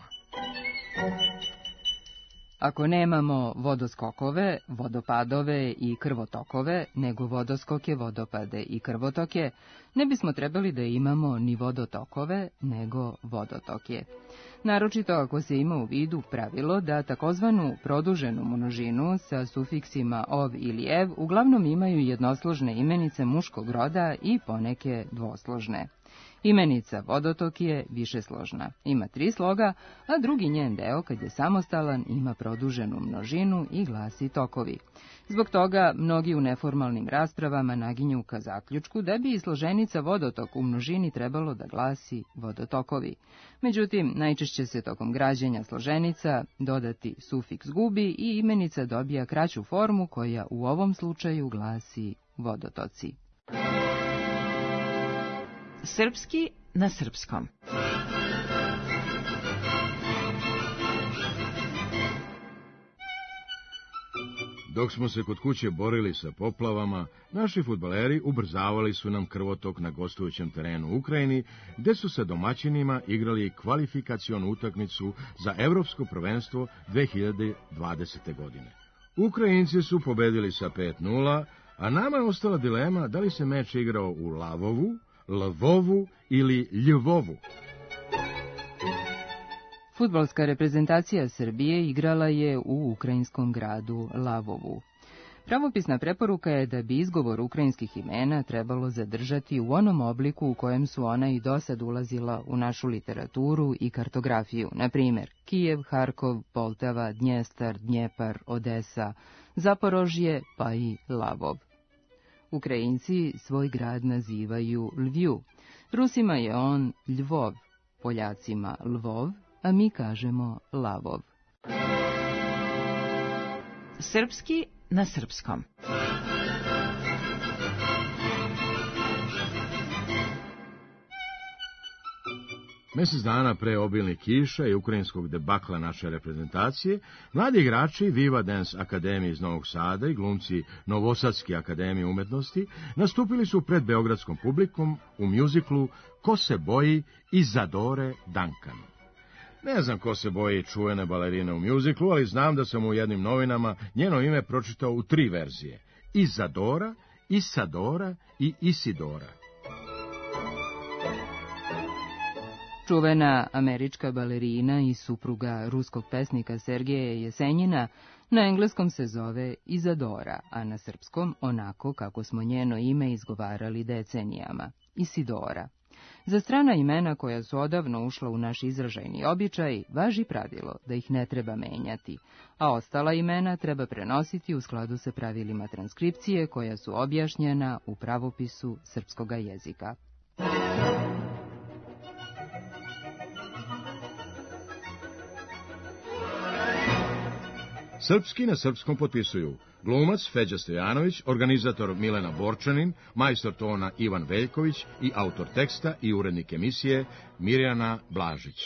Ako nemamo vodoskokove, vodopadove i krvotokove, nego vodoskoke, vodopade i krvotoke, ne bismo trebali da imamo ni vodotokove, nego vodotoke. Naročito ako se ima u vidu pravilo da takozvanu produženu množinu sa sufiksima ov ili ev uglavnom imaju jednosložne imenice muškog roda i poneke dvosložne. Imenica vodotok je višesložna, ima 3 sloga, a drugi njen deo, kad je samostalan, ima produženu množinu i glasi tokovi. Zbog toga mnogi u neformalnim raspravama naginju ka zaključku da bi i složenica vodotok u množini trebalo da glasi vodotokovi. Međutim, najčešće se tokom građenja složenica dodati sufiks gubi i imenica dobija kraću formu koja u ovom slučaju glasi vodotoci. Srpski na srpskom. Dok smo se kod kuće borili sa poplavama, naši fudbaleri ubrzavali su nam krvotok na gostujućem terenu u Ukrajini, gde su sa domaćinima igrali kvalifikacionu utakmicu za Evropsko prvenstvo 2020. godine. Ukrajinci su pobedili sa 5:0, a nama je ostala dilema da li se meč igrao u Lavovu, Lvovu ili Ljuvovu. Fudbalska reprezentacija Srbije igrala je u ukrajinskom gradu Lavovu. Pravopisna preporuka je da bi izgovor ukrajinskih imena trebalo zadržati u onom obliku u kojem su ona i dosad ulazila u našu literaturu i kartografiju, na primjer Kijev, Harkov, Poltava, Dnjestar, Dnjepar, Odesa, Zaporožje pa i Lavov. Ukrajinci svoj grad nazivaju Lvju, Rusima je on Ljvov, Poljacima Lvov, a mi kažemo Lavov. Srpski na srpskom. Mesec dana pre obilnih kiša i ukrajinskog debakla naše reprezentacije, mladi igrači Viva Dance Akademije iz Novog Sada i glumci Novosadske akademije umetnosti nastupili su pred beogradskom publikom u mjuziklu Ko se boji Izadore Duncan. Ne znam ko se boji čuvene balerine u mjuziklu, ali znam da sam u jednim novinama njeno ime pročitao u 3 verzije: Izadora, Isadora i Isidora. Čuvena američka balerina i supruga ruskog pesnika Sergeja Jesenjina na engleskom se zove Izadora, a na srpskom onako kako smo njeno ime izgovarali decenijama, Isidora. Za strana imena koja su odavno ušla u naš izražajni običaj, važi pravilo da ih ne treba menjati, a ostala imena treba prenositi u skladu sa pravilima transkripcije koja su objašnjena u pravopisu srpskoga jezika. Srpski na srpskom potpisuju glumac Feđa Stojanović, organizator Milena Borčanin, majstor tona Ivan Veljković i autor teksta i urednik emisije Mirjana Blažić.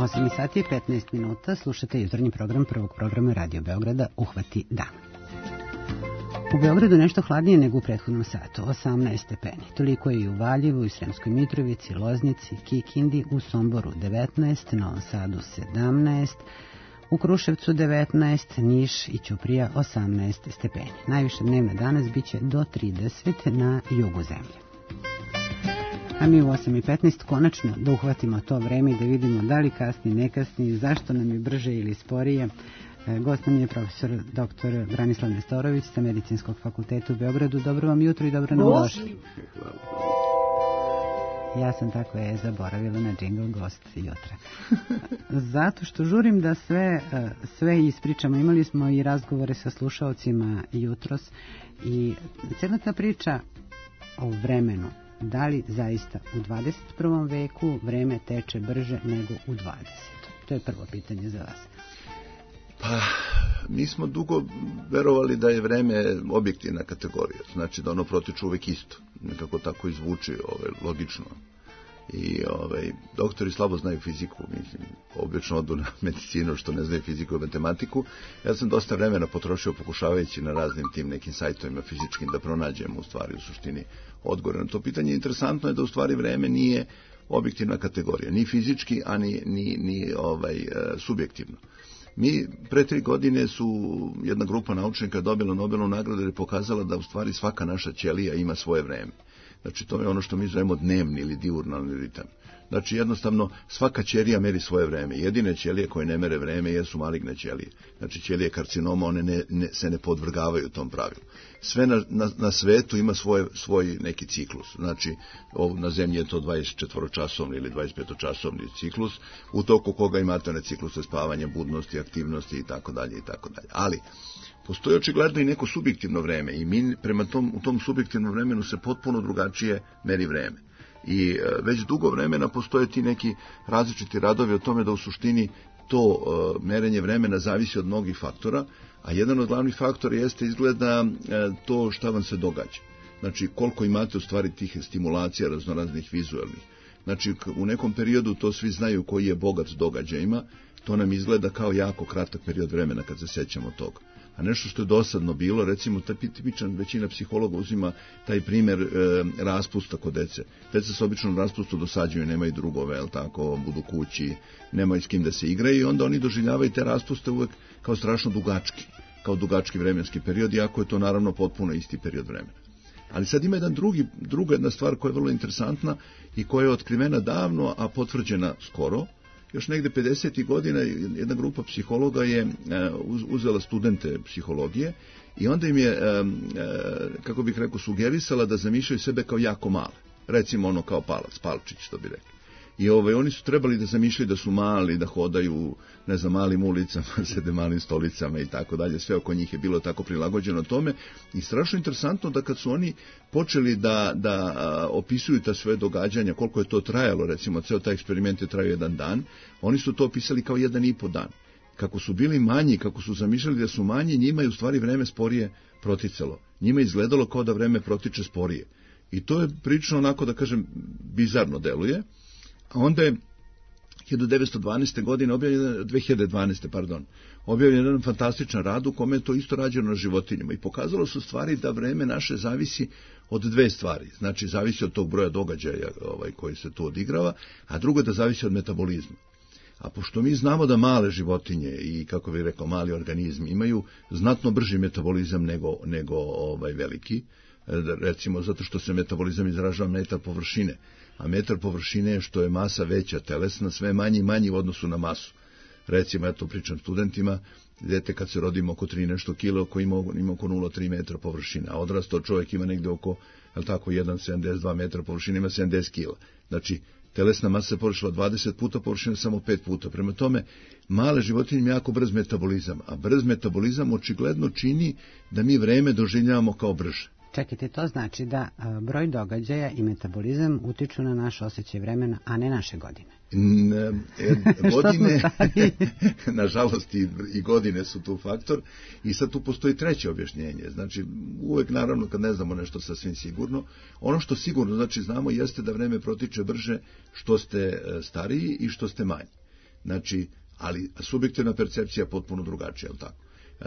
8 sati i 15 minuta, slušate jutarnji program prvog programa Radio Beograda Uhvati dan. U Beogradu nešto hladnije nego u prethodnom satu, 18 stepeni. Toliko je i u Valjevu, i Sremskoj Mitrovici, Loznici, Kikindi, u Somboru 19, Novom Sadu 17, u Kruševcu 19, Niš i Ćuprija 18 stepeni. Najviše dnevna danas biće do 30 na jugu zemlje. A mi u 8:15 konačno da uhvatimo to vreme i da vidimo da li kasni, ne kasni, zašto nam je brže ili sporije. Gost nam je profesor dr. Branislav Nestorović sa Medicinskog fakulteta u Beogradu. Dobro vam jutro i dobro nam došli. Ja sam tako zaboravila na džingl gost jutra. Zato što žurim da sve ispričamo. Imali smo i razgovore sa slušaocima jutros i cijela ta priča o vremenu. Da li zaista u 21. veku vreme teče brže nego u 20. To je prvo pitanje za vas. Pa, mi smo dugo verovali da je vreme objektivna kategorija. Znači da ono protiče uvek isto. Nekako tako izvuči logično. I doktori slabo znaju fiziku, mislim, obično odu na medicinu što ne znaju fiziku i matematiku. Ja sam dosta vremena potrošio pokušavajući na raznim tim nekim sajtovima fizičkim da pronađem u stvari u suštini odgovor na to pitanje. Interesantno je da u stvari vreme nije objektivna kategorija, ni fizički, a ni subjektivno. Mi pre 3 godine su jedna grupa naučnika dobila Nobelovu nagradu jer je pokazala da u stvari svaka naša ćelija ima svoje vreme. Znači, to je ono što mi zovemo dnevni ili diurnalni ritam. Znači, jednostavno, svaka ćelija meri svoje vreme. Jedine ćelije koje ne mere vreme jesu maligne ćelije. Znači, ćelije karcinoma, one se ne podvrgavaju tom pravilu. Sve na svetu ima svoj neki ciklus. Znači, na zemlji je to 24-časovni ili 25-časovni ciklus, u toku koga imate one cikluse spavanja, budnosti, aktivnosti itd. Ali, postoji očigledno i neko subjektivno vreme i mi u tom subjektivnom vremenu se potpuno drugačije meri vreme. I već dugo vremena postoje ti neki različiti radovi o tome da u suštini to merenje vremena zavisi od mnogih faktora, a jedan od glavnih faktora jeste izgleda to šta vam se događa. Znači koliko imate u stvari tih stimulacija raznoraznih vizualnih. Znači u nekom periodu to svi znaju koji je bogat s događajima, to nam izgleda kao jako kratak period vremena kad se sjećamo toga. A nešto što je dosadno bilo, recimo, tipičan većina psihologa uzima taj primjer raspusta kod dece. Deca se obično raspustu dosađuju, nemaju drugove, jel tako, budu kući, nemaju s kim da se igraju i onda oni doživljavaju te raspuste uvek kao strašno dugački, kao dugački vremenski period, iako je to naravno potpuno isti period vremena. Ali sad ima druga jedna stvar koja je vrlo interesantna i koja je otkrivena davno, a potvrđena skoro. Još negde 50. godina jedna grupa psihologa je uzela studente psihologije i onda im je, kako bih rekao, sugerisala da zamišljaju sebe kao jako male. Recimo ono kao palac, palčić, što bi rekli. I oni su trebali da zamišljaju da su mali, da hodaju, ne znam, malim ulicama, sede malim stolicama i tako dalje. Sve oko njih je bilo tako prilagođeno tome. I strašno interesantno da kad su oni počeli da opisuju ta sve događanja, koliko je to trajalo, recimo, ceo taj eksperiment je trajao 1 dan, oni su to opisali kao 1,5 dan. Kako su bili manji, kako su zamišljali da su manji, njima je u stvari vreme sporije proticalo. Njima je izgledalo kao da vreme protiče sporije. I to je prilično onako, da kažem, bizarno deluje. A onda je 1912. godine objavljen jedan fantastičan rad u kome je to isto rađeno na životinjama i pokazalo su stvari da vreme naše zavisi od 2 stvari. Znači, zavisi od tog broja događaja koji se tu odigrava, a drugo je da zavisi od metabolizma. A pošto mi znamo da male životinje i, kako bih rekao, mali organizmi imaju znatno brži metabolizam nego veliki, recimo zato što se metabolizam izražava metar površine, a metar površine je što je masa veća telesna, sve manji i manji u odnosu na masu. Recimo, ja to pričam studentima, dete kad se rodimo oko 3 nešto kilo, ima oko 0,3 metra površine, a odrastao čovjek ima negde oko, 1,72 metra površine, ima 70 kila. Znači, telesna masa se površila 20 puta, površina samo 5 puta. Prema tome, male životinje imaju jako brz metabolizam, a brz metabolizam očigledno čini da mi vreme doživljavamo kao brže. Čekajte, to znači da broj događaja i metabolizam utiču na naš osjećaj vremena, a ne naše godine. Godine, nažalost i godine su tu faktor i sad tu postoji treće objašnjenje. Znači, uvek naravno kad ne znamo nešto sasvim sigurno, ono što sigurno znači znamo jeste da vreme protiče brže što ste stariji i što ste manji. Znači, ali subjektivna percepcija je potpuno drugačija, je li tako?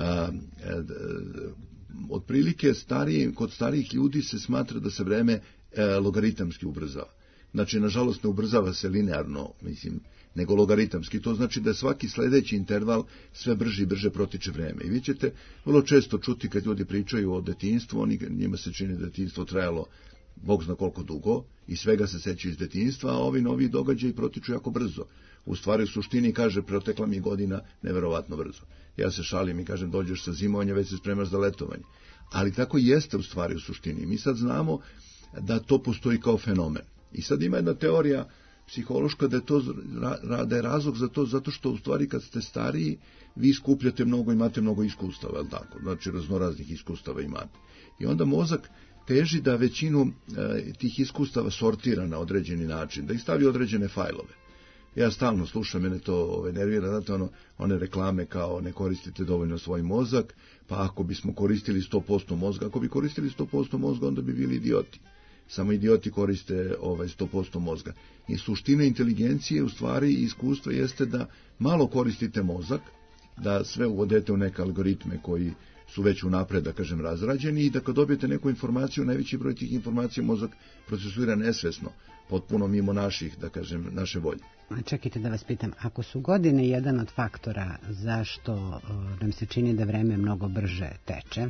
Otprilike kod starijih ljudi se smatra da se vreme logaritamski ubrzava. Znači, nažalost, ne ubrzava se linearno, nego logaritamski. To znači da svaki sledeći interval sve brže i brže protiče vreme. I vi ćete vrlo često čuti kad ljudi pričaju o detinjstvu, njima se čini da detinjstvo trajalo Bog zna koliko dugo i svega se seća iz detinjstva, a ovi novi događaji protiču jako brzo. U stvari, u suštini, kaže, protekla mi godina neverovatno brzo. Ja se šalim i kažem, dođeš sa zimovanja, već se spremaš za letovanje. Ali tako jeste u stvari u suštini. Mi sad znamo da to postoji kao fenomen. I sad ima jedna teorija psihološka da je razlog za to, zato što u stvari kad ste stariji, vi skupljate mnogo, imate mnogo iskustava, je li tako? Znači, raznoraznih iskustava imate. I onda mozak teži da većinu tih iskustava sortira na određeni način, da ih stavi određene fajlove. Ja stalno slušam, mene to nervira, znate, one reklame kao ne koristite dovoljno svoj mozak, pa ako bismo koristili 100% mozga, ako bi koristili 100% mozga, onda bi bili idioti. Samo idioti koriste 100% mozga. I suština inteligencije, u stvari, i iskustva jeste da malo koristite mozak, da sve uvodete u neke algoritme koji su već unapred, da kažem, razrađeni i da kad dobijete neku informaciju, najveći broj tih informacija mozak procesuira nesvesno, potpuno mimo naše volje. Čekajte da vas pitam, ako su godine jedan od faktora zašto nam se čini da vreme mnogo brže teče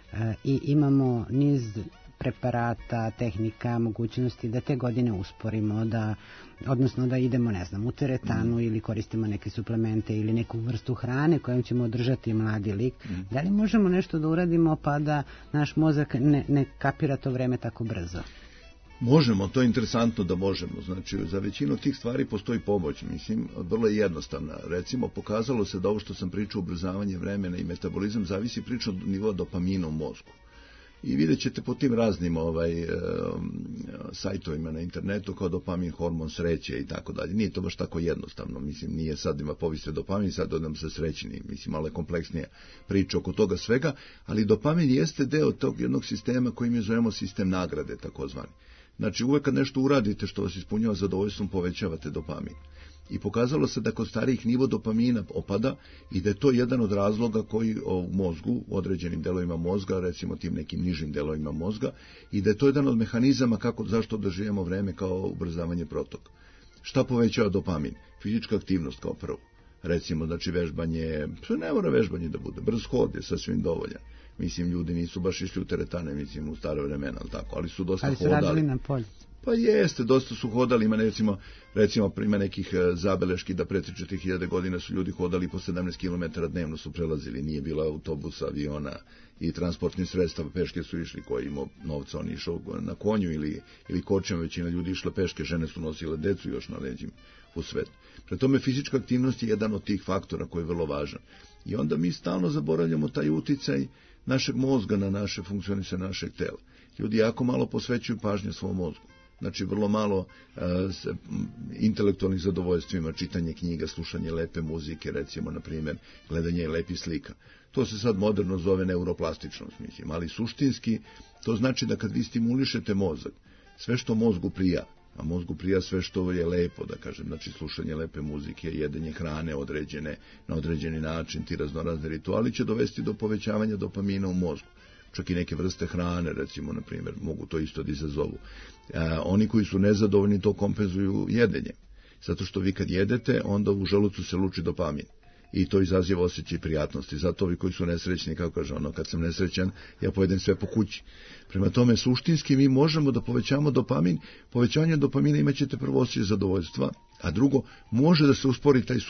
i imamo niz preparata, tehnika, mogućnosti da te godine usporimo, odnosno da idemo, ne znam, u teretanu ili koristimo neke suplemente ili neku vrstu hrane kojom ćemo održati mladi lik. Da li možemo nešto da uradimo pa da naš mozak ne kapira to vreme tako brzo? Možemo, to je interesantno da možemo. Znači, za većinu tih stvari postoji pomoć. Vrlo je jednostavna. Recimo, pokazalo se da ovo što sam pričao, ubrzavanje vremena i metabolizam, zavisi priča od nivoa dopamina u mozgu. I vidjet ćete po tim raznim sajtovima na internetu kao dopamin, hormon sreće i tako dalje. Nije to baš tako jednostavno. Nije sad ima povise dopamin, sad odam se srećni. Malo je kompleksnija priča oko toga svega, ali dopamin jeste deo tog jednog sistema koji mi zovemo sistem nagrade, takozvani. Znači, uvek kad nešto uradite što vas ispunjava zadovoljstvom, povećavate dopamin. I pokazalo se da kod starijih nivo dopamina opada i da je to jedan od razloga koji u mozgu, u određenim delovima mozga, recimo tim nekim nižim delovima mozga, i da je to jedan od mehanizama zašto doživljamo vreme kao ubrzavanje protoka. Šta povećava dopamin? Fizička aktivnost kao prvo. Recimo, znači vežbanje, ne mora vežbanje da bude, brz hod je sasvim dovoljan. Ljudi nisu baš išli u teretane, u stare vremena, ali su dosta hodali. Ali su radili na polju. Pa jeste, dosta su hodali, ima recimo ima nekih zabeleški da pre 3000 godina su ljudi hodali po 17 km dnevno su prelazili, nije bilo autobusa, aviona i transportnih sredstava, peške su išli, koji imao novca, on išao na konju ili kočijom, većina ljudi išla peške, žene su nosile decu još na leđima u svet. Pre tome fizička aktivnost je jedan od tih faktora koji je vrlo važan. I onda mi stalno zaboravljamo taj uticaj našeg mozga na naše funkcionisanje našeg tela. Ljudi jako malo posvećuju pažnje svom mozgu. Znači, vrlo malo intelektualnih zadovoljstvima, čitanje knjiga, slušanje lepe muzike, recimo, na primjer, gledanje lepih slika. To se sad moderno zove neuroplastičnost, ali suštinski to znači da kad vi stimulišete mozak, sve što mozgu prija, a mozgu prija sve što je lepo, da kažem, znači slušanje lepe muzike, jedenje hrane na određeni način, ti raznorazne rituali će dovesti do povećavanja dopamina u mozgu. Čak i neke vrste hrane, recimo, na primjer, mogu to isto da izazovu. Oni koji su nezadovoljni to kompenzuju jedenjem. Zato što vi kad jedete, onda u želucu se luči dopamin. I to izaziva osjećaj prijatnosti. Zato ovi koji su nesrećni, kako kaže kad sam nesrećan, ja pojedem sve po kući. Prema tome, suštinski mi možemo da povećamo dopamin. Povećanje dopamina imat ćete prvo osjećaj zadovoljstva, a drugo, može da se uspori taj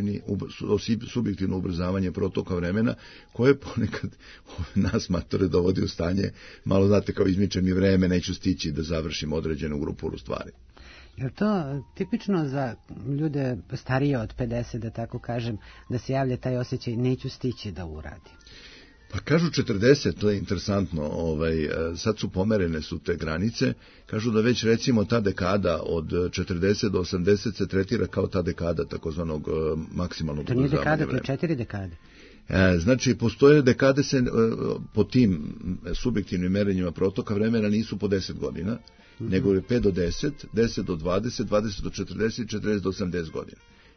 subjektivno ubrzavanje protoka vremena, koje ponekad nas matore dovodi u stanje, malo znate kao izmiče mi vreme, neću stići da završim određenu grupu stvari. Je to tipično za ljude starije od 50, da tako kažem, da se javlja taj osjećaj neću stići da uradi? Pa kažu 40, to je interesantno, sad su pomerene su te granice, kažu da već recimo ta dekada od 40 do 80 se tretira kao ta dekada takozvanog maksimalnog ubrzavanja vremena. To nije dekada, to je 4 dekade. Znači, postoje dekade se po tim subjektivnim merenjima protoka vremena nisu po 10 godina, nego je 5 do 10, 10 do 20, 20 do 40, 40 do 80 godina.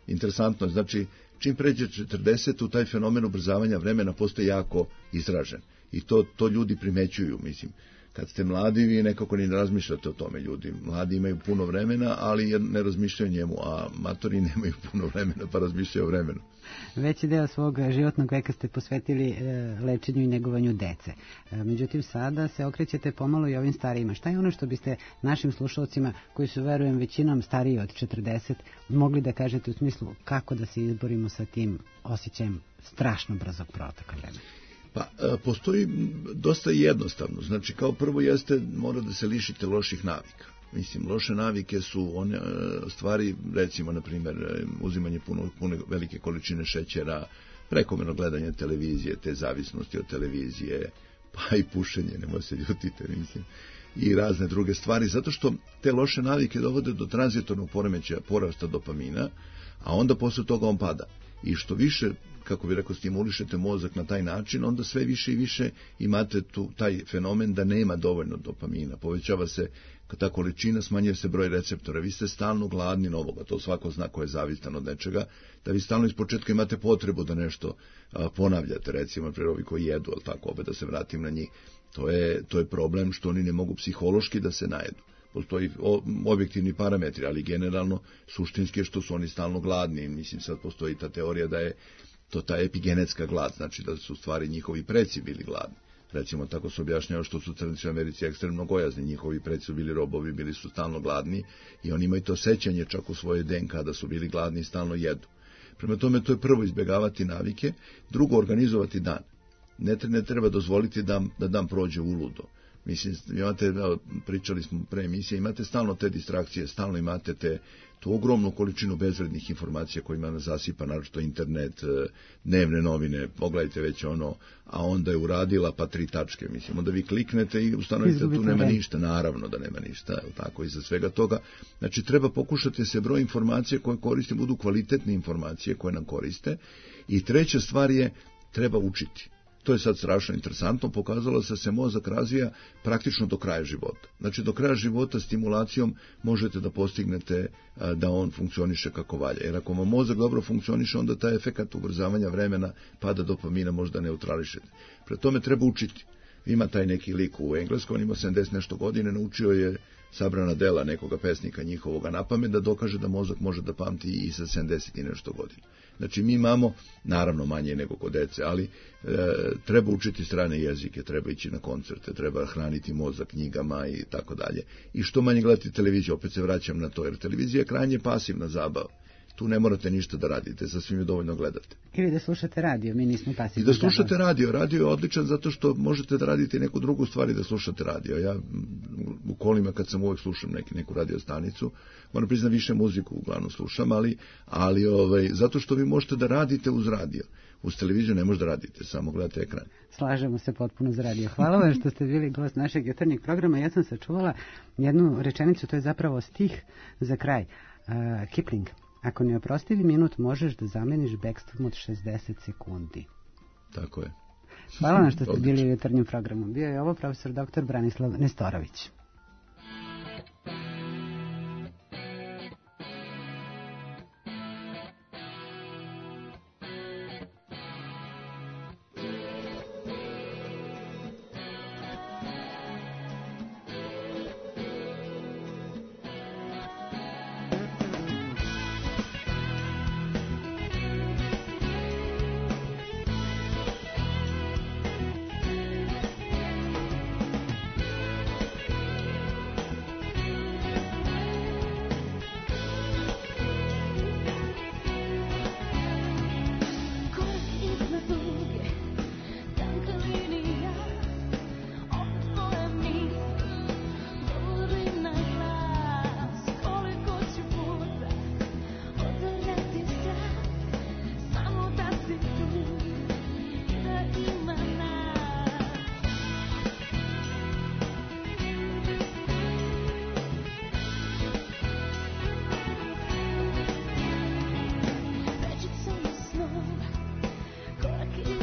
interesantno, znači čim pređe 40, taj fenomen ubrzavanja vremena postaje jako izražen. I to ljudi primećuju, mislim. Kad ste mladi, vi nekako ni ne razmišljate o tome, ljudi. Mladi imaju puno vremena, ali ne razmišljaju o njemu, a matori nemaju puno vremena, pa razmišljaju o vremenu. Veći deo svog životnog veka ste posvetili lečenju i negovanju dece. Međutim, sada se okrećete pomalo i ovim starijima. Šta je ono što biste našim slušalcima, koji su, verujem, većinom stariji od 40, mogli da kažete u smislu kako da se izborimo sa tim osjećajem strašno brzog protoka vremena? Pa, postoji dosta jednostavno. Znači, kao prvo mora da se lišite loših navika. Mislim, loše navike su one stvari, recimo, na primjer, uzimanje puno velike količine šećera, prekomjerno gledanje televizije, te zavisnosti od televizije, pa i pušenje, nemoj se ljutite, mislim, i razne druge stvari, zato što te loše navike dovode do tranzitornog poremećaja, porasta dopamina, a onda posle toga on pada. I što više, kako bi rekao, stimulišete mozak na taj način, onda sve više i više imate taj fenomen da nema dovoljno dopamina. Povećava se ta količina, smanjuje se broj receptora. Vi ste stalno gladni novoga, to svako zna ko je zavistan od nečega, da vi stalno iz početka imate potrebu da nešto ponavljate, recimo, ovi koji jedu, ali tako, opet da se vratim na njih. To je problem što oni ne mogu psihološki da se najedu. Postoji objektivni parametri, ali generalno suštinski je što su oni stalno gladni. Mislim, sad postoji ta teorija da je to ta epigenetska glad, znači da su stvari njihovi preci bili gladni. Recimo, tako se objašnjava što su crnci u Americi ekstremno gojazni, njihovi preci su bili robovi, bili su stalno gladni i oni imaju to sećanje čak u svoje DNK da su bili gladni i stalno jedu. Prema tome, to je prvo izbjegavati navike, drugo organizovati dan. Ne treba dozvoliti da dan prođe uludo. Mislim, pričali smo pre emisije, imate stalno te distrakcije, stalno imate tu ogromnu količinu bezvrednih informacija kojima nas zasipa, naročito internet, dnevne novine, pogledajte već a onda je uradila pa 3 tačke, mislim, onda vi kliknete i ustanovite da tu nema ništa, naravno da nema ništa, tako iza svega toga. Znači, treba pokušati se broj informacija koje koriste budu kvalitetne informacije koje nam koriste. I treća stvar je, treba učiti. To je sad strašno interesantno, pokazalo se mozak razvija praktično do kraja života. Znači, do kraja života stimulacijom možete da postignete da on funkcioniše kako valja. Jer ako vam mozak dobro funkcioniše, onda taj efekat ubrzavanja vremena, pada dopamina, možda neutrališete. Pre tome treba učiti. Ima taj neki lik u Engleskom, on ima 70 nešto godine, naučio je sabrana dela nekoga pesnika njihovoga napamet da dokaže da mozak može da pamti i sa 70 i nešto godina. Znači, mi imamo, naravno manje nego kod dece, ali treba učiti strane jezike, treba ići na koncerte, treba hraniti mozak knjigama i tako dalje. I što manje gledati televiziju, opet se vraćam na to, jer televizija je krajnje pasivna zabava. Tu ne morate ništa da radite, sasvim je dovoljno gledate. Ili da slušate radio, mi nismo pasivni. I da slušate radio. Radio je odličan zato što možete da radite neku drugu stvar i da slušate radio. Ja u kolima kad sam uvek slušam neku radio stanicu, moram priznati više muziku uglavnom slušam, ali zato što vi možete da radite uz radio. Uz televiziju ne možete da radite, samo gledate ekran. Slažemo se potpuno za radio. Hvala vam što ste bili gost našeg jutarnjeg programa. Ja sam sačuvala jednu rečenicu, to je zapravo stih za kraj. Kipling. Ako neoprostivi minut možeš da zameniš bekstvom od 60 sekundi. Tako je. Hvala vam što ste bili u jutarnjem programu. Bio je ovo profesor dr. Branislav Nestorović. Korak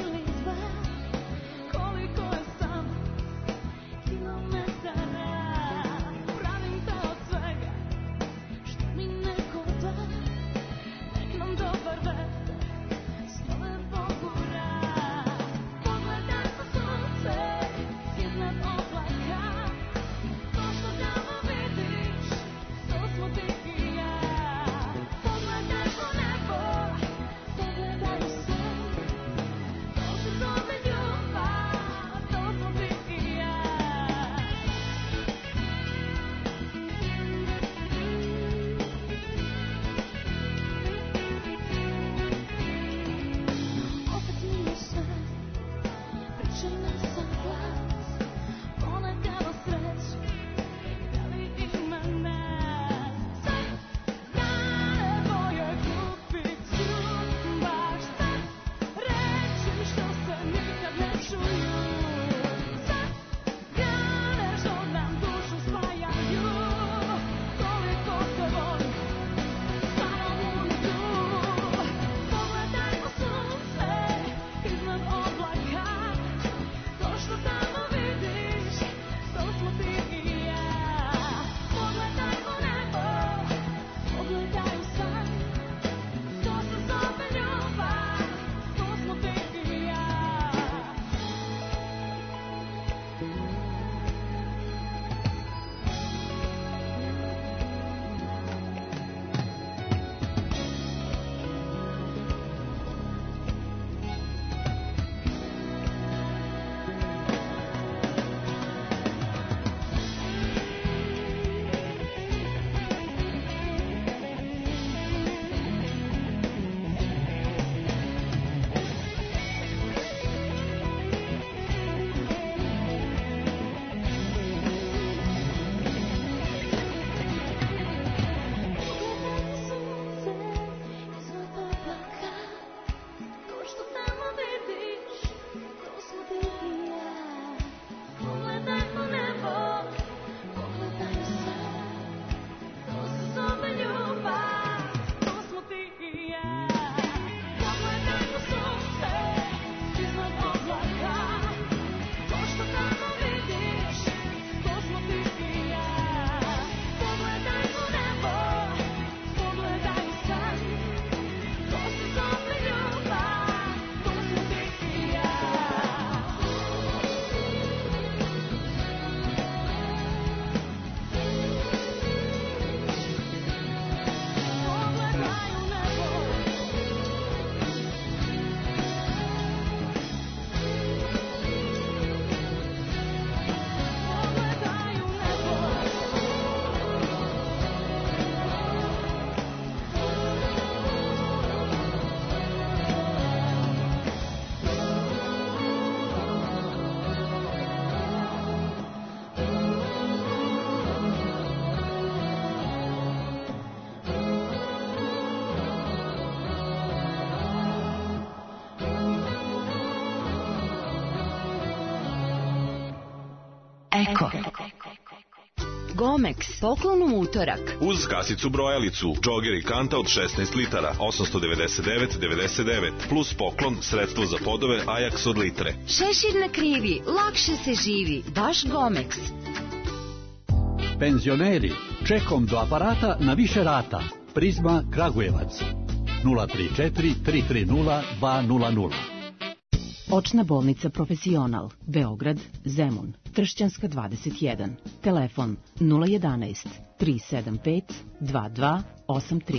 Eko. Gomex, poklon u utorak. Uz kasicu brojalicu, džoger i kanta od 16 litara, 899,99, plus poklon, sredstvo za podove Ajax od litre. Šešir na krivi, lakše se živi, baš Gomex. Penzioneri, čekom do aparata na više rata. Prizma Kragujevac, 034 330 200. Očna bolnica Profesional, Beograd, Zemun, Tršćanska 21, telefon 011 375 2283.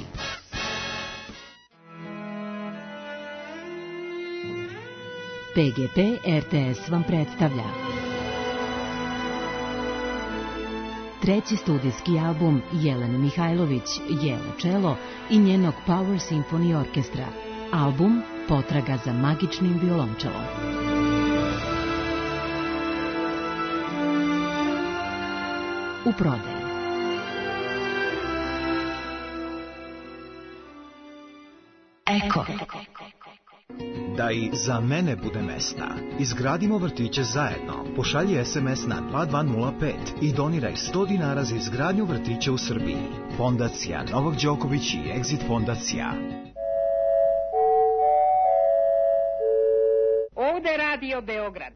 PGP RTS vam predstavlja treći studijski album Jelene Mihajlović, Jelo čelo i njenog Power Symphony Orkestra. Album Potraga za magičnim violončelom. U prodaji. Eko. Da i za mene bude mesta. Izgradimo vrtiće zajedno. Pošalji SMS na 2205 i doniraj 100 dinara za izgradnju vrtića u Srbiji. Fondacija Novak Đoković i Exit Fondacija. Ovde Radio Beograd.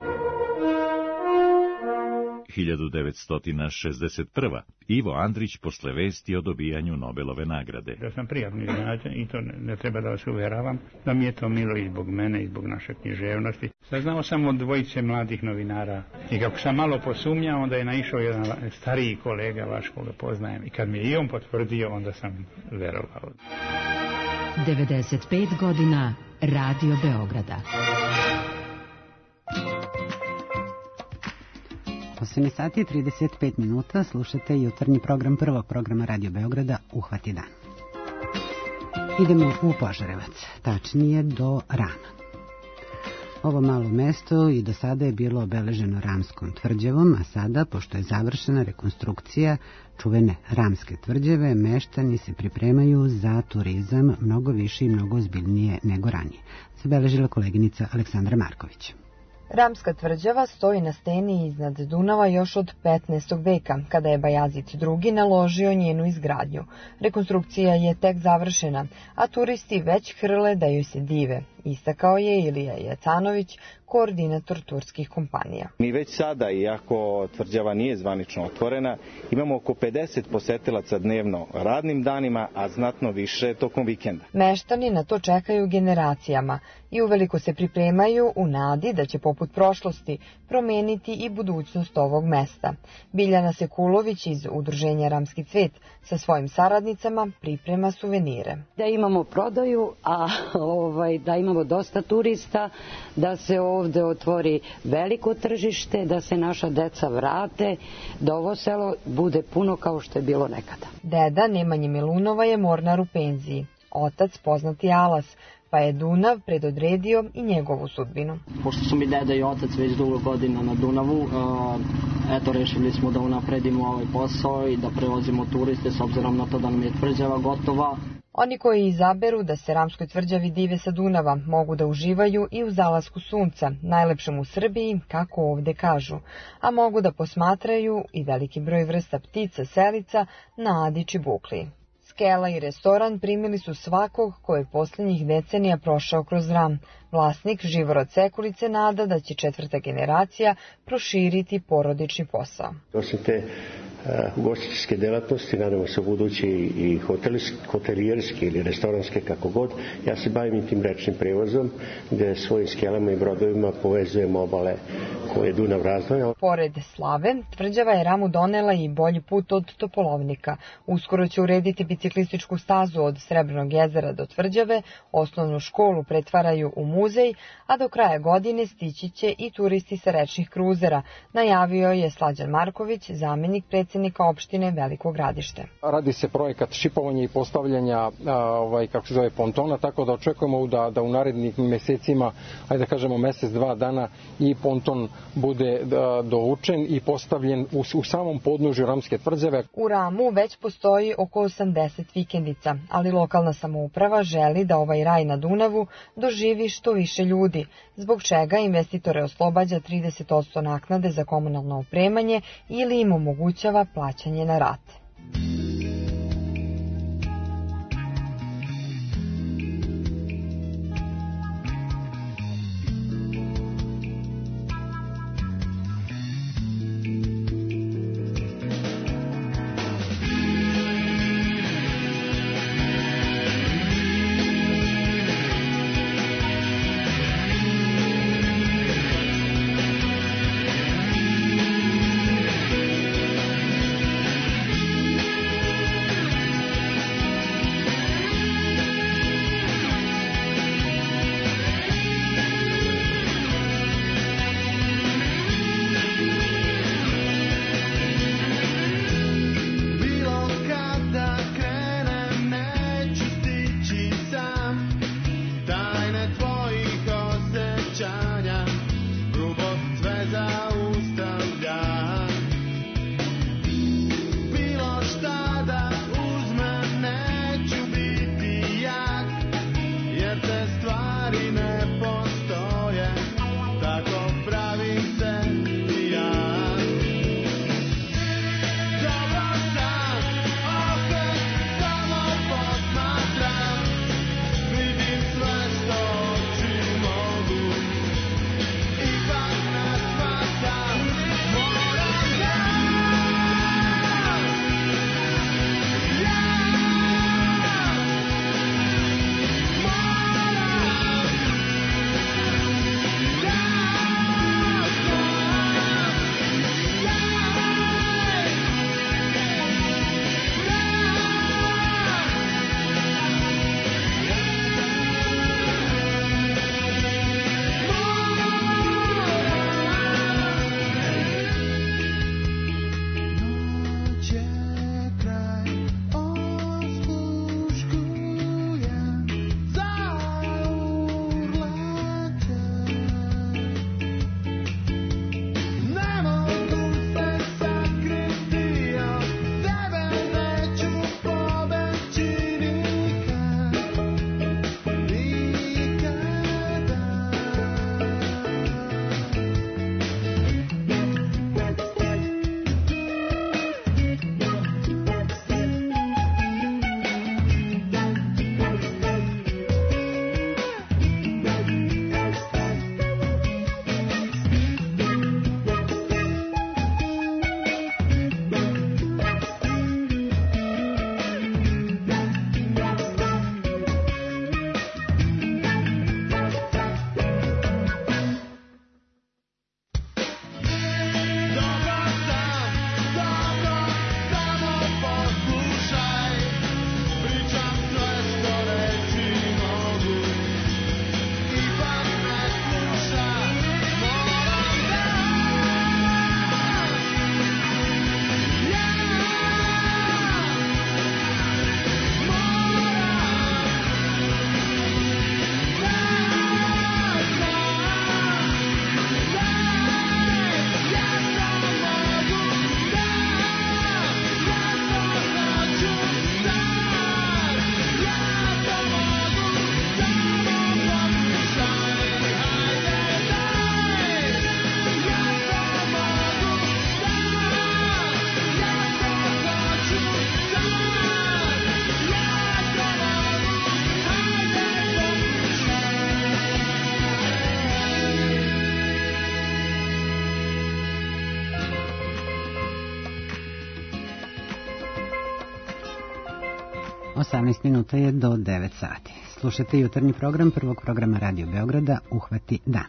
1961. Ivo Andrić posle vesti o dobijanju Nobelove nagrade. Da sam prijavno iznenađen i to ne treba da vas uveravam, da mi je to milo i zbog mene i zbog naše književnosti. Saznao sam od dvojice mladih novinara i kako sam malo posumnjao, onda je naišao jedan stariji kolega vaš koga poznajem i kad mi je i on potvrdio, onda sam verovao. 95 godina Radio Beograda. 18 sati i 35 minuta slušate jutarnji program prvog programa Radio Beograda Uhvati dan. Idemo u Požarevac, tačnije do Rama. Ovo malo mesto i do sada je bilo obeleženo Ramskom tvrđavom, a sada, pošto je završena rekonstrukcija čuvene Ramske tvrđave, meštani se pripremaju za turizam mnogo više i mnogo ozbiljnije nego ranije. Zabeležila koleginica Aleksandra Marković. Ramska tvrđava stoji na steni iznad Dunava još od 15. veka, kada je Bajazid II. Naložio njenu izgradnju. Rekonstrukcija je tek završena, a turisti već hrle da joj se dive, istakao je Ilija Jacanović, koordinator turskih kompanija. Mi već sada, iako tvrđava nije zvanično otvorena, imamo oko 50 posetilaca dnevno radnim danima, a znatno više tokom vikenda. Meštani na to čekaju generacijama i uveliko se pripremaju u nadi da će poput prošlosti promeniti i budućnost ovog mesta. Biljana Sekulović iz Udruženja Ramski cvet sa svojim saradnicama priprema suvenire. Da imamo prodaju, a da imamo dosta turista, da se ovde otvori veliko tržište, da se naša deca vrate, da ovo selo bude puno kao što je bilo nekada. Deda Nemanje Milunova je mornar u penziji, otac poznati Alas, pa je Dunav predodredio i njegovu sudbinu. Pošto su mi deda i otac već dugo godina na Dunavu, rešili smo da unapredimo ovaj posao i da prevozimo turiste s obzirom na to da nam je tvrđava gotova. Oni koji izaberu da se Ramskoj tvrđavi dive sa Dunava mogu da uživaju i u zalasku sunca, najlepšem u Srbiji, kako ovde kažu, a mogu da posmatraju i veliki broj vrsta ptica selica na Adi Čibukliji. Skela i restoran primili su svakog ko je posljednjih decenija prošao kroz Ram. Vlasnik Živorad Sekulice nada da će četvrta generacija proširiti porodični posao. Osim te ugostiteljske delatnosti, nadamo se u budući i hotelijerske ili restoranske, kako god, ja se bavim i tim rečnim prevozom, gde svojim skelama i brodovima povezujem obale koje Dunav razdvaja. Pored slave, tvrđava je Ramu donela i bolji put od Topolovnika. Uskoro će urediti biciklističku stazu od Srebrnog jezera do tvrđave, osnovnu školu pretvaraju u muzej, a do kraja godine stići će i turisti sa rečnih kruzera, najavio je Slađan Marković, zamenik predsjednika opštine Veliko Gradište. Radi se projekat šipovanja i postavljanja pontona, tako da očekujemo da u narednih mesecima, ajde da kažemo mesec, dva dana, i ponton bude dovučen i postavljen u samom podnožju Ramske tvrđave. U Ramu već postoji oko 80 vikendica, ali lokalna samouprava želi da ovaj raj na Dunavu doživi što više ljudi, zbog čega investitore oslobađa 30% naknade za komunalno opremanje ili im omogućava plaćanje na rate. Minuta je do 9 sati. Slušajte jutarnji program prvog programa Radio Beograda Uhvati dan.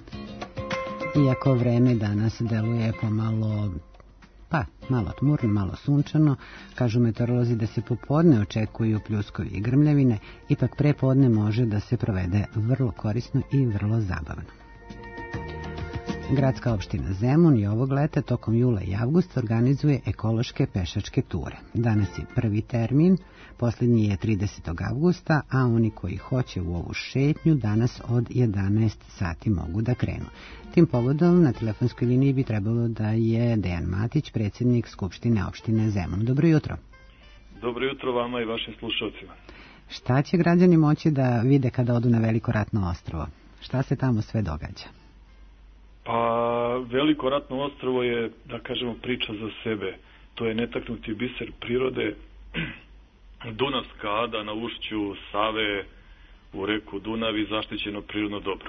Iako vreme danas deluje pomalo, malo tmurno, malo sunčano, kažu meteorolozi da se popodne očekuju pljuskovi i grmljavine, ipak prepodne može da se provede vrlo korisno i vrlo zabavno. Gradska opština Zemun i ovog leta tokom jula i avgusta organizuje ekološke pešačke ture. Danas je prvi termin, posljednji je 30. avgusta, a oni koji hoće u ovu šetnju danas od 11 sati mogu da krenu. Tim povodom na telefonskoj liniji bi trebalo da je Dejan Matić, predsjednik Skupštine opštine Zemun. Dobro jutro. Dobro jutro vama i vašim slušalcima. Šta će građani moći da vide kada odu na Veliko ratno ostrvo? Šta se tamo sve događa? Pa, Veliko ratno ostrvo je, da kažemo, priča za sebe. To je netaknuti biser prirode, Dunavska ada na ušću Save u reku Dunav i zaštićeno prirodno dobro.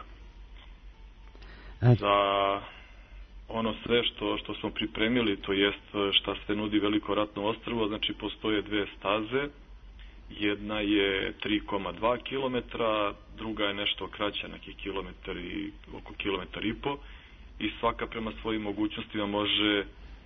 Za ono sve što smo pripremili, to jest šta se nudi Veliko ratno ostrvo, znači postoje dve staze. Jedna je 3,2 km, druga je nešto kraća, neki kilometar i oko kilometar i po, i svaka prema svojim mogućnostima može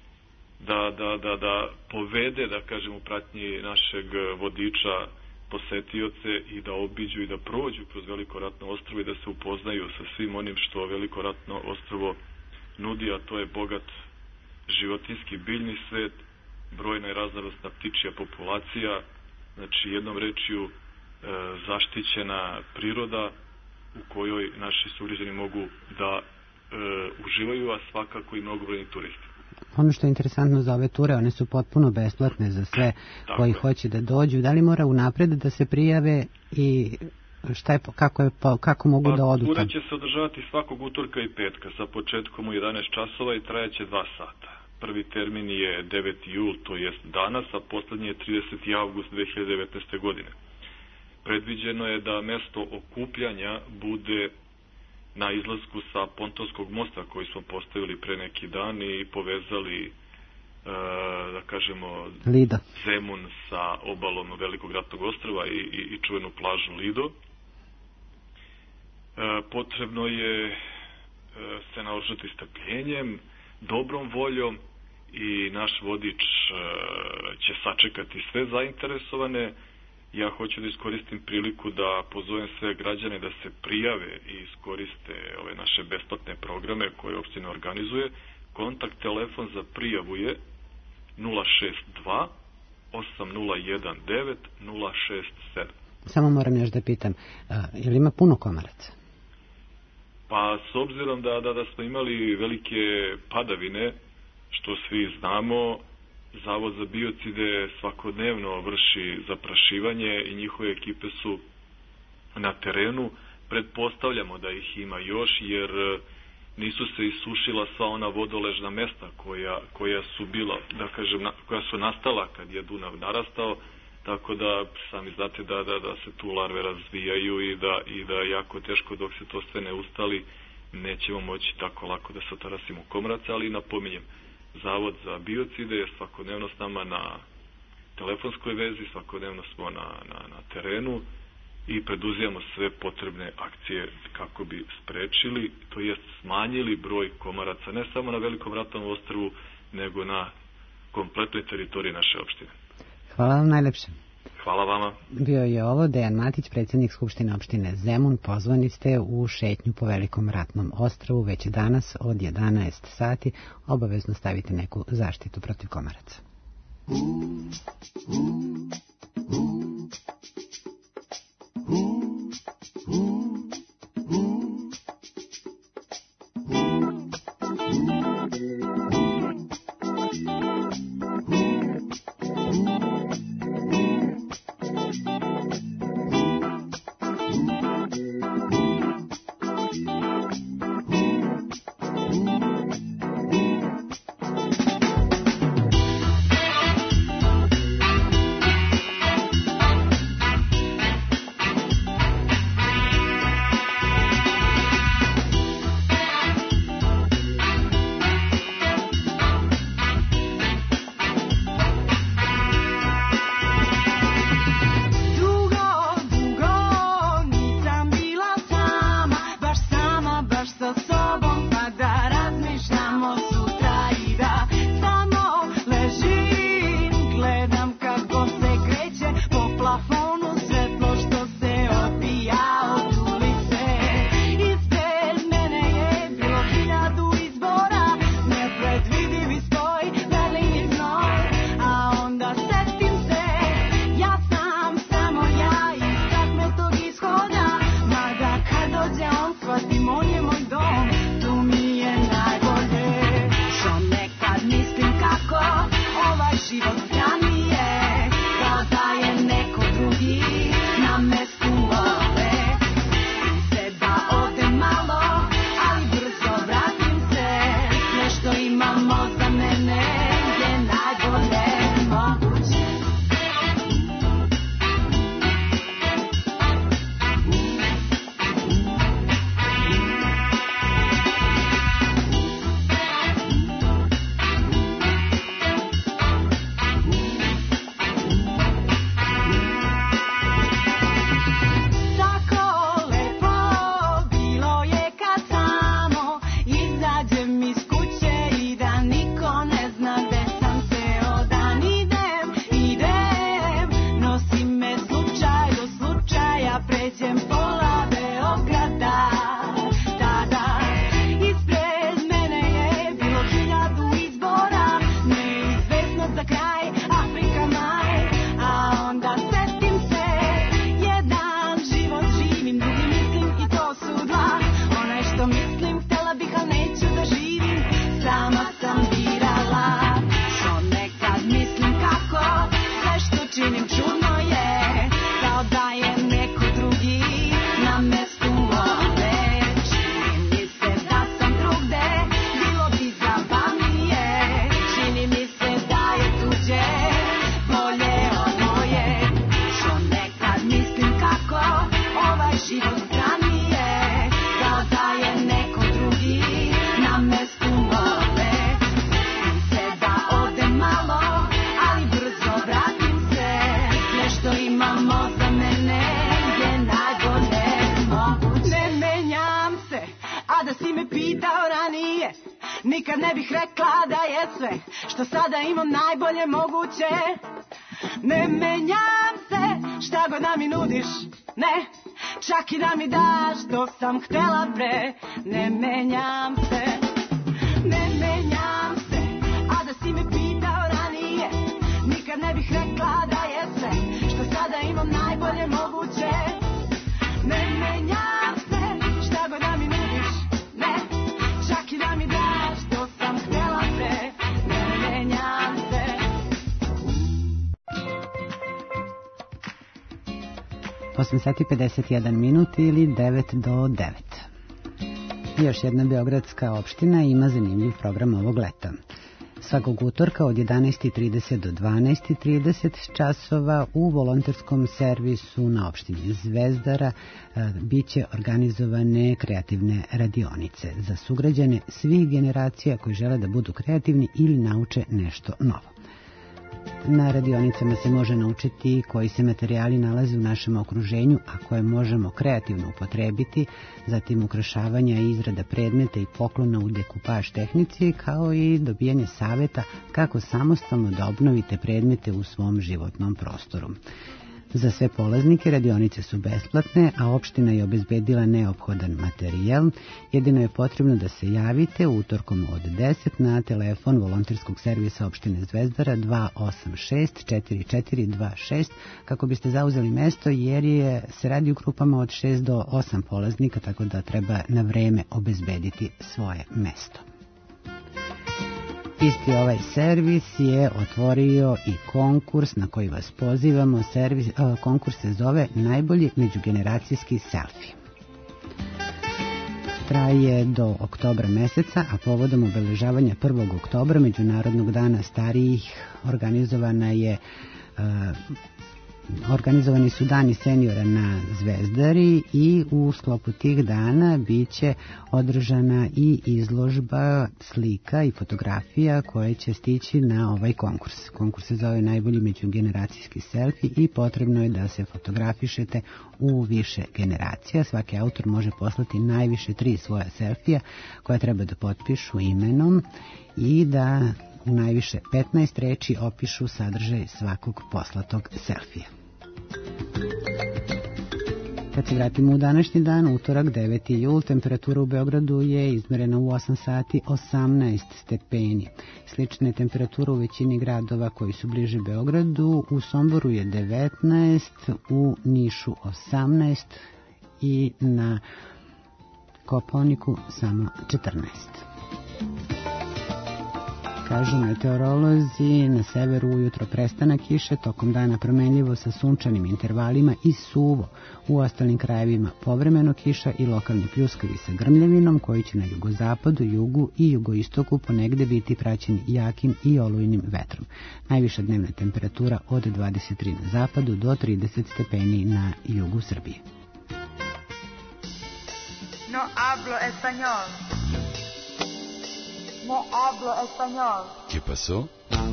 da povede, da kažem, u pratnji našeg vodiča posetioce i da obiđu i da prođu kroz Veliko ratno ostrvo i da se upoznaju sa svim onim što Veliko ratno ostrvo nudi, a to je bogat životinjski biljni svet, brojna i raznovrsna ptičja populacija, znači jednom rečju zaštićena priroda u kojoj naši sugrađani mogu da uživaju, a svakako i mnogobrojni turisti. Ono što je interesantno za ove ture, one su potpuno besplatne za sve koji hoće da dođu. Da li mora unapred da se prijave i kako mogu da odu? Tura će se održavati svakog utorka i petka sa početkom u 11 časova i trajaće 2 sata. Prvi termin je 9. jul, to jest danas, a poslednji je 30. avgust 2019. godine. Predviđeno je da mesto okupljanja bude na izlasku sa pontonskog mosta koji smo postavili pre neki dan i povezali, da kažemo, Lido. Zemun sa obalom Velikog ratnog ostrva i čuvenu plažu Lido. Potrebno je se naoružati strpljenjem, dobrom voljom i naš vodič će sačekati sve zainteresovane. Ja hoću da iskoristim priliku da pozovem sve građane da se prijave i iskoriste ove naše besplatne programe koje opština organizuje. Kontakt telefon za prijavu je 062 8019 067. Samo moram još da pitam, je li ima puno komaraca? Pa s obzirom da smo imali velike padavine, što svi znamo, Zavod za biocide svakodnevno vrši zaprašivanje i njihove ekipe su na terenu. Pretpostavljamo da ih ima još, jer nisu se isušila sva ona vodoležna mesta koja su bila, da kažem, koja su nastala kad je Dunav narastao, tako da sami znate da se tu larve razvijaju i da jako teško dok se to sve ne ustali nećemo moći tako lako da se otarasimo komaraca, ali napominjem, Zavod za biocide je svakodnevno s nama na telefonskoj vezi, svakodnevno smo na terenu i preduzimamo sve potrebne akcije kako bi sprečili, to jest smanjili broj komaraca, ne samo na Velikom ratnom ostrvu, nego na kompletnoj teritoriji naše opštine. Hvala vam najlepše. Hvala vama. Bio je ovo Dejan Matić, predsjednik Skupštine opštine Zemun. Pozvani ste u šetnju po Velikom ratnom ostrvu već danas od 11 sati. Obavezno stavite neku zaštitu protiv komaraca. si me pitao ranije, nikad ne bih rekla da je sve što sada imam najbolje moguće. Ne menjam se, šta god da mi nudiš, ne, čak i da mi daš što sam htela pre. Ne menjam se, ne menjam se, a da si me pitao ranije, nikad ne bih rekla da je sve što sada imam najbolje moguće. Ne menjam se, šta god da mi nudiš, ne, čak i da mi daš što sam htela pre. Ne menjam se. 8 sati 51 minut ili 9 do 9. Još jedna beogradska opština ima zanimljiv program ovog leta. Svakog utorka od 11.30 do 12.30 časova u volonterskom servisu na opštini Zvezdara biće organizovane kreativne radionice za sugrađane svih generacija koji žele da budu kreativni ili nauče nešto novo. Na radionicama se može naučiti koji se materijali nalaze u našem okruženju, a koje možemo kreativno upotrebiti, zatim ukrašavanja i izrada predmeta i poklona u dekupaž tehnici, kao i dobijanje saveta kako samostalno da obnovite predmete u svom životnom prostoru. Za sve polaznike radionice su besplatne, a opština je obezbedila neophodan materijal. Jedino je potrebno da se javite utorkom od 10 na telefon volonterskog servisa opštine Zvezdara 286-4426 kako biste zauzeli mesto, jer se radi u grupama od 6 do 8 polaznika, tako da treba na vreme obezbediti svoje mesto. Isti ovaj servis je otvorio i konkurs na koji vas pozivamo. Konkurs se zove Najbolji međugeneracijski selfie. Traje do oktobra meseca, a povodom obeležavanja 1. oktobra, Međunarodnog dana starijih, organizovani su dani seniora na Zvezdari i u sklopu tih dana biće održana i izložba slika i fotografija koje će stići na ovaj konkurs. Konkurs se zove Najbolji međugeneracijski selfie i potrebno je da se fotografišete u više generacija. Svaki autor može poslati najviše 3 svoja selfija koja treba da potpišu imenom i da u najviše 15 reči opišu sadržaj svakog poslatog selfija. Kad se vratimo u današnji dan, utorak 9. jul, temperatura u Beogradu je izmerena u 8 sati 18 stepeni. Slična je temperatura u većini gradova koji su bliže Beogradu. U Somboru je 19, u Nišu 18 i na Kopaoniku samo 14. Kažu meteorolozi, na severu ujutro prestana kiše, tokom dana promenljivo sa sunčanim intervalima i suvo. U ostalim krajevima povremeno kiša i lokalni pljuskavi sa grmljavinom koji će na jugozapadu, jugu i jugoistoku ponegde biti praćeni jakim i olujnim vetrom. Najviša dnevna temperatura od 23 na zapadu do 30 stepeni na jugu Srbije. No hablo español. No hablo español. ¿Qué pasó?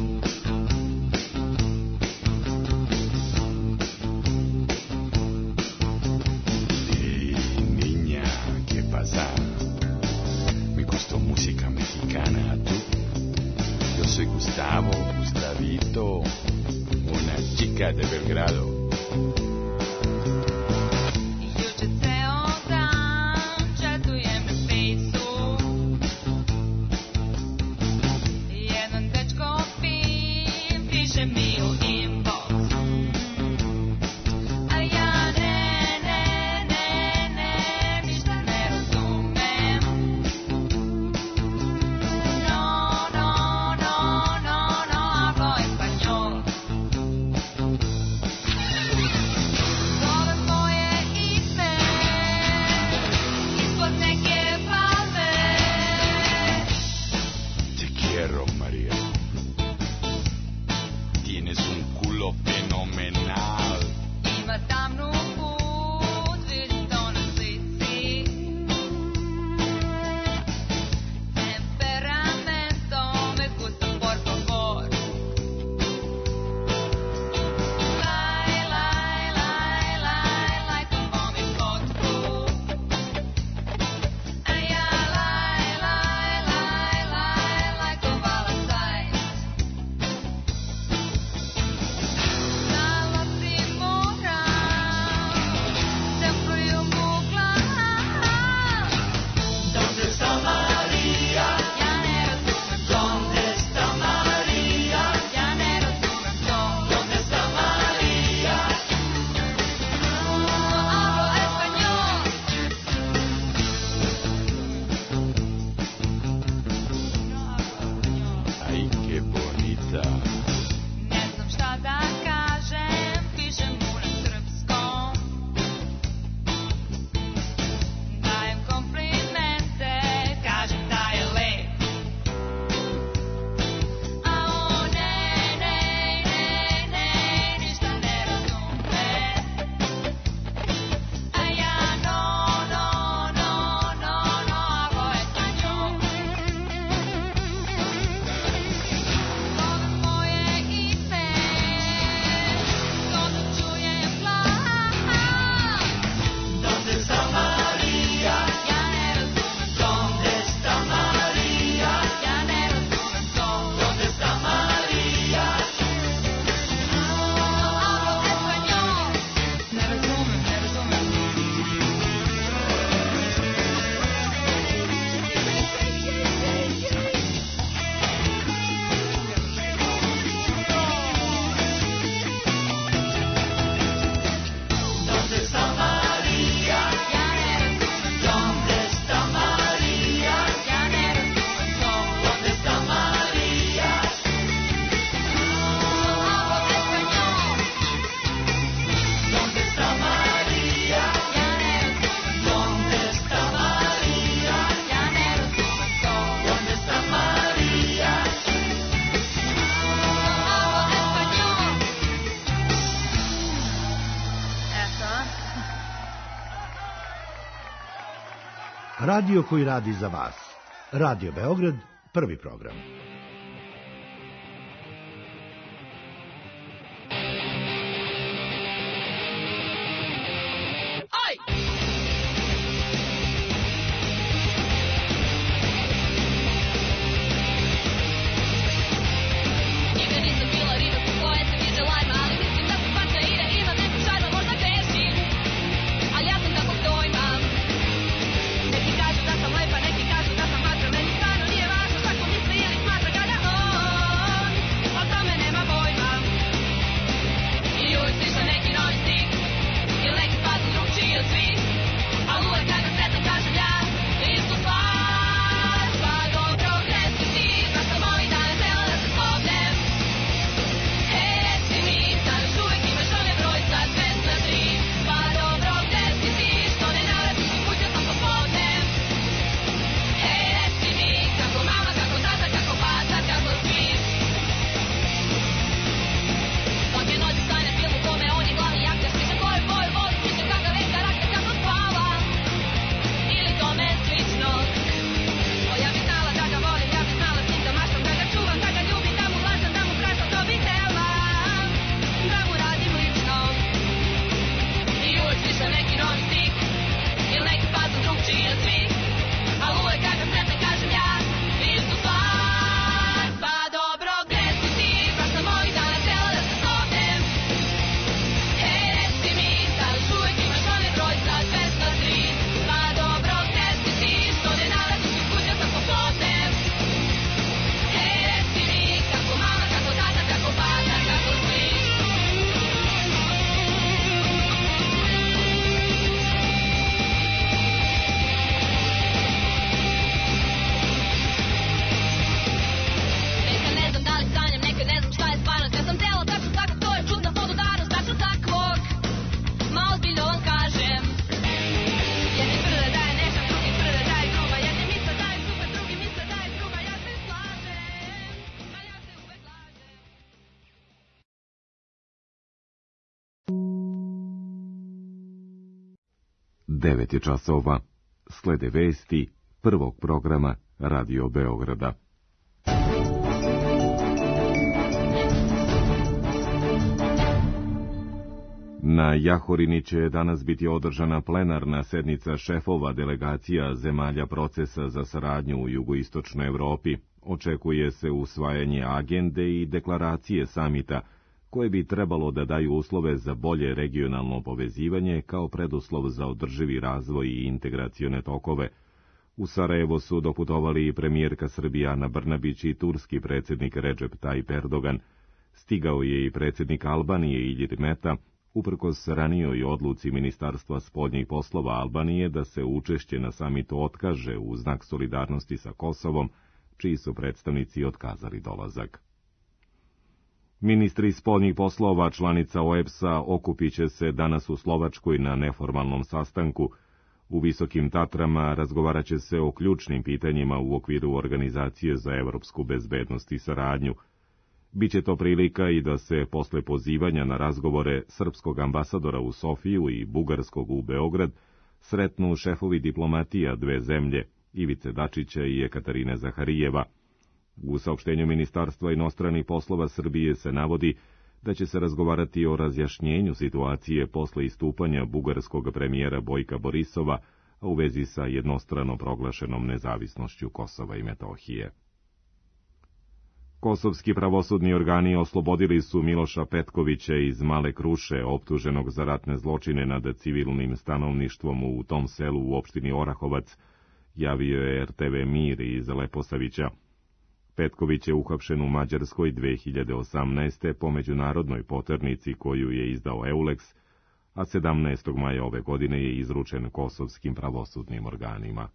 Hey, niña, ¿qué pasa? Me gustó música mexicana, ¿tú? Yo soy Gustavo, Gustavito, una chica de Belgrado. Radio koji radi za vas. Radio Beograd, prvi program. Devet je časova. Slede vesti prvog programa Radio Beograda. Na Jahorini će danas biti održana plenarna sednica šefova delegacija zemalja procesa za saradnju u jugoistočnoj Evropi. Očekuje se usvajanje agende i deklaracije samita, koje bi trebalo da daju uslove za bolje regionalno povezivanje kao preduslov za održivi razvoj i integracione tokove. U Sarajevo su doputovali i premijerka Srbije Ana Brnabić i turski predsjednik Recep Tayyip Erdogan. Stigao je i predsjednik Albanije Ilir Meta, uprkos ranijoj odluci Ministarstva spoljnih poslova Albanije da se učešće na samitu otkaže u znak solidarnosti sa Kosovom, čiji su predstavnici otkazali dolazak. Ministri spoljnih poslova članica OEBS-a okupit će se danas u Slovačkoj na neformalnom sastanku. U Visokim Tatrama razgovarat će se o ključnim pitanjima u okviru Organizacije za evropsku bezbednost i saradnju. Biće to prilika i da se posle pozivanja na razgovore srpskog ambasadora u Sofiju i bugarskog u Beograd sretnu šefovi diplomatija dve zemlje, Ivice Dačića i Ekaterine Zaharijeva. U saopštenju Ministarstva inostranih poslova Srbije se navodi da će se razgovarati o razjašnjenju situacije posle istupanja bugarskog premijera Bojka Borisova, a u vezi sa jednostrano proglašenom nezavisnošću Kosova i Metohije. Kosovski pravosudni organi oslobodili su Miloša Petkovića iz Male Kruše, optuženog za ratne zločine nad civilnim stanovništvom u tom selu u opštini Orahovac, javio je RTV Mir iz Leposavića. Petković je uhapšen u Mađarskoj 2018. po međunarodnoj poternici koju je izdao EULEX, a 17. maja ove godine je izručen kosovskim pravosudnim organima.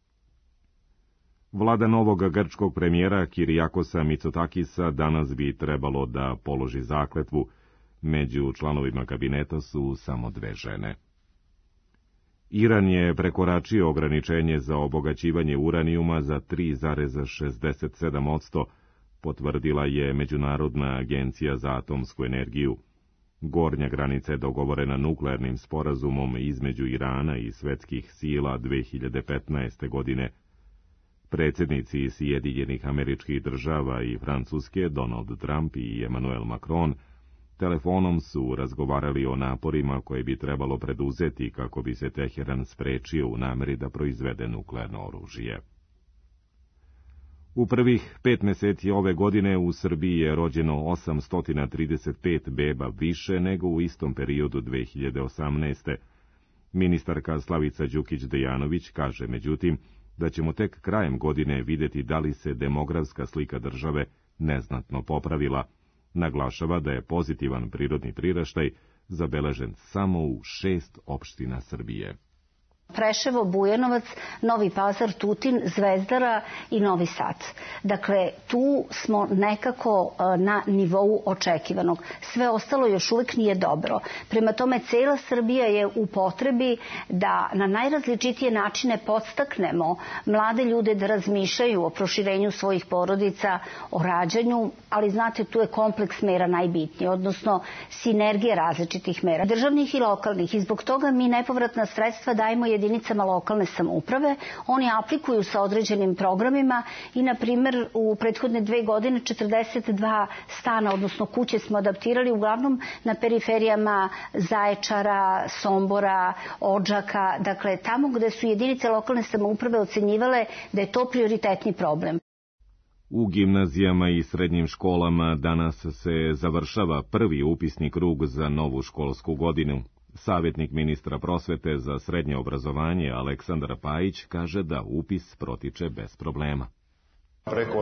Vlada novog grčkog premijera Kirijakosa Mitsotakisa danas bi trebalo da položi zakletvu. Među članovima kabineta su samo dve žene. Iran je prekoračio ograničenje za obogaćivanje uranijuma za 3,67%, potvrdila je Međunarodna agencija za atomsku energiju. Gornja granica je dogovorena nuklearnim sporazumom između Irana i svetskih sila 2015. godine. Predsjednici Sjedinjenih Američkih Država i Francuske, Donald Trump i Emmanuel Macron, telefonom su razgovarali o naporima koje bi trebalo preduzeti kako bi se Teheran sprečio u nameri da proizvede nuklearno oružje. U prvih 5 meseci ove godine u Srbiji je rođeno 835 beba više nego u istom periodu 2018. Ministarka Slavica Đukić-Dejanović kaže, međutim, da ćemo tek krajem godine vidjeti da li se demografska slika države neznatno popravila. Naglašava da je pozitivan prirodni priraštaj zabeležen samo u 6 opština Srbije. Preševo, Bujanovac, Novi Pazar, Tutin, Zvezdara i Novi Sad. Dakle, tu smo nekako na nivou očekivanog. Sve ostalo još uvijek nije dobro. Prema tome, cela Srbija je u potrebi da na najrazličitije načine podstaknemo mlade ljude da razmišljaju o proširenju svojih porodica, o rađanju, ali znate, tu je kompleks mera najbitniji, odnosno sinergija različitih mera, državnih i lokalnih. I zbog toga mi nepovratna sredstva dajemo jedinicama lokalne samouprave. Oni aplikuju sa određenim programima i, na primjer, u prethodne 2 godine 42 stana, odnosno kuće smo adaptirali uglavnom na periferijama Zaječara, Sombora, Odžaka, dakle tamo gde su jedinice lokalne samouprave ocenjivale da je to prioritetni problem. U gimnazijama i srednjim školama danas se završava prvi upisni krug za novu školsku godinu. Savjetnik ministra prosvete za srednje obrazovanje Aleksandar Pajić kaže da upis protiče bez problema. Preko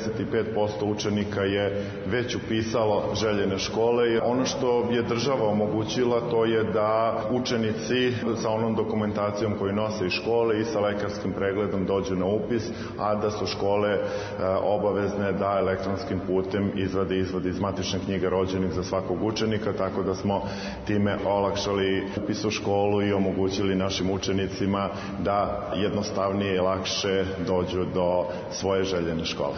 85% učenika je već upisalo željene škole. Ono što je država omogućila, to je da učenici sa onom dokumentacijom koju nose iz škole i sa lekarskim pregledom dođu na upis, a da su škole obavezne da elektronskim putem izvade izvod iz matične knjige rođenih za svakog učenika, tako da smo time olakšali upis u školu i omogućili našim učenicima da jednostavnije i lakše dođu do svoje željene škole.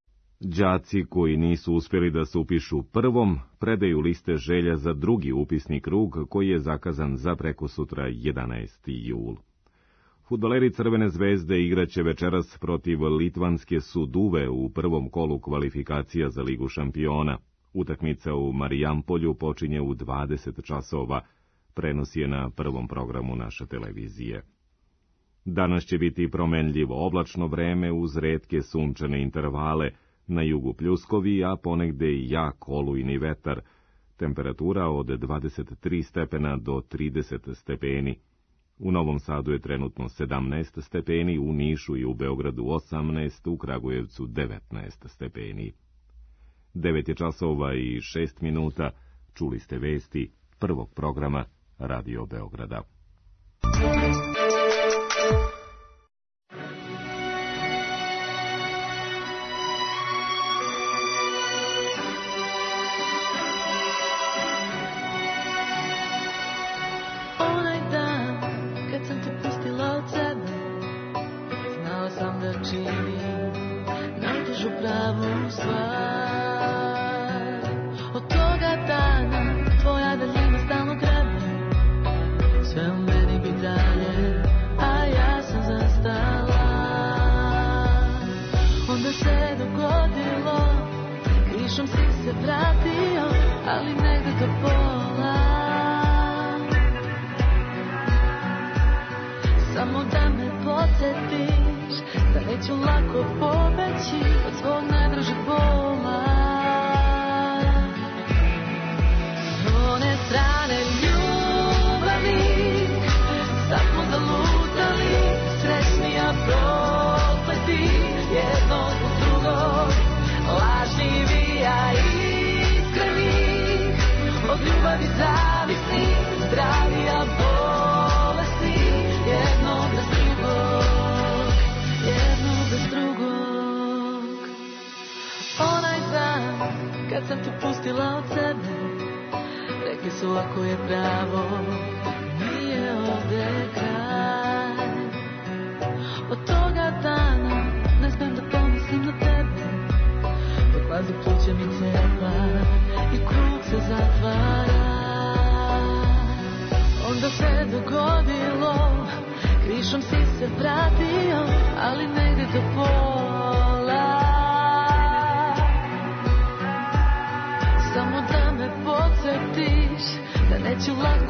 Đaci koji nisu uspjeli da se upišu prvom, predaju liste želja za drugi upisni krug koji je zakazan za prekosutra 11. jul. Fudbaleri Crvene zvezde igraće večeras protiv litvanske Suduve u prvom kolu kvalifikacija za Ligu šampiona. Utakmica u Marijampolju počinje u 20 časova, prenos je na prvom programu naše televizije. Danas će biti promenljivo oblačno vreme uz retke sunčane intervale, na jugu pljuskovi, a ponegde i jak olujni vetar. Temperatura od 23 stepena do 30 stepeni. U Novom Sadu je trenutno 17 stepeni, u Nišu i u Beogradu 18, u Kragujevcu 19 stepeni. 9 je časova i 6 minuta, čuli ste vesti prvog programa Radio Beograda. Pluća mi cepa i krug se zatvara.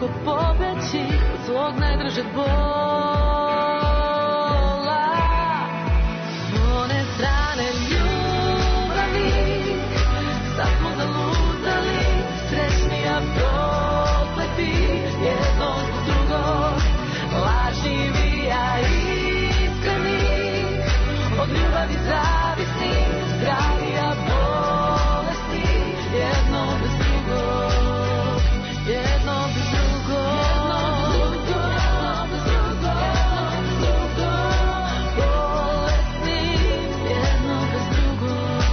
teško pobeći od svog najdražeg bola. S one strane ljubavi sad smo zalutali, srećni a prokleti, jedno zbog drugog, lažnivi a iskreni, od ljubavi zavisni, zdravi a bolesni, jedno bez drugog, jedno bez drugog, jedno bez drugog, bolesni, jedno bez drugog.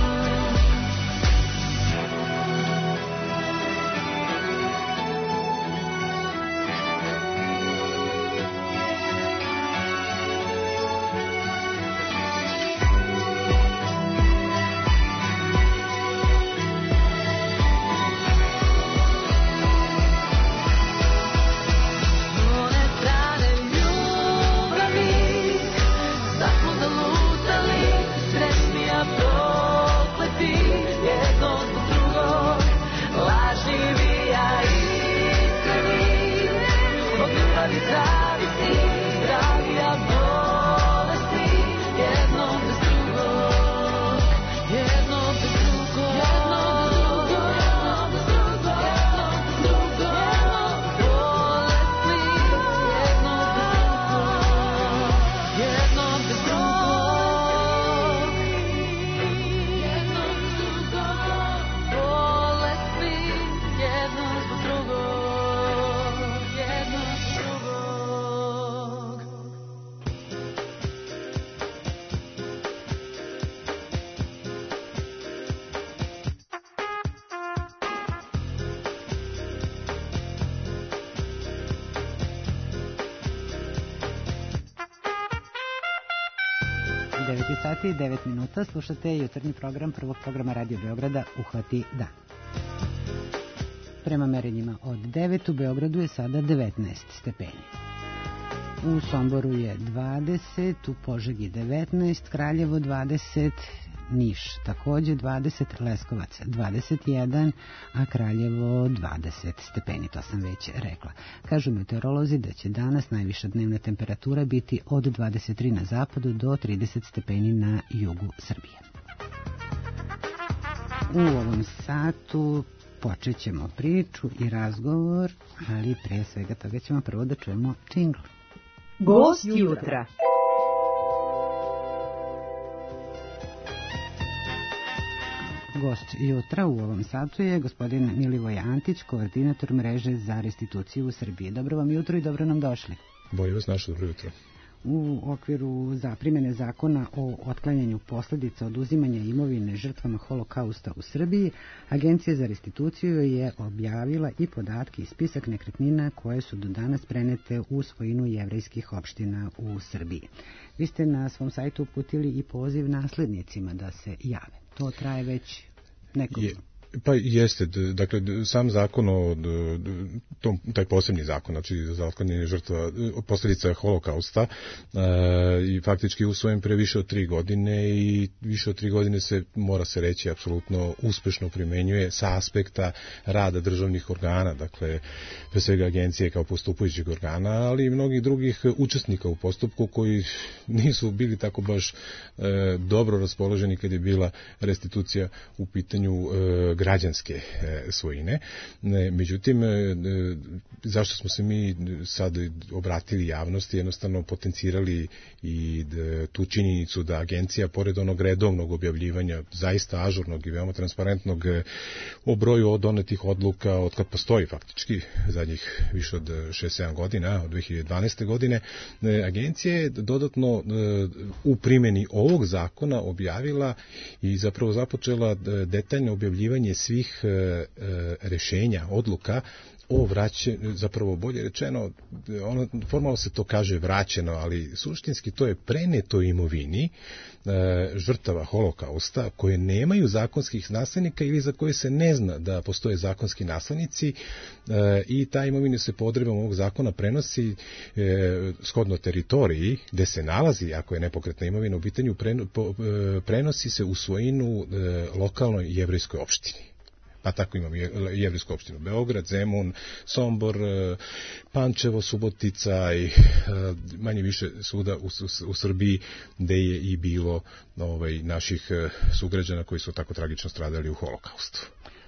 One strane ljubavi sad smo zalutali, srećni a prokleti, jedno zbog drugog, lažnivi a iskreni, od ljubavi zavisni, zdravi a bolesni, jedno bez drugog, jedno bez drugog, jedno bez drugog, jedno bez drugog, bolesni, jedno bez drugog, jedno bez drugog, jedno bez drugog, bolesni, jedno zbog drugog, jedno bez drugog. U 9 sati i 9 minuta slušate jutarnji program prvog programa Radio Beograda Uhvati dan. Prema merenjima od 9 u Beogradu je sada 19 stepeni. U Somboru je 20, u Požegi 19, Kraljevo 20, Niš takođe 20, Leskovac 21, a Kraljevo 20 stepeni, to sam već rekla. Kažu meteorolozi da će danas najviša dnevna temperatura biti od 23 na zapadu do 30 stepeni na jugu Srbije. U ovom satu počet ćemo priču i razgovor, ali pre svega toga ćemo prvo da čujemo džingl. Gost jutra. Gost jutra u ovom satu je gospodin Milivoj Antić, koordinator mreže za restituciju u Srbiji. Dobro vam jutro i dobro nam došli. Bolje vas našli, dobro jutro. U okviru primjene zakona o otklanjanju posledica oduzimanja imovine žrtvama holokausta u Srbiji, Agencija za restituciju je objavila i podatke i spisak nekretnina koje su do danas prenete u svojinu jevrejskih opština u Srbiji. Vi ste na svom sajtu uputili i poziv naslednicima da se jave. To traje već neko... Pa jeste, dakle sam zakon taj posebni zakon, znači za otklanjanje žrtva posljedica holokausta i faktički usvojen pre više od 3 godine i više od 3 godine se, mora se reći, apsolutno uspešno primenjuje sa aspekta rada državnih organa, dakle pre svega agencije kao postupajućeg organa, ali i mnogih drugih učesnika u postupku koji nisu bili tako baš dobro raspoloženi kad je bila restitucija u pitanju građanske svojine. Međutim, zašto smo se mi sad obratili javnosti, jednostavno potencirali i tu činjenicu da agencija, pored onog redovnog objavljivanja, zaista ažurnog i veoma transparentnog o broju donetih odluka od kad postoji faktički zadnjih više od 6-7 godina, od 2012. godine, agencija je dodatno u primjeni ovog zakona objavila i zapravo započela detaljno objavljivanje svih rešenja, odluka o vraćanju, zapravo bolje rečeno, formalno se to kaže vraćeno, ali suštinski to je preneto imovini žrtava holokausta koje nemaju zakonskih naslednika ili za koje se ne zna da postoje zakonski naslednici i ta imovina se po odredbama ovog zakona prenosi shodno teritoriji gde se nalazi, ako je nepokretna imovina u pitanju, prenosi se u svojinu lokalnoj jevrejskoj opštini. Pa tako imamo Jevrejsku opštinu Beograd, Zemun, Sombor, Pančevo, Subotica i manje više svuda u Srbiji gde je i bilo naših sugrađana koji su tako tragično stradali u holokaustu.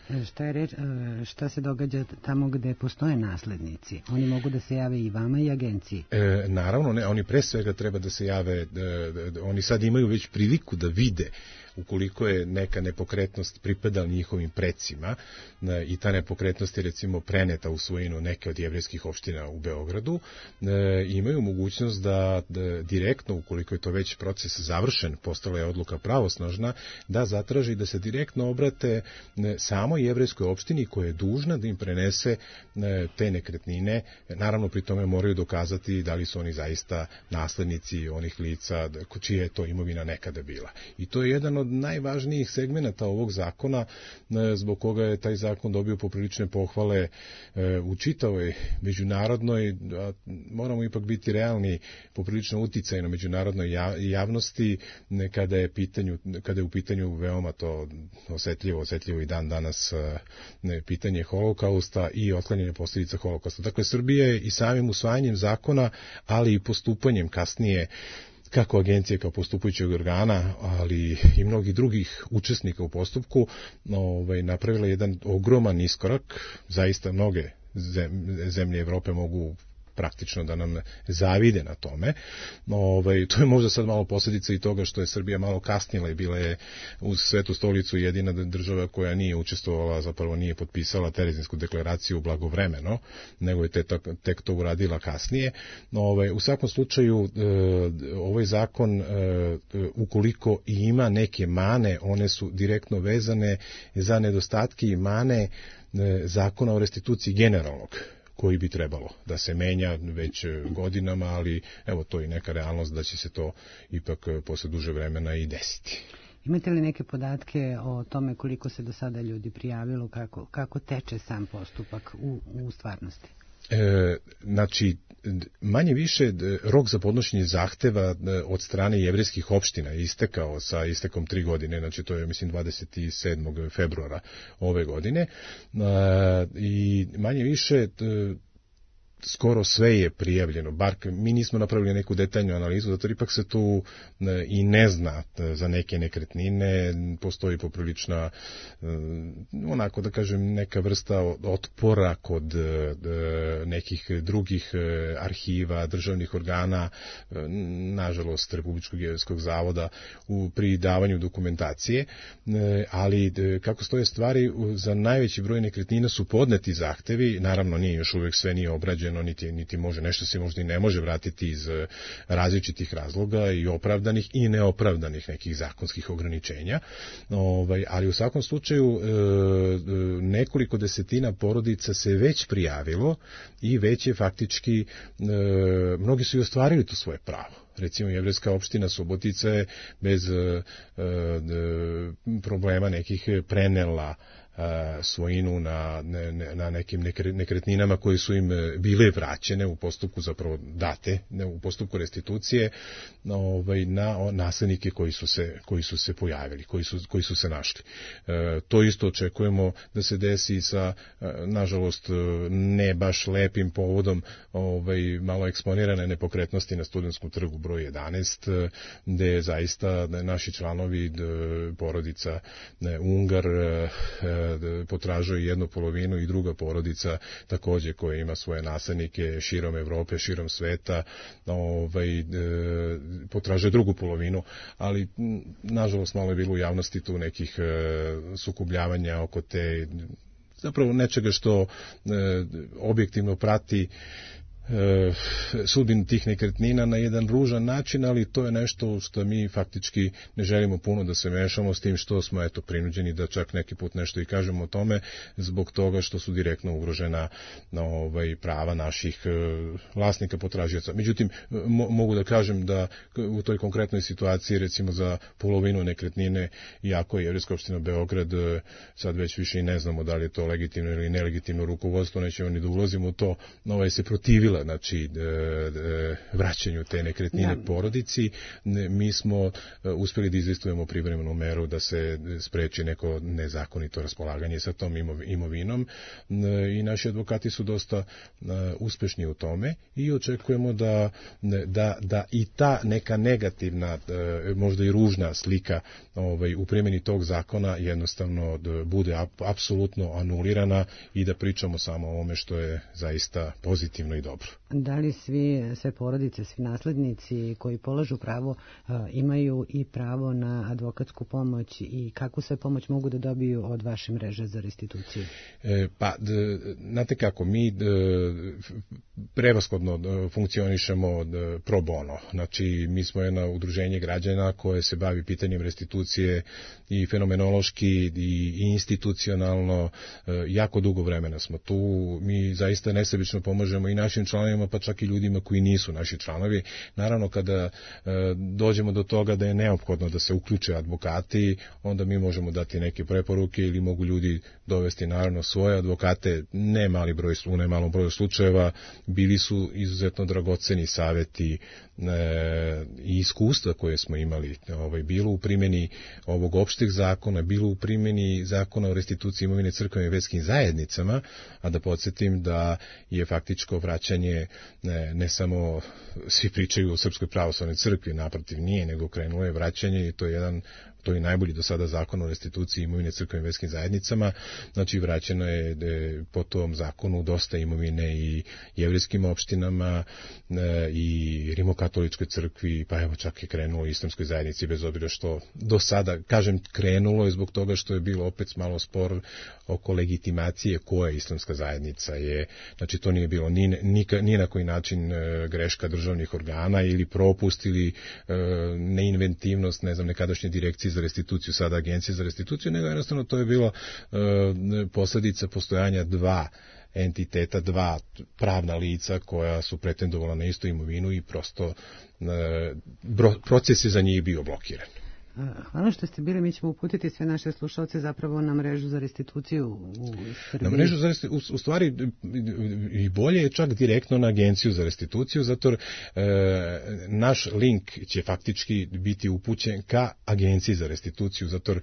Šta se događa tamo gde postoje naslednici? Oni mogu da se jave i vama i agenciji? Naravno, ne, oni pre svega treba da se jave, oni sad imaju već priliku da vide ukoliko je neka nepokretnost pripadala njihovim precima i ta nepokretnost je recimo preneta u svojinu neke od jevrejskih opština u Beogradu, imaju mogućnost da direktno, ukoliko je to već proces završen, postala je odluka pravosnažna, da zatraži da se direktno obrate samoj jevrejskoj opštini koja je dužna da im prenese te nekretnine. Naravno, pri tome moraju dokazati da li su oni zaista naslednici onih lica čija je to imovina nekada bila. I to je jedan od najvažnijih segmenata ovog zakona, zbog koga je taj zakon dobio poprilične pohvale u čitavoj međunarodnoj, moramo ipak biti realni, poprilično uticaj na međunarodnoj javnosti kada je u pitanju veoma to osetljivo i dan danas pitanje holokausta i otklanjanje posljedica holokausta. Dakle, Srbija je i samim usvajanjem zakona, ali i postupanjem kasnije kako agencije kao postupajućeg organa, ali i mnogih drugih učesnika u postupku, napravila jedan ogroman iskorak. Zaista mnoge zemlje Evrope mogu praktično da nam zavide na tome. To je možda sad malo posljedica i toga što je Srbija malo kasnila i bila je uz Svetu stolicu jedina država koja nije učestvovala, zapravo nije potpisala Terezinsku deklaraciju blagovremeno, nego je tek to uradila kasnije. U svakom slučaju, ovaj zakon, ukoliko i ima neke mane, one su direktno vezane za nedostatke i mane zakona o restituciji generalnog, koji bi trebalo da se menja već godinama, ali evo to je neka realnost da će se to ipak posle duže vremena i desiti. Imate li neke podatke o tome koliko se do sada ljudi prijavilo, kako teče sam postupak u stvarnosti? Znači, manje više rok za podnošenje zahteva od strane jevrejskih opština je istekao sa istekom 3 godine, znači to je mislim 27. februara ove godine i manje više skoro sve je prijavljeno, bar mi nismo napravili neku detaljnu analizu, zato ipak se tu i ne zna za neke nekretnine, postoji poprilična, onako da kažem, neka vrsta otpora kod nekih drugih arhiva, državnih organa, nažalost Republičkog jevrejskog zavoda pri davanju dokumentacije, ali kako stoje stvari, za najveći broj nekretnina su podneti zahtevi, naravno nije još uvek sve nije obrađeno, niti može, nešto se možda i ne može vratiti iz različitih razloga i opravdanih i neopravdanih nekih zakonskih ograničenja, ali u svakom slučaju nekoliko desetina porodica se već prijavilo i već je faktički, mnogi su i ostvarili to svoje pravo. Recimo, jevrejska opština Subotica je bez problema nekih prenela svojinu na nekim nekretninama koje su im bile vraćene u postupku, zapravo date u postupku restitucije, na naslednike koji su se pojavili, koji su se našli. To isto očekujemo da se desi sa, nažalost, ne baš lepim povodom malo eksponirane nepokretnosti na Studentskom trgu broj 11, gde zaista naši članovi porodica Ungar potražuje 1/2 i druga porodica takođe koja ima svoje naslednike širom Evrope, širom sveta, potražuje drugu polovinu, ali nažalost malo je bilo u javnosti tu nekih sukobljavanja oko te, zapravo nečega što objektivno prati sudbinu tih nekretnina na jedan ružan način, ali to je nešto što mi faktički ne želimo puno da se mešamo, s tim što smo prinuđeni da čak neki put nešto i kažemo o tome, zbog toga što su direktno ugrožena prava naših vlasnika potražioca. Međutim, mogu da kažem da u toj konkretnoj situaciji, recimo za polovinu nekretnine, iako je Jevrejska opština Beograd, sad već više i ne znamo da li je to legitimno ili nelegitimno rukovodstvo, nećemo ni da ulazimo u to, se protivila pristupila znači vraćanju te nekretnine porodici, mi smo uspjeli da izvestujemo privremenu meru da se spreči neko nezakonito raspolaganje sa tom imovinom i naši advokati su dosta uspešni u tome i očekujemo da i ta neka negativna, možda i ružna slika u primjeni tog zakona jednostavno bude apsolutno anulirana i da pričamo samo o ovome što je zaista pozitivno i dobro. Da li sve porodice, svi naslednici koji polažu pravo imaju i pravo na advokatsku pomoć i kakvu sve pomoć mogu da dobiju od vaše mreže za restituciju? Pa, znate kako, mi prevashodno funkcionišemo pro bono. Znači, mi smo jedno udruženje građana koje se bavi pitanjem restitucije i fenomenološki i institucionalno. Jako dugo vremena smo tu. Mi zaista nesebično pomažemo i našim članovima, pa čak i ljudima koji nisu naši članovi. Naravno, kada dođemo do toga da je neophodno da se uključe advokati, onda mi možemo dati neke preporuke ili mogu ljudi dovesti naravno svoje advokate. U nemalom broju slučajeva bili su izuzetno dragoceni saveti i iskustva koje smo imali, bilo u primjeni ovog opšteg zakona, bilo u primjeni zakona o restituciji imovine crkvenim i verskim zajednicama, a da podsjetim da je faktičko vraćanje ne samo svi pričaju o Srpskoj pravoslavnoj crkvi, naprotiv nije, nego krenulo je vraćanje i to je najbolji do sada zakon o restituciji imovine crkvenim i verskim zajednicama. Znači, vraćeno je po tom zakonu dosta imovine i jevrijskim opštinama i rimokatoličkoj crkvi, pa evo čak je krenulo i islamskoj zajednici, bez obzira što do sada, kažem, krenulo je zbog toga što je bilo opet malo spor oko legitimacije koja islamska zajednica je. Znači, to nije bilo ni na koji način greška državnih organa ili propust ili neinventivnost, nekadašnje direkcije za restituciju, sada agencije za restituciju, nego jednostavno to je bilo posljedica postojanja dva entiteta, dva pravna lica koja su pretendovala na istu imovinu i prosto proces je za njih bio blokiran. Hvala što ste bili, mi ćemo uputiti sve naše slušalce zapravo na mrežu za restituciju u Srbiji. Na mrežu za restituciju, u stvari i bolje je čak direktno na agenciju za restituciju, zato naš link će faktički biti upućen ka agenciji za restituciju, zato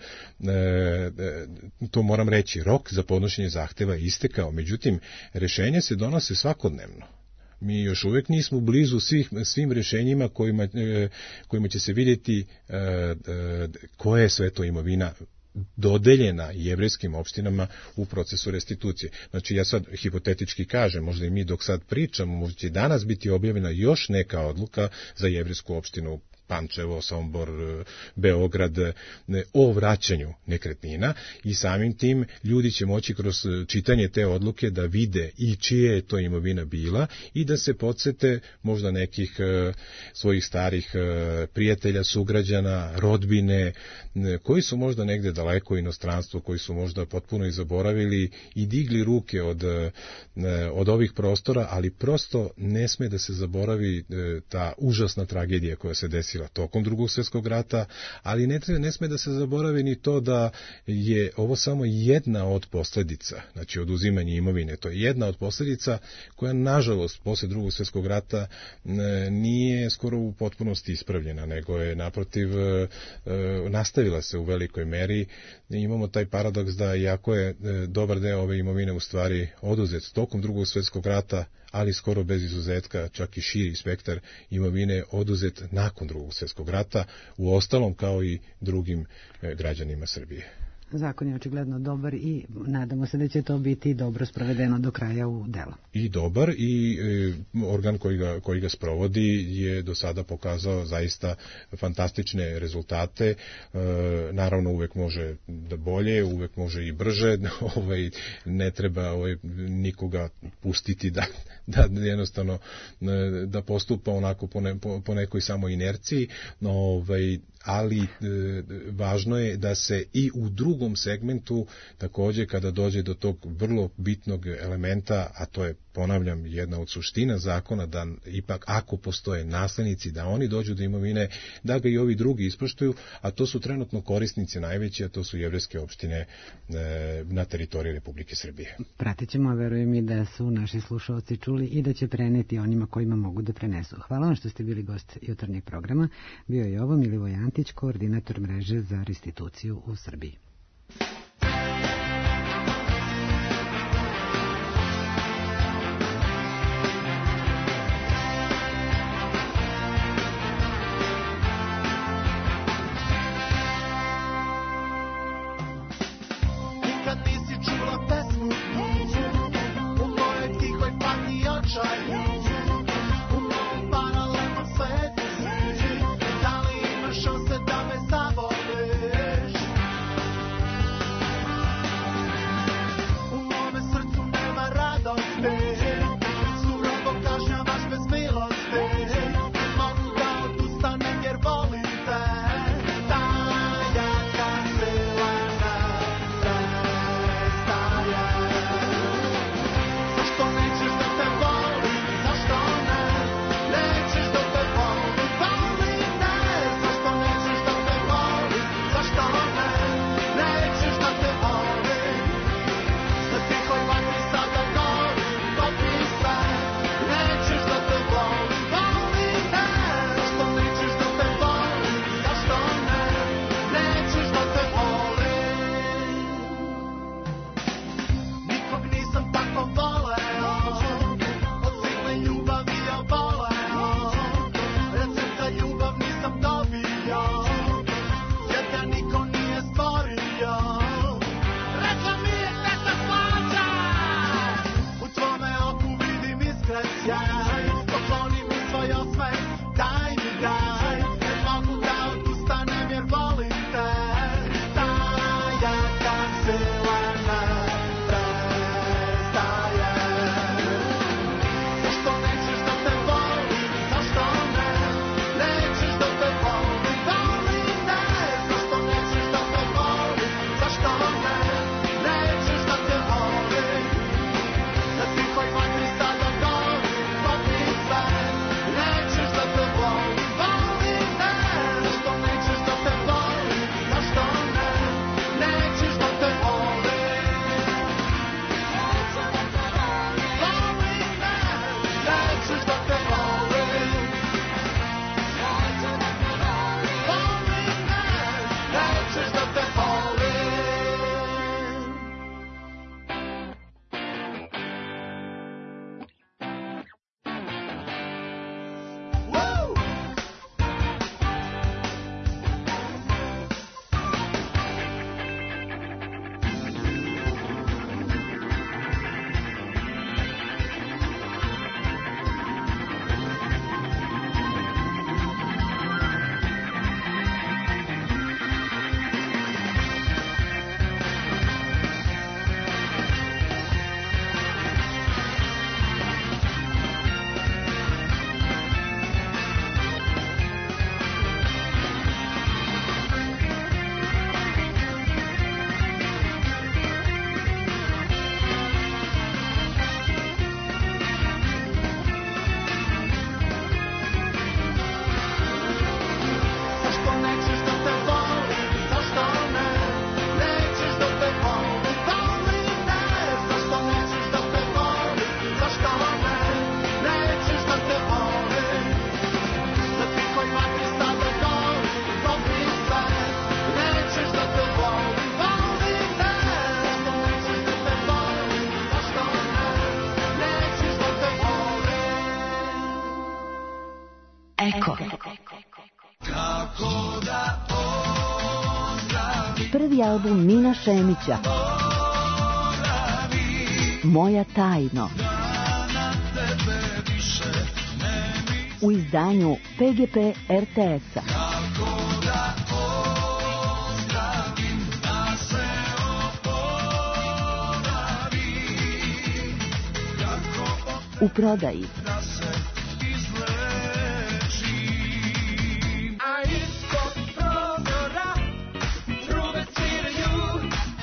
to moram reći, rok za podnošenje zahteva je istekao, međutim, rešenje se donose svakodnevno. Mi još uvijek nismo blizu svim rješenjima kojima će se vidjeti koja je sve to imovina dodeljena jevrejskim opštinama u procesu restitucije. Znači, ja sad hipotetički kažem, možda i mi dok sad pričamo, možda će danas biti objavljena još neka odluka za jevrejsku opštinu Pančevo, Sombor, Beograd o vraćanju nekretnina i samim tim ljudi će moći kroz čitanje te odluke da vide i čije je to imovina bila i da se podsete možda nekih svojih starih prijatelja, sugrađana, rodbine, koji su možda negde daleko u inostranstvu, koji su možda potpuno i zaboravili i digli ruke od ovih prostora, ali prosto ne sme da se zaboravi ta užasna tragedija koja se desila tokom Drugog svjetskog rata, ali ne sme da se zaboravi ni to da je ovo samo jedna od posljedica, znači oduzimanje imovine, to je jedna od posljedica koja nažalost posle Drugog svjetskog rata nije skoro u potpunosti ispravljena, nego je naprotiv nastavila se u velikoj meri. Imamo taj paradoks da iako je dobar deo ove imovine u stvari oduzet tokom Drugog svjetskog rata, ali skoro bez izuzetka, čak i širi spektar imovine oduzet nakon Drugog svjetskog rata, u ostalom kao i drugim građanima Srbije. Zakon je očigledno dobar i nadamo se da će to biti dobro sprovedeno do kraja u delo. I dobar i organ koji ga sprovodi je do sada pokazao zaista fantastične rezultate. Naravno uvek može da bolje, uvek može i brže, ne treba nikoga pustiti da jednostavno da postupa onako po nekoj samo inerciji, ali važno je da se i u drugom segmentu takođe kada dođe do tog vrlo bitnog elementa, a to je, ponavljam, jedna od suština zakona, da ipak ako postoje naslednici, da oni dođu do imovine, da ga i ovi drugi ispoštuju, a to su trenutno korisnici najveći, a to su jevrejske opštine na teritoriji Republike Srbije. Pratit ćemo, a verujem i da su naši slušalci čuli i da će preneti onima kojima mogu da prenesu. Hvala vam što ste bili gost jutarnjeg programa. Bio je ovo Milivoj Antić, koordinator mreže za restituciju u Srbiji. Eko. Prvi album Mina Šemića. Moja tajno. U izdanju PGP RTS-a. U prodaji. A ispod prodaji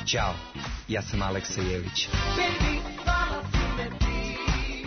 Ćao, ja sam Aleksa Jević. Baby, hvala si me ti.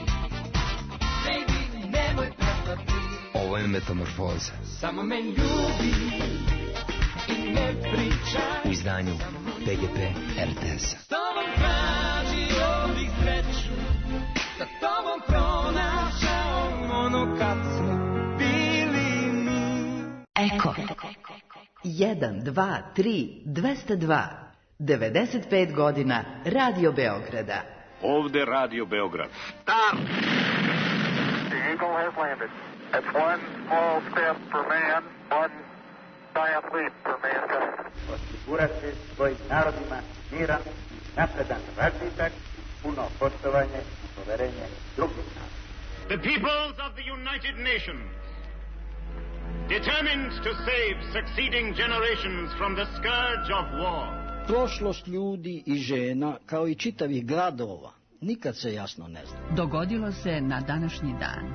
Baby, nemoj prestati. Ovo je Metamorfoza. Samo me ljubi i ne pričaj. U izdanju PGP RTS-a. S tobom tražio bih sreću, sa tobom pronašao ono kad smo bili mi. Eko. 1, 2, 3, 202. 95 godina Radio Beograda. Ovde Radio Beograd. Stop! The Eagle has landed. It's one small step for man, one giant leap for mankind. Osigurati svojim narodima miran, napredan razvitak, puno poštovanje i poverenje drugih naroda. The peoples of the United Nations, determined to save succeeding generations from the scourge of war. Prošlost ljudi i žena, kao i čitavih gradova, nikad se jasno ne zna. Dogodilo se na današnji dan.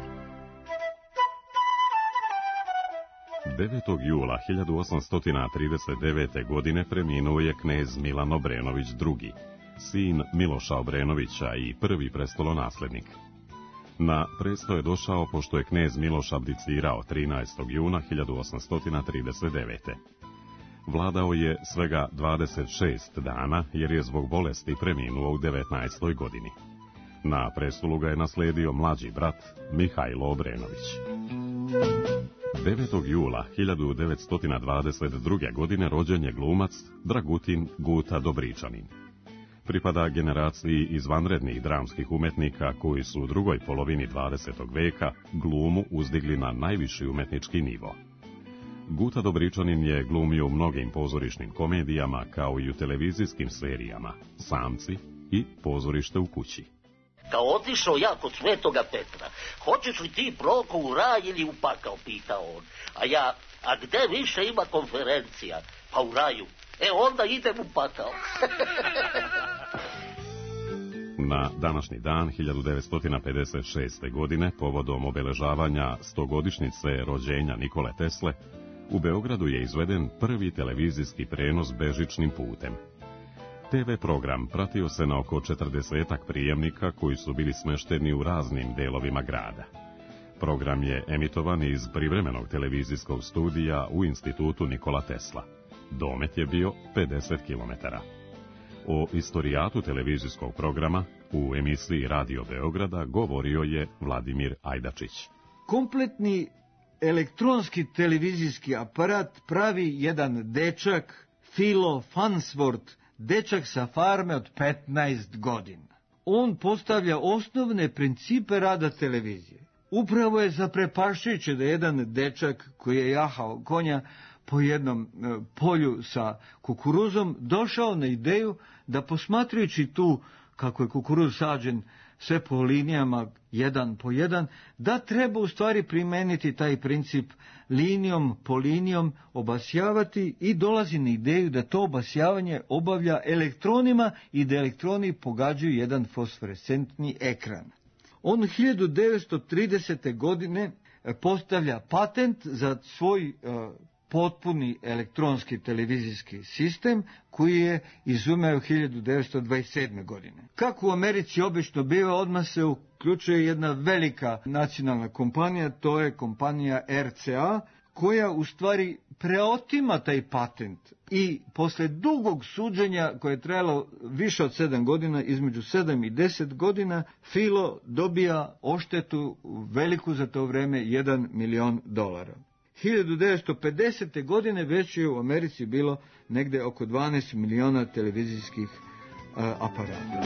9. jula 1839. godine preminuo je knez Milan Obrenović II, sin Miloša Obrenovića i prvi prestolonaslednik. Na presto je došao pošto je knez Miloš abdicirao 13. juna 1839. Vladao je svega 26 dana jer je zbog bolesti preminuo u 19. godini. Na prestolu ga je nasledio mlađi brat Mihajlo Obrenović. 9. jula 1922. godine rođen je glumac Dragutin Guta Dobričanin. Pripada generaciji izvanrednih dramskih umetnika koji su u drugoj polovini 20. veka glumu uzdigli na najviši umetnički nivo. Guta Dobričanin je glumio u mnogim pozorišnim komedijama kao i u televizijskim serijama Samci i Pozorište u kući. Kao otišao ja kod Svetoga Petra, hoćeš li ti proko u raj ili u pakao, pitao on. A ja, a gde više ima konferencija? Pa u raju. Onda idem u pakao. Na današnji dan 1956. godine, povodom obeležavanja 100-godišnjice rođenja Nikole Tesle, u Beogradu je izveden prvi televizijski prenos bežičnim putem. TV program pratio se na oko 40 prijemnika koji su bili smešteni u raznim delovima grada. Program je emitovan iz privremenog televizijskog studija u Institutu Nikola Tesla. Domet je bio 50 km. O istorijatu televizijskog programa u emisiji Radio Beograda govorio je Vladimir Ajdačić. Kompletni elektronski televizijski aparat pravi jedan dečak, Philo Farnsworth, dečak sa farme od 15 godina. On postavlja osnovne principe rada televizije. Upravo je zaprepašćujuće da jedan dečak koji je jahao konja po jednom polju sa kukuruzom došao na ideju da posmatrajući tu kako je kukuruz sađen sve po linijama jedan po jedan, da treba u stvari primeniti taj princip linijom po linijom obasjavati i dolazi na ideju da to obasjavanje obavlja elektronima i da elektroni pogađaju jedan fosforescentni ekran. On 1930. godine postavlja patent za svoj potpuni elektronski televizijski sistem koji je izumeo 1927. godine. Kako u Americi obično biva, odmah se uključuje jedna velika nacionalna kompanija, to je kompanija RCA, koja u stvari preotima taj patent i posle dugog suđenja koje je trajalo više od 7 godina, između 7 i 10 godina, Philo dobija odštetu veliku za to vreme $1 milion. 1950. godine već je u Americi bilo negde oko 12 miliona televizijskih aparata.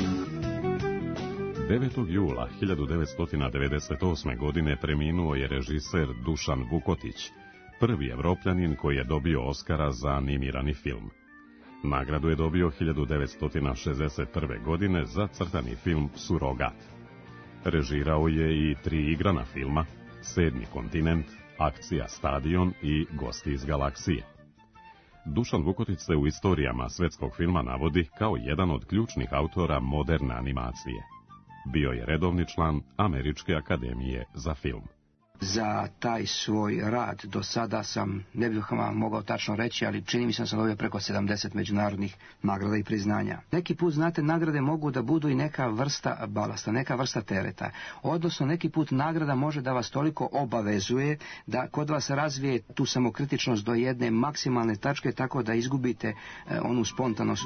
9. jula 1998. godine preminuo je režiser Dušan Vukotić, prvi Evropljanin koji je dobio Oskara za animirani film. Nagradu je dobio 1961. godine za crtani film Surogat. Režirao je i 3 igrana filma, 7. kontinent, Akcija Stadion i Gosti iz galaksije. Dušan Vukotić se u istorijama svetskog filma navodi kao jedan od ključnih autora moderne animacije. Bio je redovni član Američke akademije za film. Za taj svoj rad do sada sam, ne bih vam mogao tačno reći, ali čini mi se da sam dobio preko 70 međunarodnih nagrada i priznanja. Neki put, znate, nagrade mogu da budu i neka vrsta balasta, neka vrsta tereta. Odnosno, neki put nagrada može da vas toliko obavezuje da kod vas razvije tu samokritičnost do jedne maksimalne tačke, tako da izgubite onu spontanost.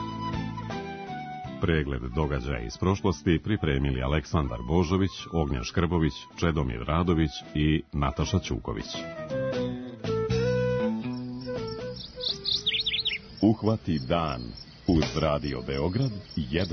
Pregled događaja iz prošlosti pripremili Aleksandar Božović, Ognjen Škrbović, Čedomir Radović i Nataša Ćuković. Uhvati dan uz Radio Beograd 1.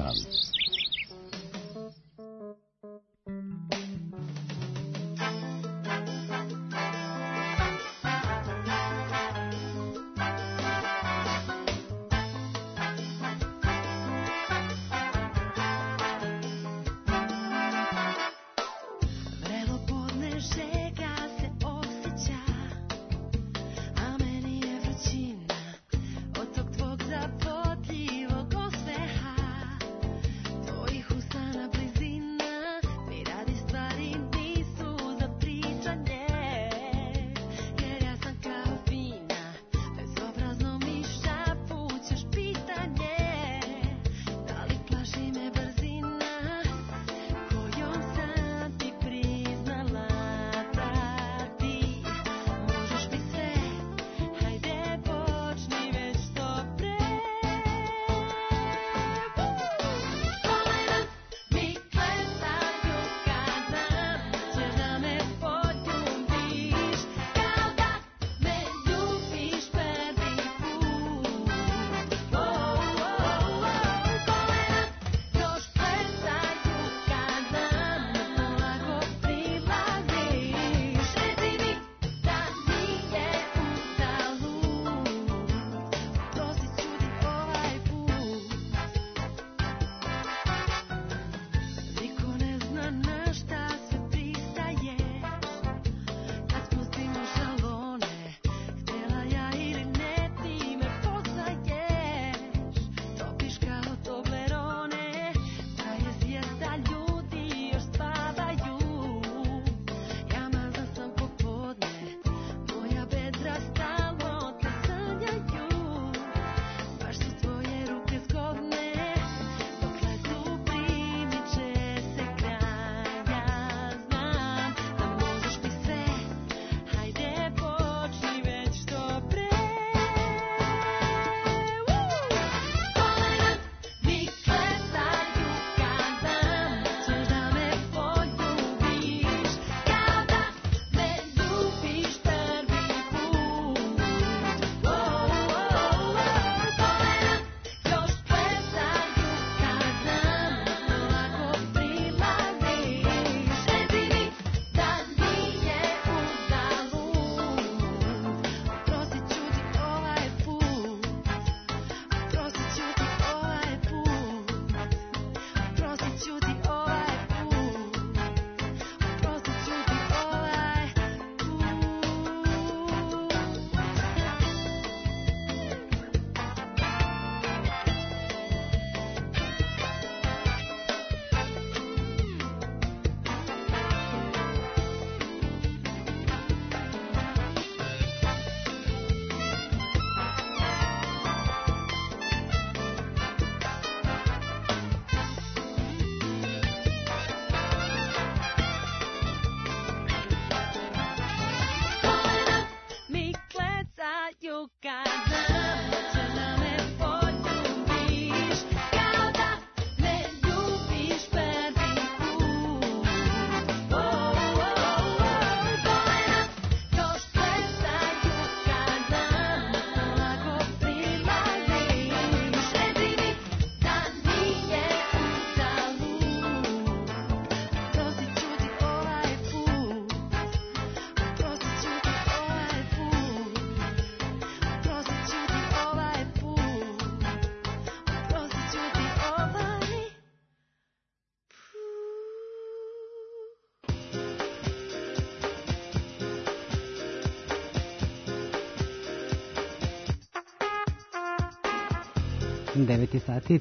Devet sati i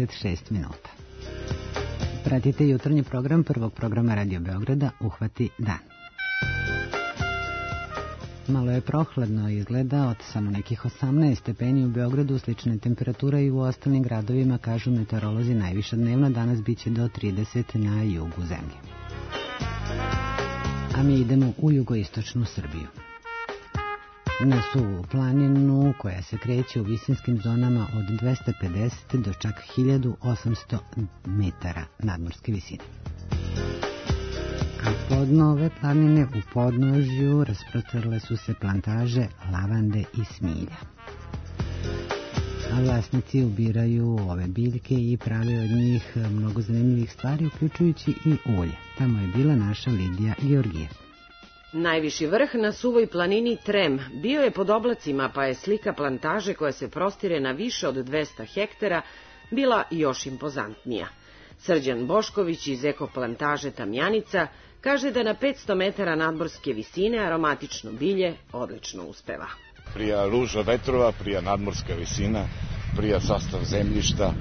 36 minuta. Pratite jutarnji program prvog programa Radio Beograda Uhvati dan. Malo je prohladno izgleda, od samo nekih 18 stepeni u Beogradu, slična temperatura i u ostalim gradovima, kažu meteorolozi, najviša dnevno danas biće do 30 na jugu zemlje. A mi idemo u jugoistočnu Srbiju. Na Suvu planinu, koja se kreće u visinskim zonama od 250 do čak 1800 metara nadmorske visine. A podno ove planine u podnožju rasprostrle su se plantaže lavande i smilja. A vlasnici ubiraju ove biljke i prave od njih mnogo zanimljivih stvari, uključujući i ulje. Tamo je bila naša Lidija Georgijev. Najviši vrh na Suvoj planini Trem bio je pod oblacima, pa je slika plantaže koja se prostire na više od 200 hektara bila još impozantnija. Srđan Bošković iz ekoplantaže Tamjanica kaže da na 500 metara nadmorske visine aromatično bilje odlično uspeva. Prija ruža vetrova, prija nadmorska visina, prija sastav zemljišta,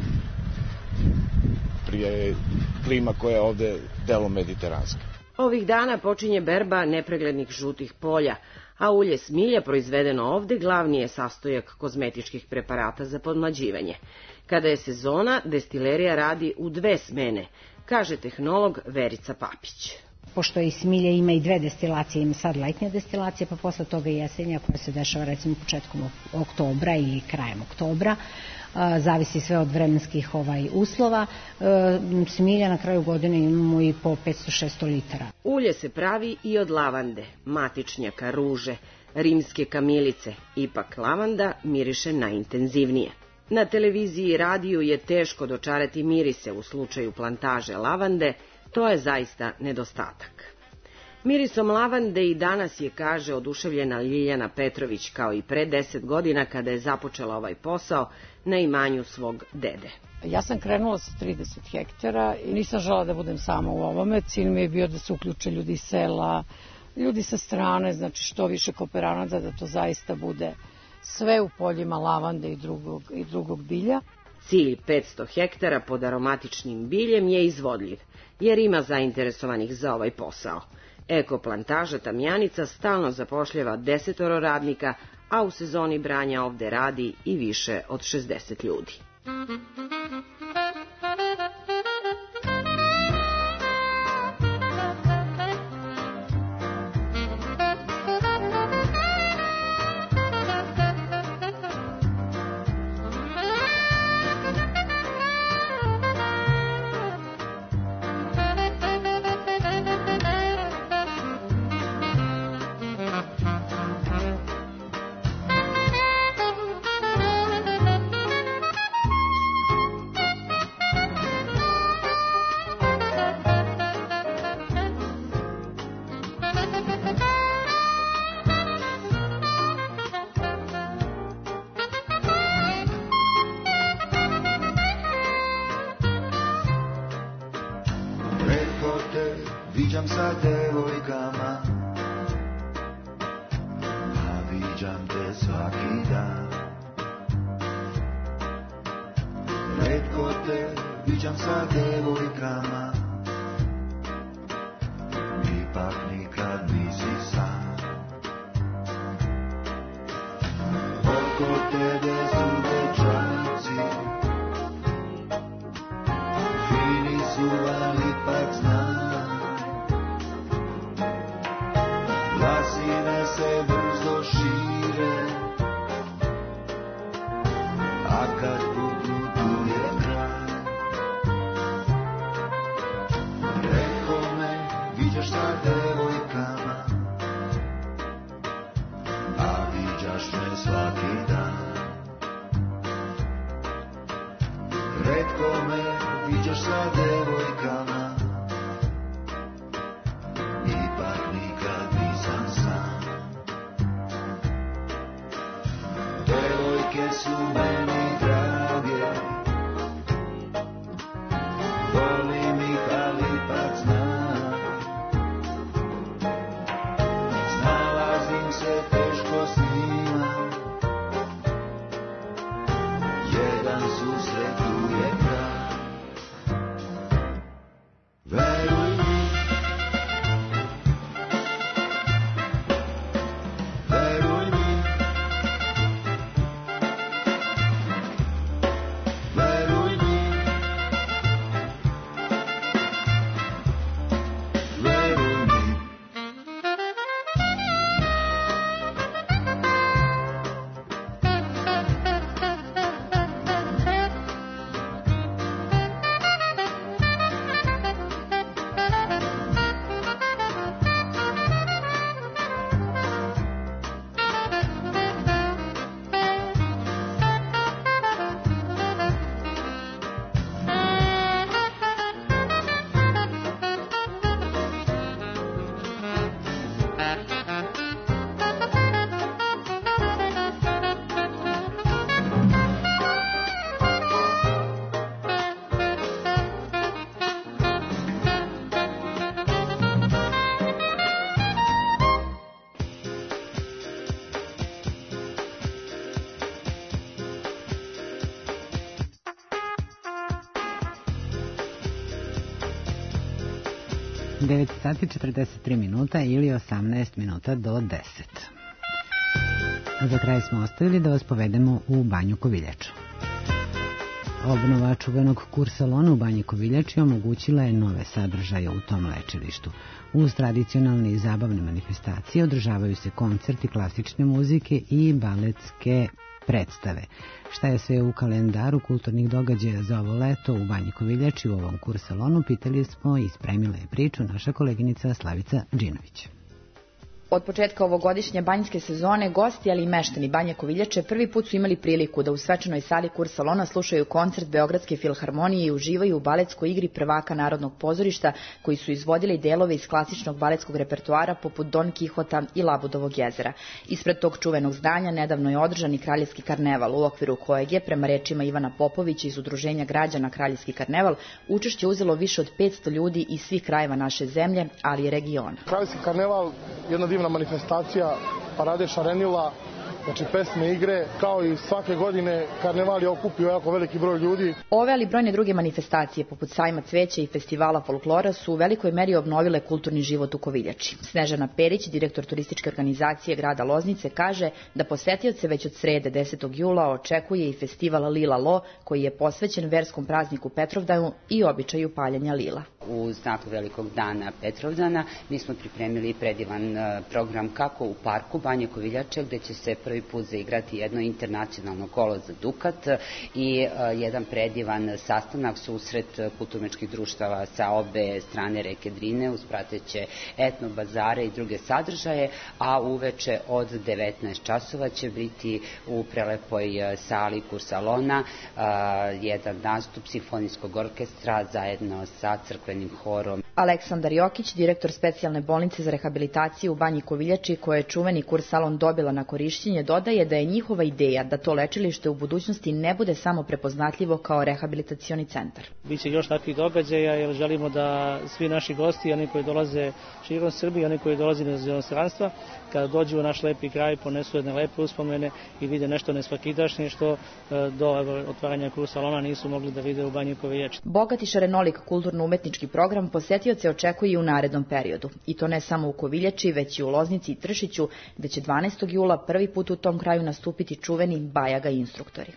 prija je klima koja je ovde delom mediteranska. Ovih dana počinje berba nepreglednih žutih polja, a ulje smilja proizvedeno ovde glavni je sastojak kozmetičkih preparata za podmlađivanje. Kada je sezona, destilerija radi u 2 smene, kaže tehnolog Verica Papić. Pošto i smilje ima i 2 destilacije, ima sad letnja destilacija, pa posle toga i jesenja koja se dešava recimo početkom oktobra ili krajem oktobra, zavisi sve od vremenskih uslova. Smilja na kraju godine imamo i po 500-600 litara. Ulje se pravi i od lavande, matičnjaka, ruže, rimske kamilice, ipak lavanda miriše najintenzivnije. Na televiziji i radiju je teško dočarati mirise u slučaju plantaže lavande, to je zaista nedostatak. Mirisom lavande i danas je, kaže, oduševljena Ljiljana Petrović, kao i pre 10 godina kada je započela ovaj posao na imanju svog dede. Ja sam krenula sa 30 hektara i nisam žela da budem sama u ovome. Cilj mi je bio da se uključe ljudi iz sela, ljudi sa strane, znači što više kooperanata, da to zaista bude sve u poljima lavande i drugog bilja. Cilj 500 hektara pod aromatičnim biljem je izvodljiv, jer ima zainteresovanih za ovaj posao. Ekoplantaža Tamjanica stalno zapošljava 10 radnika, a u sezoni branja ovde radi i više od 60 ljudi. Viđam sa devojkama, a viđam te svaki dan. Retko te viđam sa devojkama, ipak nikad nisi sam. Oko tebe su dečaci, fini su, ali ipak znam. Glasine se brzo šire, a kad puknu tu je kraj. Reko me, viđaš sa devojkama, a viđaš me svaki dan. Retko me, viđaš sa devojkama, ipak nikad nisam sam. Devojke su meni drage, volim ih, ali ipak znam. Snalazim se teško s njima, jedan susret tu je kraj. Veruj mi, 9 sati 43 minuta ili 18 minuta do 10. Za kraj smo ostavili da vas povedemo u Banju Koviljaču. Obnova čuvenog kursalona u Banji Koviljači omogućila je nove sadržaje u tom lečilištu. Uz tradicionalne i zabavne manifestacije održavaju se koncerti klasične muzike i baletske predstave. Šta je sve u kalendaru kulturnih događaja za ovo leto u Banji Koviljači u ovom kursalonu, pitali smo i spremila je priču naša koleginica Slavica Đinović. Od početka ovogodišnje banjske sezone, gosti, ali i meštani Banje Koviljače prvi put su imali priliku da u svečanoj sali kursalona slušaju koncert Beogradske filharmonije i uživaju u baletskoj igri prvaka Narodnog pozorišta, koji su izvodili delove iz klasičnog baletskog repertoara poput Don Kihota i Labudovog jezera. Ispred tog čuvenog zdanja nedavno je održan i Kraljevski karneval, u okviru kojeg je, prema rečima Ivana Popovića iz Udruženja građana Kraljevski karneval, učešće uzelo više od 500 ljudi iz svih krajeva naše zemlje, ali i regiona. Kraljevski karneval jedna divna manifestacija, parade šarenila, znači pesme, igre, kao i svake godine karneval je okupio jako veliki broj ljudi. Ove, ali brojne druge manifestacije, poput sajma cveća i festivala folklora, su u velikoj meri obnovile kulturni život u Koviljači. Snežana Perić, direktor turističke organizacije grada Loznice, kaže da posetioce već od srede 10. jula očekuje i festival Lila Lo, koji je posvećen verskom prazniku Petrovdanu i običaju paljenja lila. U znaku velikog dana Petrovdana mi smo pripremili predivan program kako u parku Banje Koviljače, gde će se prvi put zaigrati jedno internacionalno kolo za dukat i jedan predivan sastanak, susret kulturmečkih društava sa obe strane reke Drine uz prateće etno bazare i druge sadržaje, a uveče od 19 časova će biti u prelepoj sali kursalona jedan nastup simfonijskog orkestra zajedno sa crkvenim horom. Aleksandar Jokić, direktor specijalne bolnice za rehabilitaciju u Banji Koviljači, koje je čuveni kursalon dobila na korišćenje, dodaje da je njihova ideja da to lečilište u budućnosti ne bude samo prepoznatljivo kao rehabilitacioni centar. Biće još takvih događaja jer želimo da svi naši gosti, oni koji dolaze širom Srbije, oni koji dolaze iz inostranstva, kada dođu u naš lepi kraj, ponesu jedne lepe uspomene i vide nešto nesvakidašnje što do otvaranja kursalona nisu mogli da vide u Banji Koviljači. Bogat i šarenolik kulturno-umetnički program posetioce očekuje i u narednom periodu. I to ne samo u Koviljači, već i u Loznici i Tršiću, gde će 12. jula prvi put u tom kraju nastupiti čuveni Bajaga instruktori.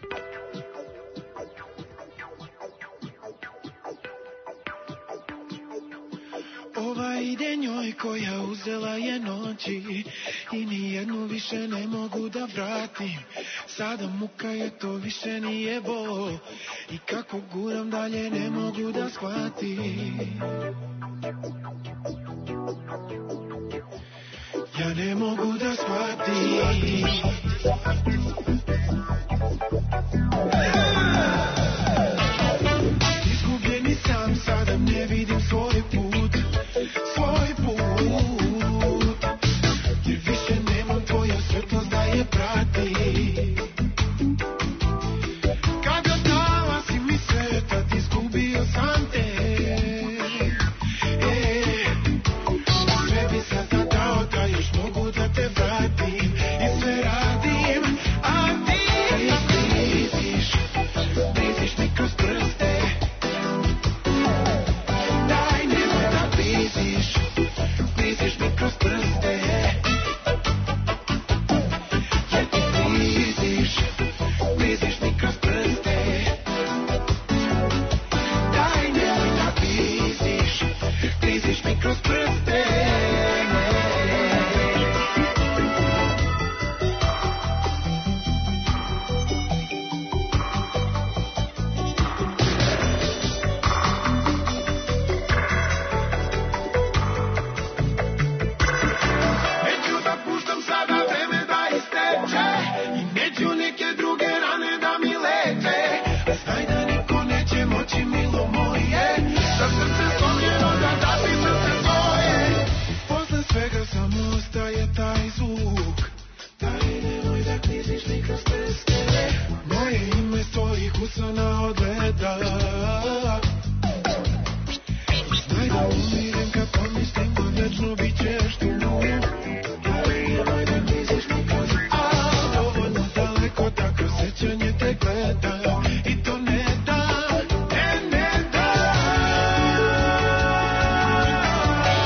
Ova ide njoj koja uzela je noći i nijednu više ne mogu da vratim. Sada muka je, to više nije bol i kako guram dalje ne mogu da shvatim. Ja ne mogu da shvatim. Izgubljeni sam, sada ne vidim svoj put, svoj put. Jer više nemam tvoja svetlost da je prati. Kada dala si mi sve, tad izgubio sam te. Sve bi sada dao da još mogu da te vratim i sve radim, a ti bliziš mi kroz prste. Daj, nemoj da bliziš mi kroz prste. Jer ti bliziš mi kroz prste. Daj, nemoj da bliziš mi kroz prste. Neću da puštam sada vreme da isteče i neću neke druge rane da mi leče. Znaj da niko neće moći, milo moje, da srce slomljeno da zapišem se svoje. Posle svega samo ostaje taj zvuk. Daj, nemoj da kliziš mi kroz prste. Moje ime tvojih usana odgleda. Znaj da umirem kad pomislim da večno bit ćeš tu. Daj, nemoj da kliziš mi kroz prste. Dovoljno daleko da kroz sećanje te gledam i to ne da, ne da.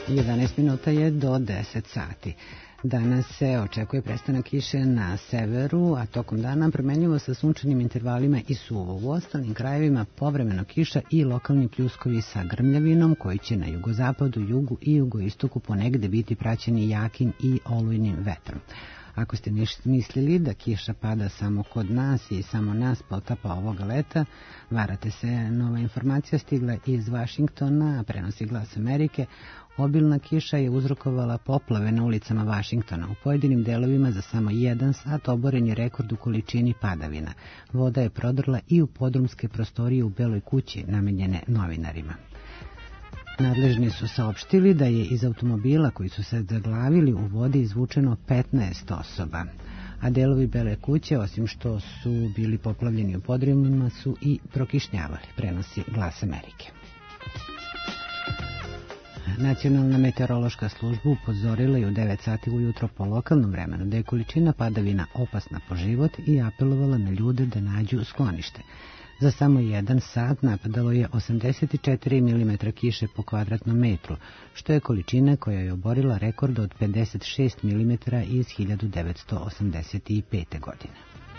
11 minuta je do 10 sati. Danas se očekuje prestanak kiše na severu, a tokom dana promenljivo sa sunčanim intervalima i suvo. U ostalim krajevima povremeno kiša i lokalni pljuskovi sa grmljavinom koji će na jugozapadu, jugu i jugoistoku ponegde biti praćeni jakim i olujnim vetrom. Ako ste mislili da kiša pada samo kod nas i samo nas potapa ovoga leta, varate se. Nova informacija stigla iz Vašingtona, a prenosi Glas Amerike. Obilna kiša je uzrokovala poplave na ulicama Vašingtona. U pojedinim delovima za samo 1 sat oboren je rekord u količini padavina. Voda je prodrla i u podrumske prostorije u Beloj kući namenjene novinarima. Nadležni su saopštili da je iz automobila koji su se zaglavili u vodi izvučeno 15 osoba, a delovi Bele kuće, osim što su bili poplavljeni u podrumima, su i prokišnjavali, prenosi Glas Amerike. Nacionalna meteorološka služba upozorila je u 9 sati ujutro po lokalnom vremenu da je količina padavina opasna po život i apelovala na ljude da nađu sklonište. Za samo 1 sat napadalo je 84 mm kiše po kvadratnom metru, što je količina koja je oborila rekord od 56 mm iz 1985. godine.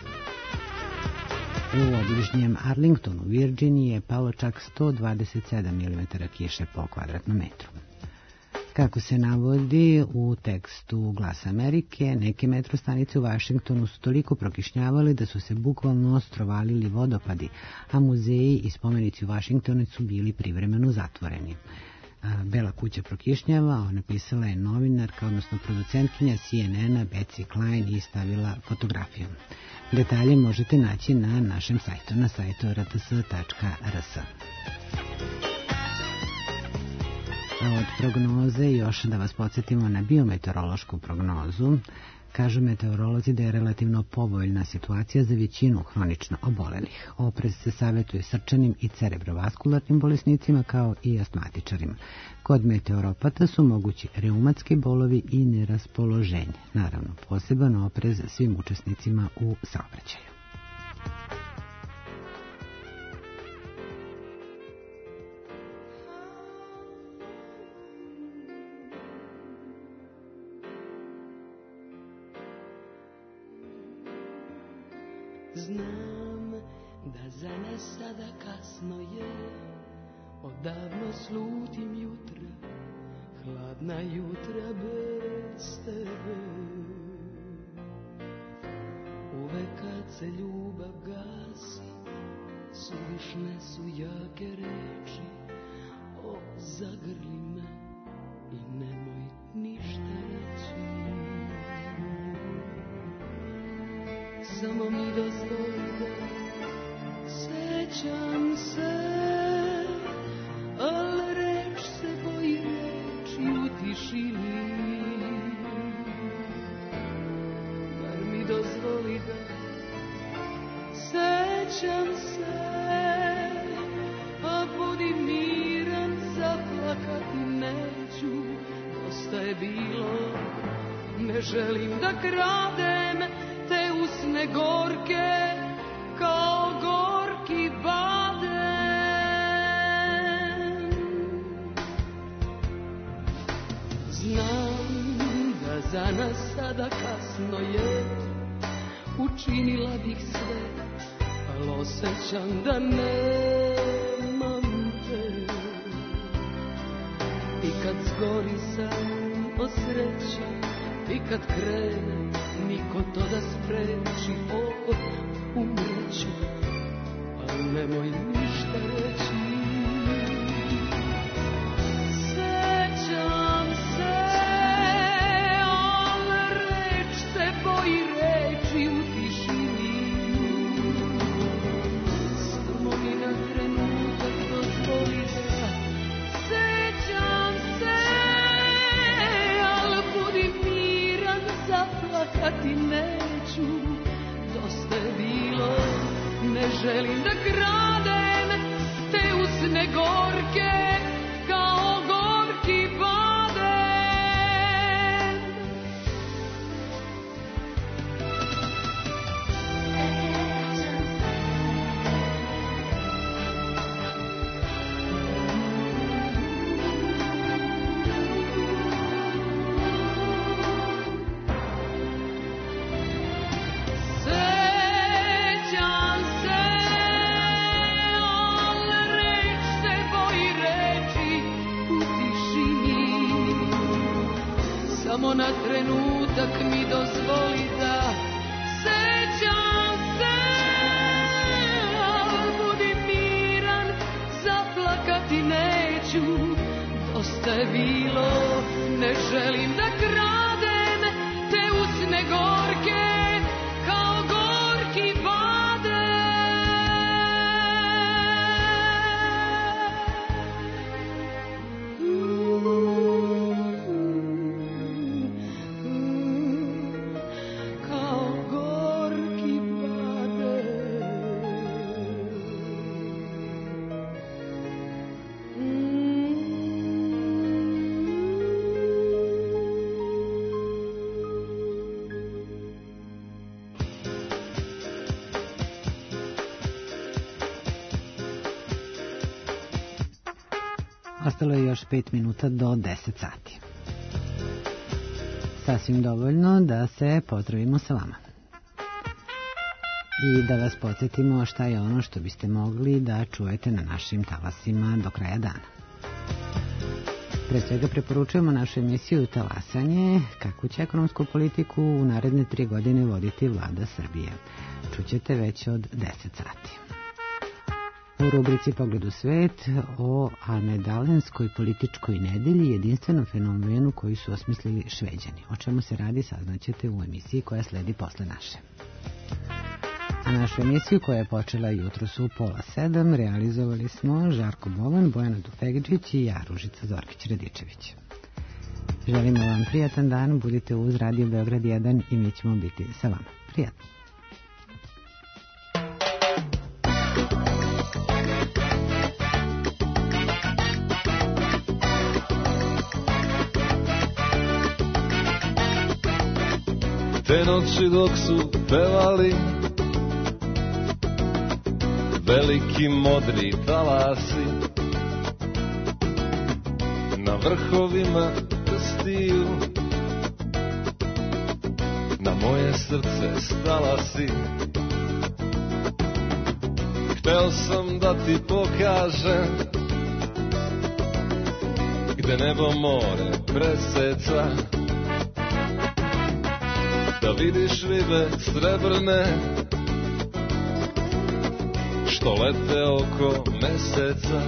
U obližnjem Arlingtonu, Virginiji, je palo čak 127 mm kiše po kvadratnom metru. Kako se navodi u tekstu Glasa Amerike, neke metrostanice u Vašingtonu su toliko prokišnjavali da su se bukvalno ostrovalili vodopadi, a muzeji i spomenici u Vašingtonu su bili privremeno zatvoreni. Bela kuća prokišnjava, napisala je novinarka, odnosno producentkinja CNN-a Betsy Klein i stavila fotografiju. Detalje možete naći na našem sajtu, na sajtu rts.rs. Od prognoze još da vas podsjetimo na biometeorološku prognozu. Kažu meteorolozi da je relativno povoljna situacija za većinu hronično obolelih. Oprez se savjetuje srčanim i cerebrovaskularnim bolesnicima kao i astmatičarima. Kod meteoropata su mogući reumatski bolovi i neraspoloženje. Naravno, poseban oprez svim učesnicima u saobraćaju. Znam da za nas sada kasno je, odavno slutim jutra, hladna jutra bez tebe. Uvek kad se ljubav gasi, suvišne su jake reči, o zagrli me i nemoj ništa reći. Samo mi dozvoli da sećam se, al reč se boji reči u tišini. Bar mi dozvoli da sećam se, a budi miran, zaplakati neću. Dosta je bilo, ne želim da kradem te usne gorke kao gorki badem. Znam da za nas sada kasno je, učinila bih sve, al osjećam da nemam te. I kad zgori sam o sreći, i kad krene niko to da spreči, umreću, al nemoj ništa reći. Sećam se, al reč se boji reči u tišini. Samo mi na trenutak dozvoli da sećam se, al budi miran, zaplakati neću. Dosta je bilo, ne želim da kradem te samo na trenutak mi dozvoli da sećam se, budi miran, zaplakati neću, dosta je bilo, ne želim da kradem te usne gorke kao gorki vade. Kao gorki vade. Ostalo je još 5 minuta do 10 sati. Sasvim dovoljno da se pozdravimo sa vama. I da vas podsjetimo šta je ono što biste mogli da čujete na našim talasima do kraja dana. Pre svega preporučujemo našu emisiju Talasanje, kakvu će ekonomsku politiku u naredne 3 godine voditi vlada Srbije. Čućete već od 10 sati. U rubrici Pogled u svet o almedalenskoj političkoj nedelji, jedinstvenom fenomenu koji su osmislili Šveđani. O čemu se radi saznaćete u emisiji koja sledi posle naše. A našu emisiju koja je počela jutros u 6:30 realizovali smo Žarko Bovan, Bojana Dufegđić i ja, Ružica Zorkić-Radičević. Želimo vam prijatan dan, budite uz Radio Beograd 1 i mi ćemo biti sa vama. Prijatno. Te noći dok su pevali veliki modri talasi, na vrhovima prstiju na moje srce stala si. Hteo sam da ti pokažem gde nebo more preseca, da vidiš ribe srebrne što lete oko meseca.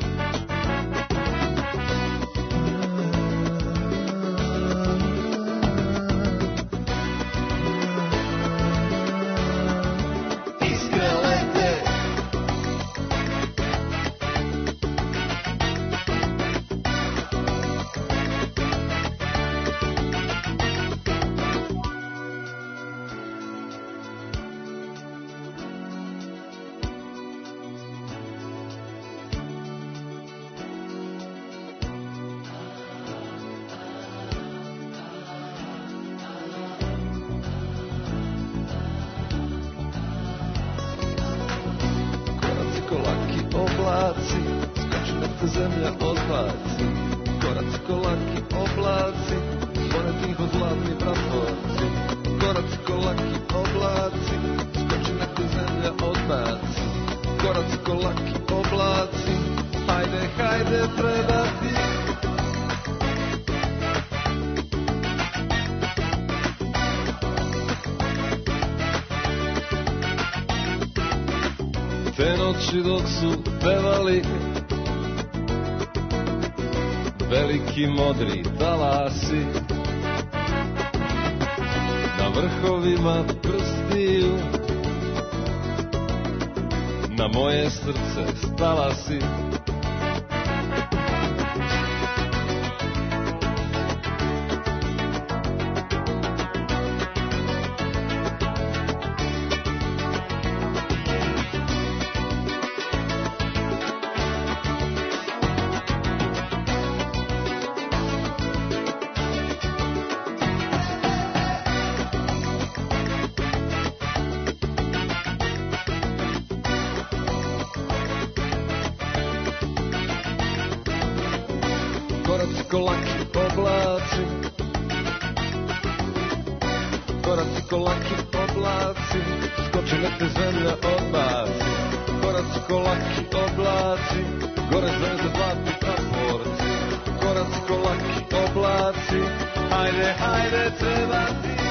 Zemlja odbaci, koraci ko laki oblaci, zvone tiho zlatni praporci. Koraci ko laki oblaci, skoči neko zemlja odbaci. Koraci ko laki oblaci, hajde, hajde predati. Te noći dok su pevali veliki modri talasi, na vrhovima prstiju na moje srce stala si. Hajde, hajde, treba ti